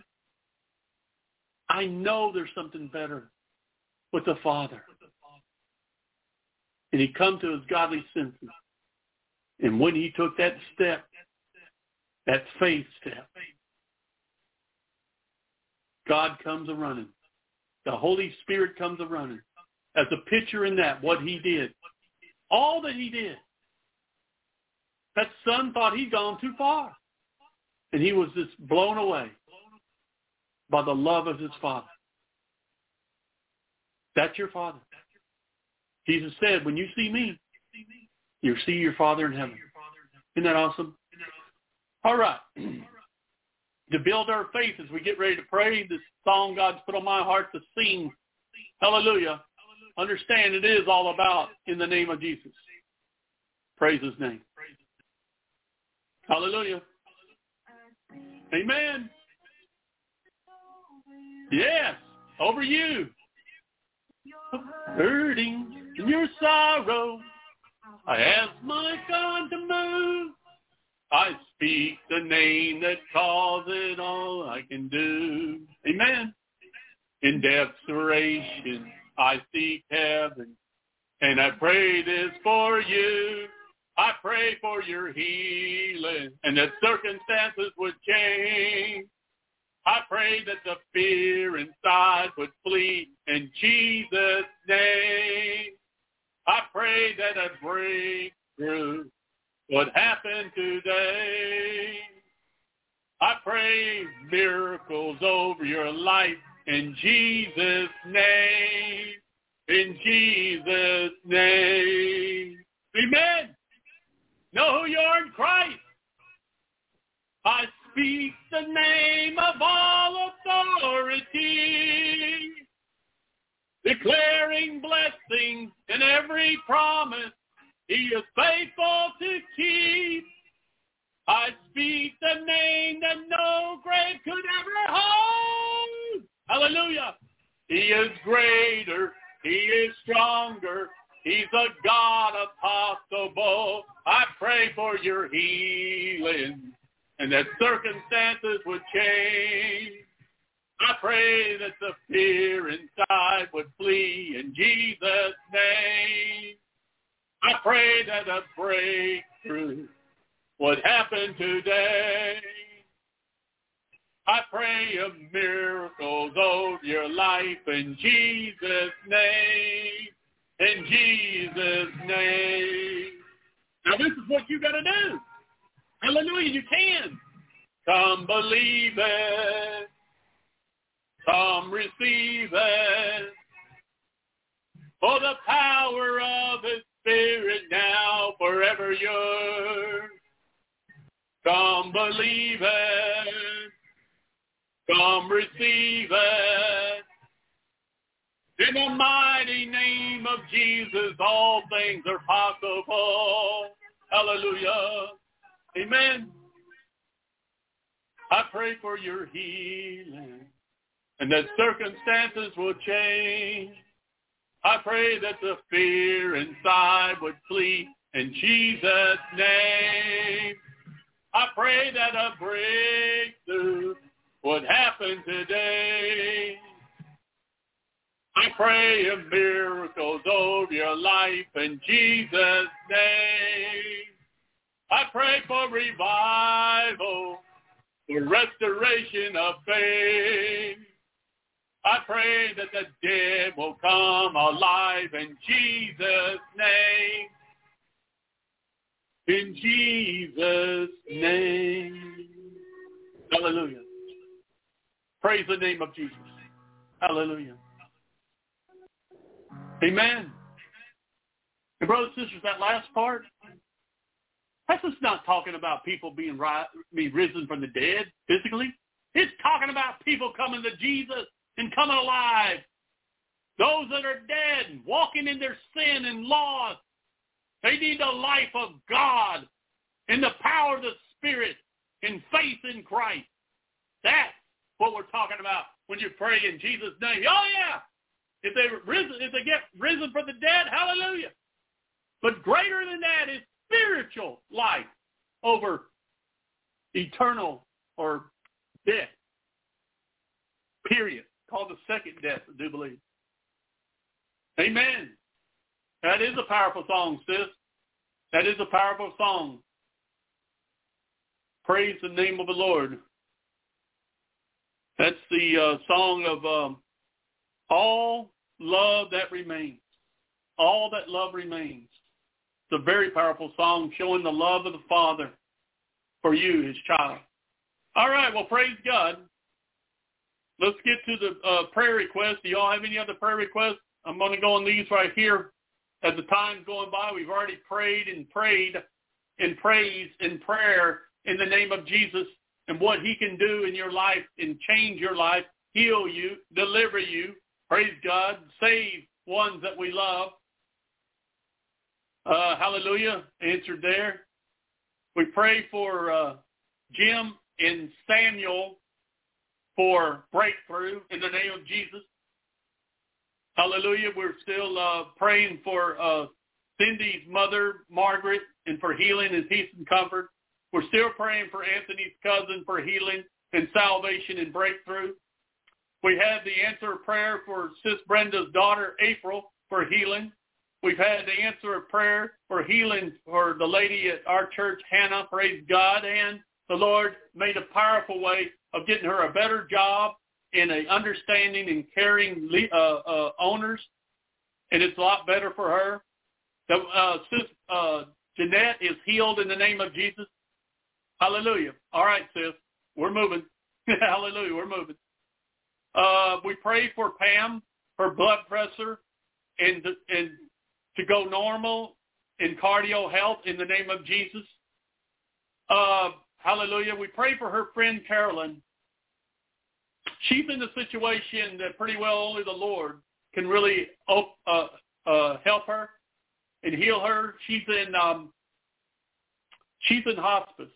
I know there's something better with the Father. And he come to his godly senses. And when he took that step, that faith step, God comes a-running. The Holy Spirit comes a-running. As a picture in that, what he did. All that he did. That son thought he'd gone too far. And he was just blown away by the love of his Father. That's your Father. Jesus said, when you see me, you'll see your Father in heaven. Isn't that awesome? All right. To build our faith as we get ready to pray, this song God's put on my heart to sing. Hallelujah. Understand it is all about in the name of Jesus. Praise his name. Hallelujah. Amen. Yes. Over you. Hurting in your sorrow, I ask my God to move. I speak the name that calls it all I can do. Amen. In desperation, I seek heaven, and I pray this for you. I pray for your healing, and that circumstances would change. I pray that the fear inside would flee in Jesus' name. I pray that a breakthrough would happen today. I pray miracles over your life in Jesus' name. In Jesus' name. Amen. Know who you are in Christ. I speak the name of all authority, declaring blessings in every promise he is faithful to keep. I speak the name that no grave could ever hold. Hallelujah. He is greater. He is stronger. He's a God of possible. I pray for your healing and that circumstances would change. I pray that the fear inside would flee in Jesus' name. I pray that a breakthrough would happen today. I pray of miracles over your life in Jesus' name. In Jesus' name. Now this is what you got to do. Hallelujah, you can. Come believe it. Come receive it. For the power of his Spirit now forever yours. Come believe it. Come receive it. In the mighty name of Jesus, all things are possible. Hallelujah. Amen. I pray for your healing and that circumstances will change. I pray that the fear inside would flee in Jesus' name. I pray that a breakthrough would happen today. I pray of miracles over your life in Jesus' name. I pray for revival, for restoration of faith. I pray that the dead will come alive in Jesus' name. In Jesus' name. Hallelujah. Praise the name of Jesus. Hallelujah. Amen. And brothers and sisters, that last part, that's just not talking about people being risen from the dead physically. It's talking about people coming to Jesus and coming alive. Those that are dead, walking in their sin and lost. They need the life of God and the power of the Spirit and faith in Christ. That's what we're talking about when you pray in Jesus' name. Oh, yeah. If they get risen from the dead, hallelujah. But greater than that is spiritual life over eternal or death. Period. Called the second death, I do believe. Amen. That is a powerful song, sis. That is a powerful song. Praise the name of the Lord. That's the song of All Love That Remains. All That Love Remains. It's a very powerful song showing the love of the Father for you, his child. All right, well, praise God. Let's get to the prayer requests. Do y'all have any other prayer requests? I'm going to go on these right here. As the time's going by, we've already prayed and praise and prayer in the name of Jesus and what he can do in your life and change your life, heal you, deliver you, praise God, save ones that we love. Hallelujah, answered there. We pray for Jim and Samuel for breakthrough in the name of Jesus. Hallelujah. We're still praying for Cindy's mother, Margaret, and for healing and peace and comfort. We're still praying for Anthony's cousin for healing and salvation and breakthrough. We had the answer of prayer for Sis Brenda's daughter, April, for healing. We've had the answer of prayer for healing for the lady at our church, Hannah, praise God. And the Lord made a powerful way of getting her a better job and a understanding and caring owners. And it's a lot better for her. Sis Jeanette is healed in the name of Jesus. Hallelujah. All right, sis. We're moving. Hallelujah. We're moving. We pray for Pam, her blood pressure, and to go normal in cardio health in the name of Jesus. Hallelujah. We pray for her friend Carolyn. She's in a situation that pretty well only the Lord can really help her and heal her. She's in hospice.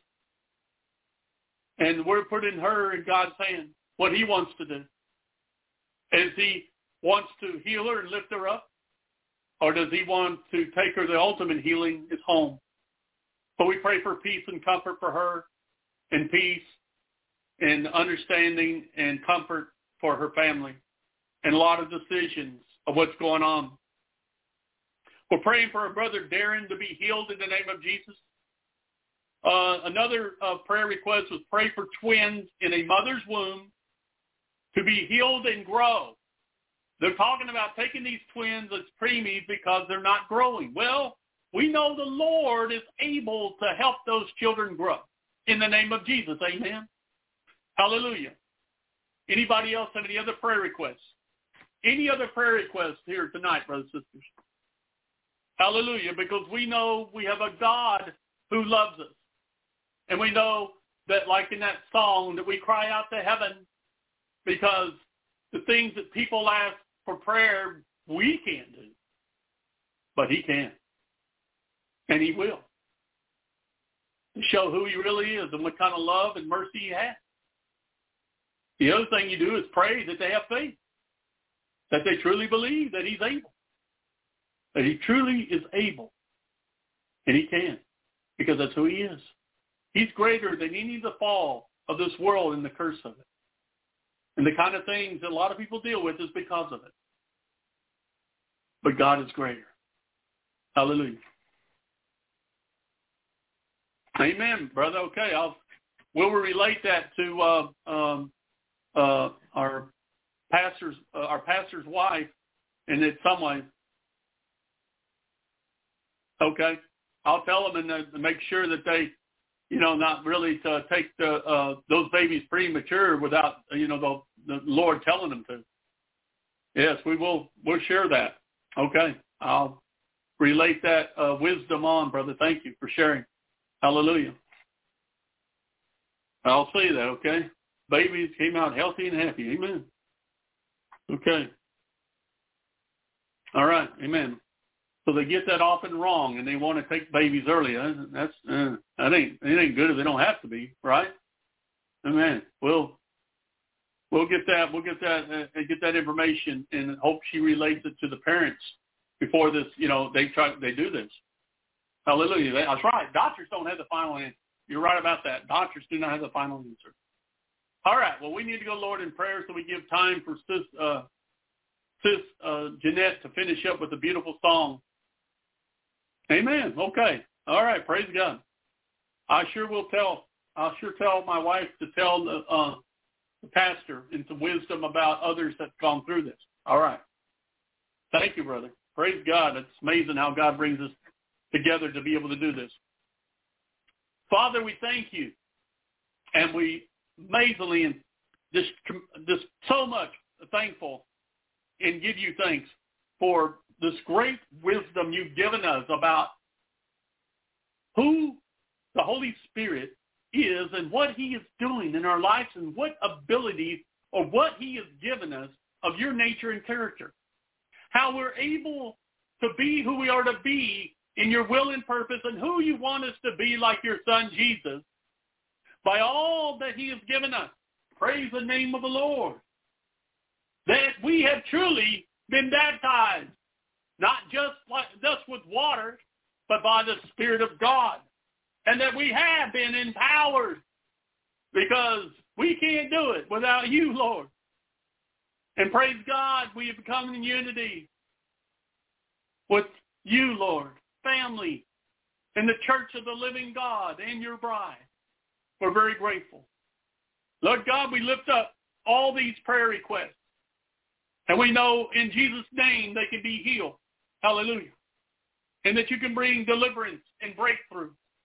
And we're putting her in God's hand, what he wants to do. As he wants to heal her and lift her up, or does he want to take her, the ultimate healing is home. But we pray for peace and comfort for her, and peace and understanding and comfort for her family, and a lot of decisions of what's going on. We're praying for our brother Darren to be healed in the name of Jesus. Another prayer request was pray for twins in a mother's womb to be healed and grow. They're talking about taking these twins as preemies because they're not growing. Well, we know the Lord is able to help those children grow in the name of Jesus. Amen. Hallelujah. Anybody else have any other prayer requests? Any other prayer requests here tonight, brothers and sisters? Hallelujah. Because we know we have a God who loves us. And we know that, like in that song, that we cry out to heaven because the things that people ask for prayer, we can't do. But he can. And he will. To show who he really is and what kind of love and mercy he has. The other thing you do is pray that they have faith. That they truly believe that he's able. That he truly is able. And he can. Because that's who he is. He's greater than any of the fall of this world and the curse of it. And the kind of things that a lot of people deal with is because of it. But God is greater. Hallelujah. Amen, brother. Okay, we'll relate that to our pastor's wife, and in some way. Okay, I'll tell them and make sure that they, not really to take those babies premature without, the Lord telling them to. Yes, we will. We'll share that. Okay, I'll relate that wisdom on, brother. Thank you for sharing. Hallelujah. I'll say that, okay? Babies came out healthy and happy. Amen. Okay. All right. Amen. So they get that often wrong, and they want to take babies early. It ain't good if they don't have to be, right? Amen. We'll get that. We'll get that information, and hope she relates it to the parents before this. They do this. Hallelujah. That's right. Doctors don't have the final answer. You're right about that. Doctors do not have the final answer. All right. Well, we need to go, Lord, in prayer, so we give time for Sis Jeanette to finish up with a beautiful song Amen. Okay. All right. Praise God. I'll sure tell my wife to tell the pastor in some wisdom about others that's gone through this. All right. Thank you, brother. Praise God. It's amazing how God brings us together to be able to do this. Father, we thank you. And we amazingly and just so much thankful and give you thanks for this great wisdom you've given us about who the Holy Spirit is and what he is doing in our lives and what abilities or what he has given us of your nature and character. How we're able to be who we are to be in your will and purpose and who you want us to be like your son Jesus by all that he has given us. Praise the name of the Lord. That we have truly been baptized, not just with water, but by the Spirit of God. And that we have been empowered because we can't do it without you, Lord. And praise God, we have become in unity with you, Lord, family, and the church of the living God and your bride. We're very grateful. Lord God, we lift up all these prayer requests. And we know in Jesus' name they can be healed. Hallelujah. And that you can bring deliverance and breakthrough.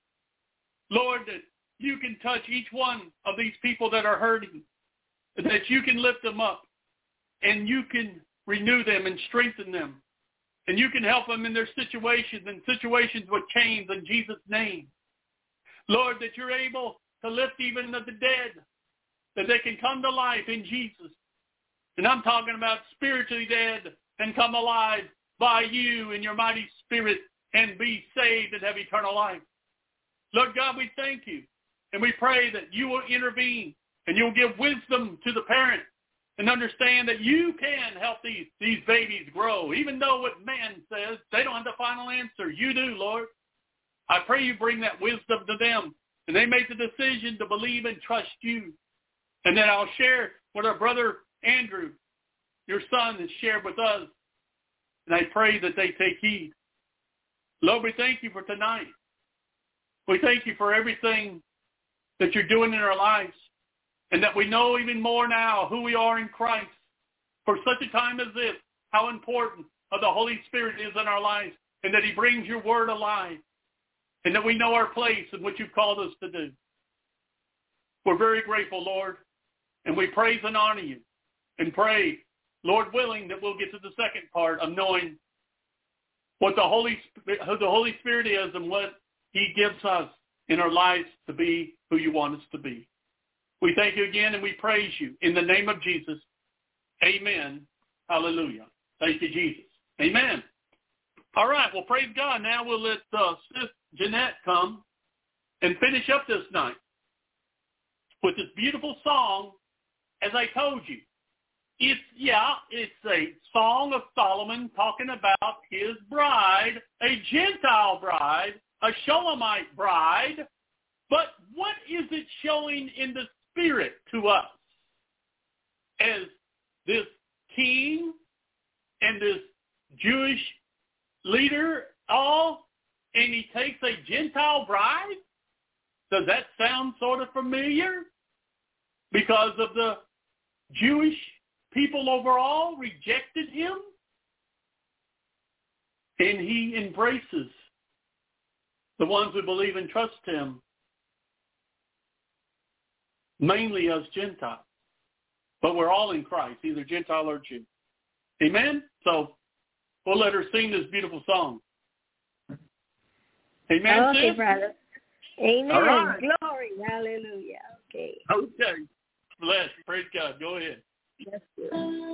Lord, that you can touch each one of these people that are hurting. That you can lift them up. And you can renew them and strengthen them. And you can help them in their situations, and situations with change in Jesus' name. Lord, that you're able to lift even the dead, that they can come to life in Jesus. And I'm talking about spiritually dead and come alive by you in your mighty Spirit and be saved and have eternal life. Lord God, we thank you. And we pray that you will intervene and you'll give wisdom to the parents and understand that you can help these babies grow. Even though what man says, they don't have the final answer. You do, Lord. I pray you bring that wisdom to them and they make the decision to believe and trust you. And then I'll share what our brother Andrew, your son, has shared with us. And I pray that they take heed. Lord, we thank you for tonight. We thank you for everything that you're doing in our lives. And that we know even more now who we are in Christ. For such a time as this, how important the Holy Spirit is in our lives. And that he brings your word alive. And that we know our place in what you've called us to do. We're very grateful, Lord. And we praise and honor you. And pray, Lord willing, that we'll get to the second part of knowing what who the Holy Spirit is and what he gives us in our lives to be who you want us to be. We thank you again and we praise you. In the name of Jesus, amen. Hallelujah. Thank you, Jesus. Amen. All right, well, praise God. Now we'll let Sis Jeanette come and finish up this night with this beautiful song, as I told you. It's a song of Solomon talking about his bride, a Gentile bride, a Shulamite bride. But what is it showing in the Spirit to us? As this king and this Jewish leader and he takes a Gentile bride? Does that sound sort of familiar? Because of the Jewish people overall rejected him. And he embraces the ones who believe and trust him, mainly as Gentiles. But we're all in Christ, either Gentile or Jew. Amen? So we'll let her sing this beautiful song. Amen, okay, sis? brother. Amen. All right. Glory. Hallelujah. Okay. Okay. Bless. Praise God. Go ahead. Yes, sir.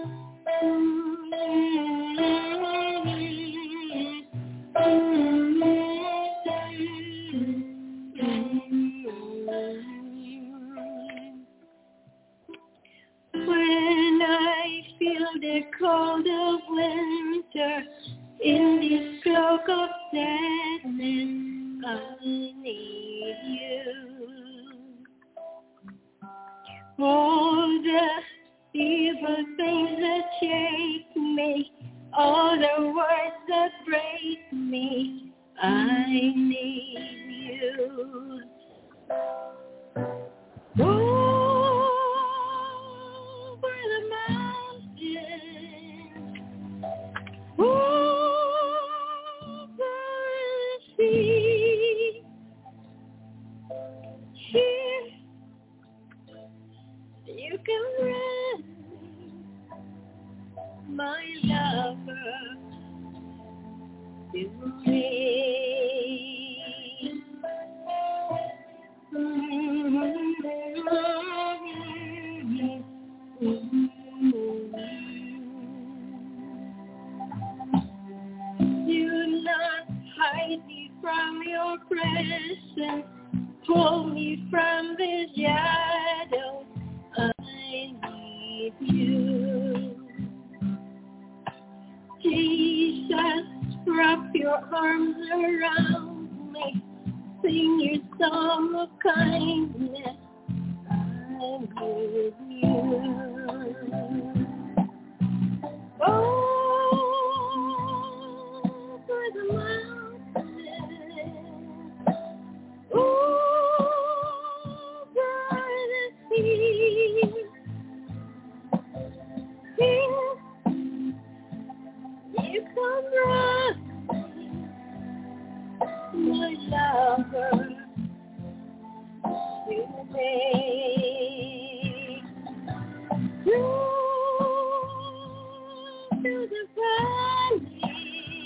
When I feel the cold of winter in this cloak of sadness, I need you. All the evil things that shake me, all the words that break me, I need you. Over the mountains, over the sea, here you can run, my lover, to me. Do not hide me from your presence, pull me from the shadows. I need you. Jesus, wrap your arms around me, sing your song of kindness. I need you. Over the mountains, over the sea, here you come running, my lover, to me. Through the valley,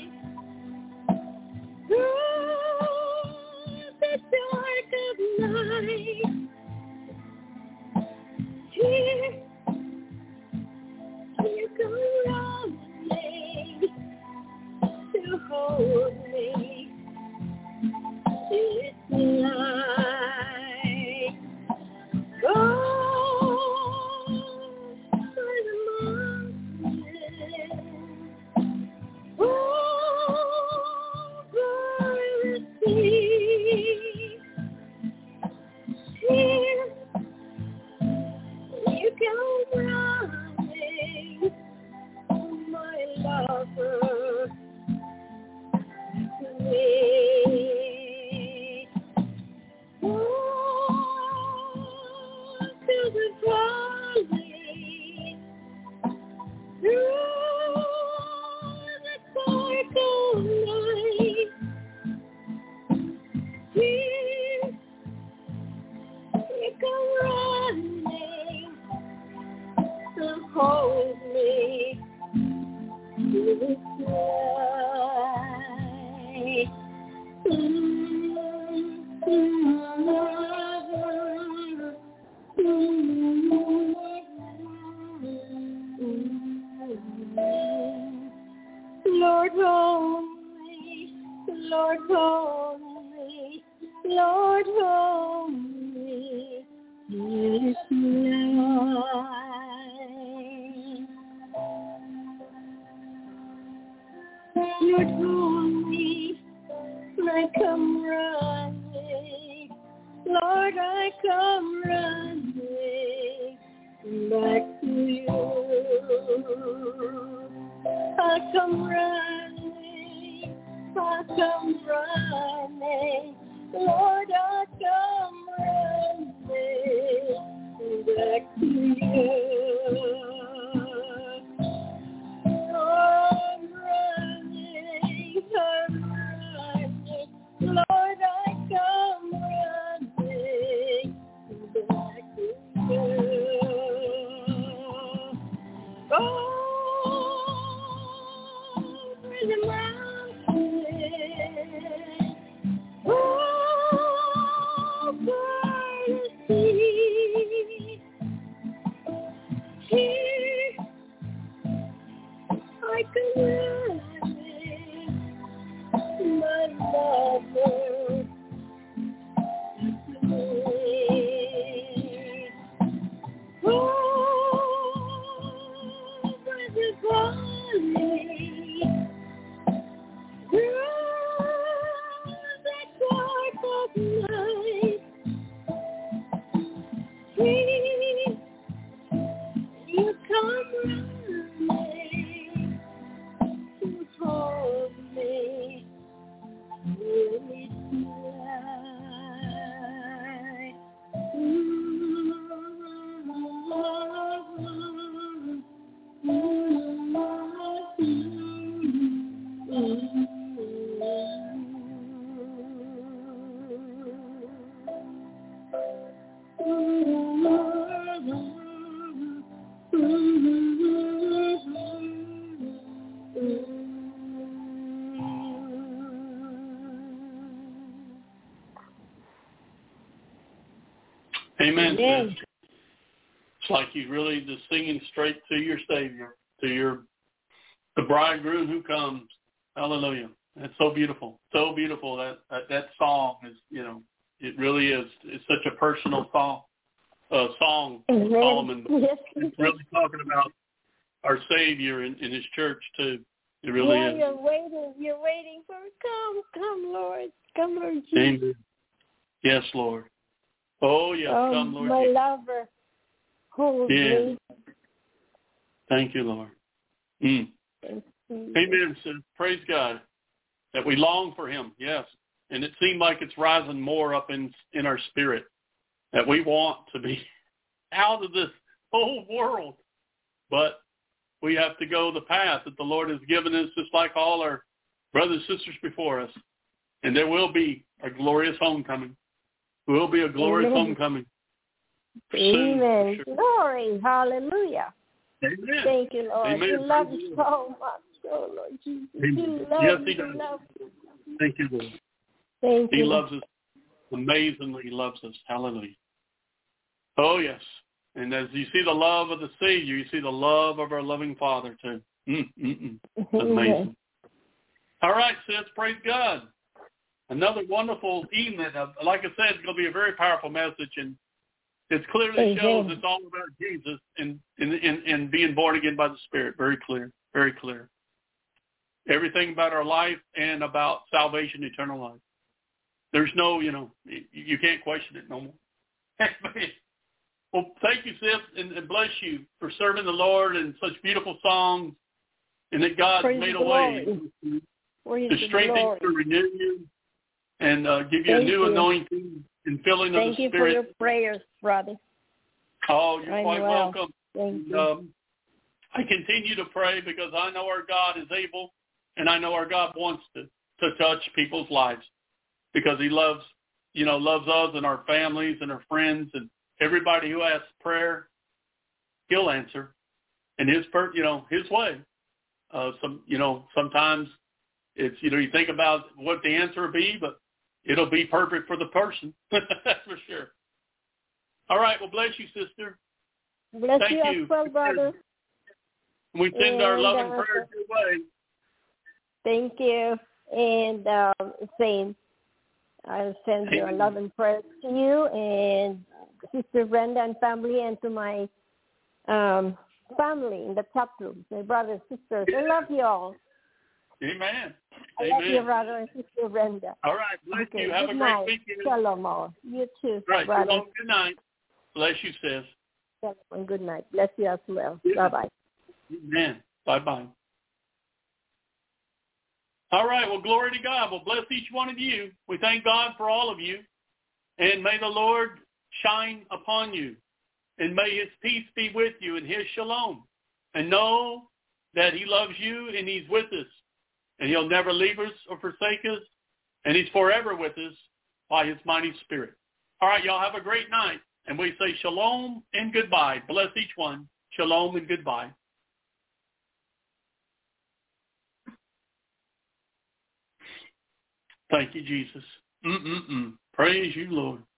through the dark of night, here you come running to hold me. It's light. Go for the mountains, over the sea. Here you come running, my lover, to me. To the valley, through the dark of night, here you come running to hold me to the sky. Lord, hold me, Lord, hold me, Lord, hold me, this night. Lord, hold me, I come running, Lord, I come running back to you. I come running, Lord, I come running back to you. I'm running, Lord, I come running back to you. Over the mountains, over the sea, here I come running, my lover, to me. Over the valley, through the dark of night, Amen. Amen. Sis. It's like you really just singing straight to your Savior, to the bridegroom who comes. Hallelujah. That's so beautiful. So beautiful. That song is, it really is. It's such a personal song of Solomon. Yes. It's really talking about our Savior in his church too. It really is. You're waiting for come, Lord. Come, Lord Jesus. Amen. Yes, Lord. Oh, yes, come, Lord my Jesus. lover. Hold me. Thank you, Lord. Amen, sis. Praise God that we long for him, yes. And it seemed like it's rising more up in our spirit, that we want to be out of this whole world. But we have to go the path that the Lord has given us, just like all our brothers and sisters before us. And there will be a glorious homecoming. There will be a glorious homecoming. Amen. Sure. Glory. Hallelujah. Amen. Thank you, Lord. Amen. We love you so much. Oh, Lord Jesus. Amen. Yes, he does. Thank you, Lord. Thank you. He loves us. Amazingly, he loves us. Hallelujah. Oh, yes. And as you see the love of the Savior, you see the love of our loving Father, too. It's amazing. All right, sis. Praise God. Another wonderful evening. Like I said, it's going to be a very powerful message, and it clearly shows it's all about Jesus and being born again by the Spirit. Very clear. Very clear. Everything about our life and about salvation, eternal life. There's no, you can't question it no more. Well, thank you, sis, and bless you for serving the Lord in such beautiful songs, and that God made a way to strengthen you, to renew you, and give you a new anointing and filling of the Spirit. Thank you for your prayers, brother. Oh, you're quite welcome. Thank you. I continue to pray because I know our God is able, and I know our God wants to touch people's lives because he loves us and our families and our friends and everybody who asks prayer, he'll answer in his way. Sometimes it's, you think about what the answer will be, but it'll be perfect for the person. That's for sure. All right. Well, bless you, sister. Bless Thank you as well, brother. We send our love and prayers your way. Thank you. And same. I'll send your love and prayers to you and Sister Brenda and family, and to my family in the chat room, my brothers and sisters. I love you all. Amen. I love you, brother and Sister Brenda. All right. Bless you. Have a great weekend. Shalom all. You too, right. brother. Shalom. Good night. Bless you, sis. Shalom. Good night. Bless you as well. Yeah. Bye-bye. Amen. Bye-bye. All right. Well, glory to God. Well, bless each one of you. We thank God for all of you. And may the Lord shine upon you. And may his peace be with you and his shalom. And know that he loves you and he's with us. And he'll never leave us or forsake us. And he's forever with us by his mighty Spirit. All right, y'all have a great night. And we say shalom and goodbye. Bless each one. Shalom and goodbye. Thank you, Jesus. Praise you, Lord.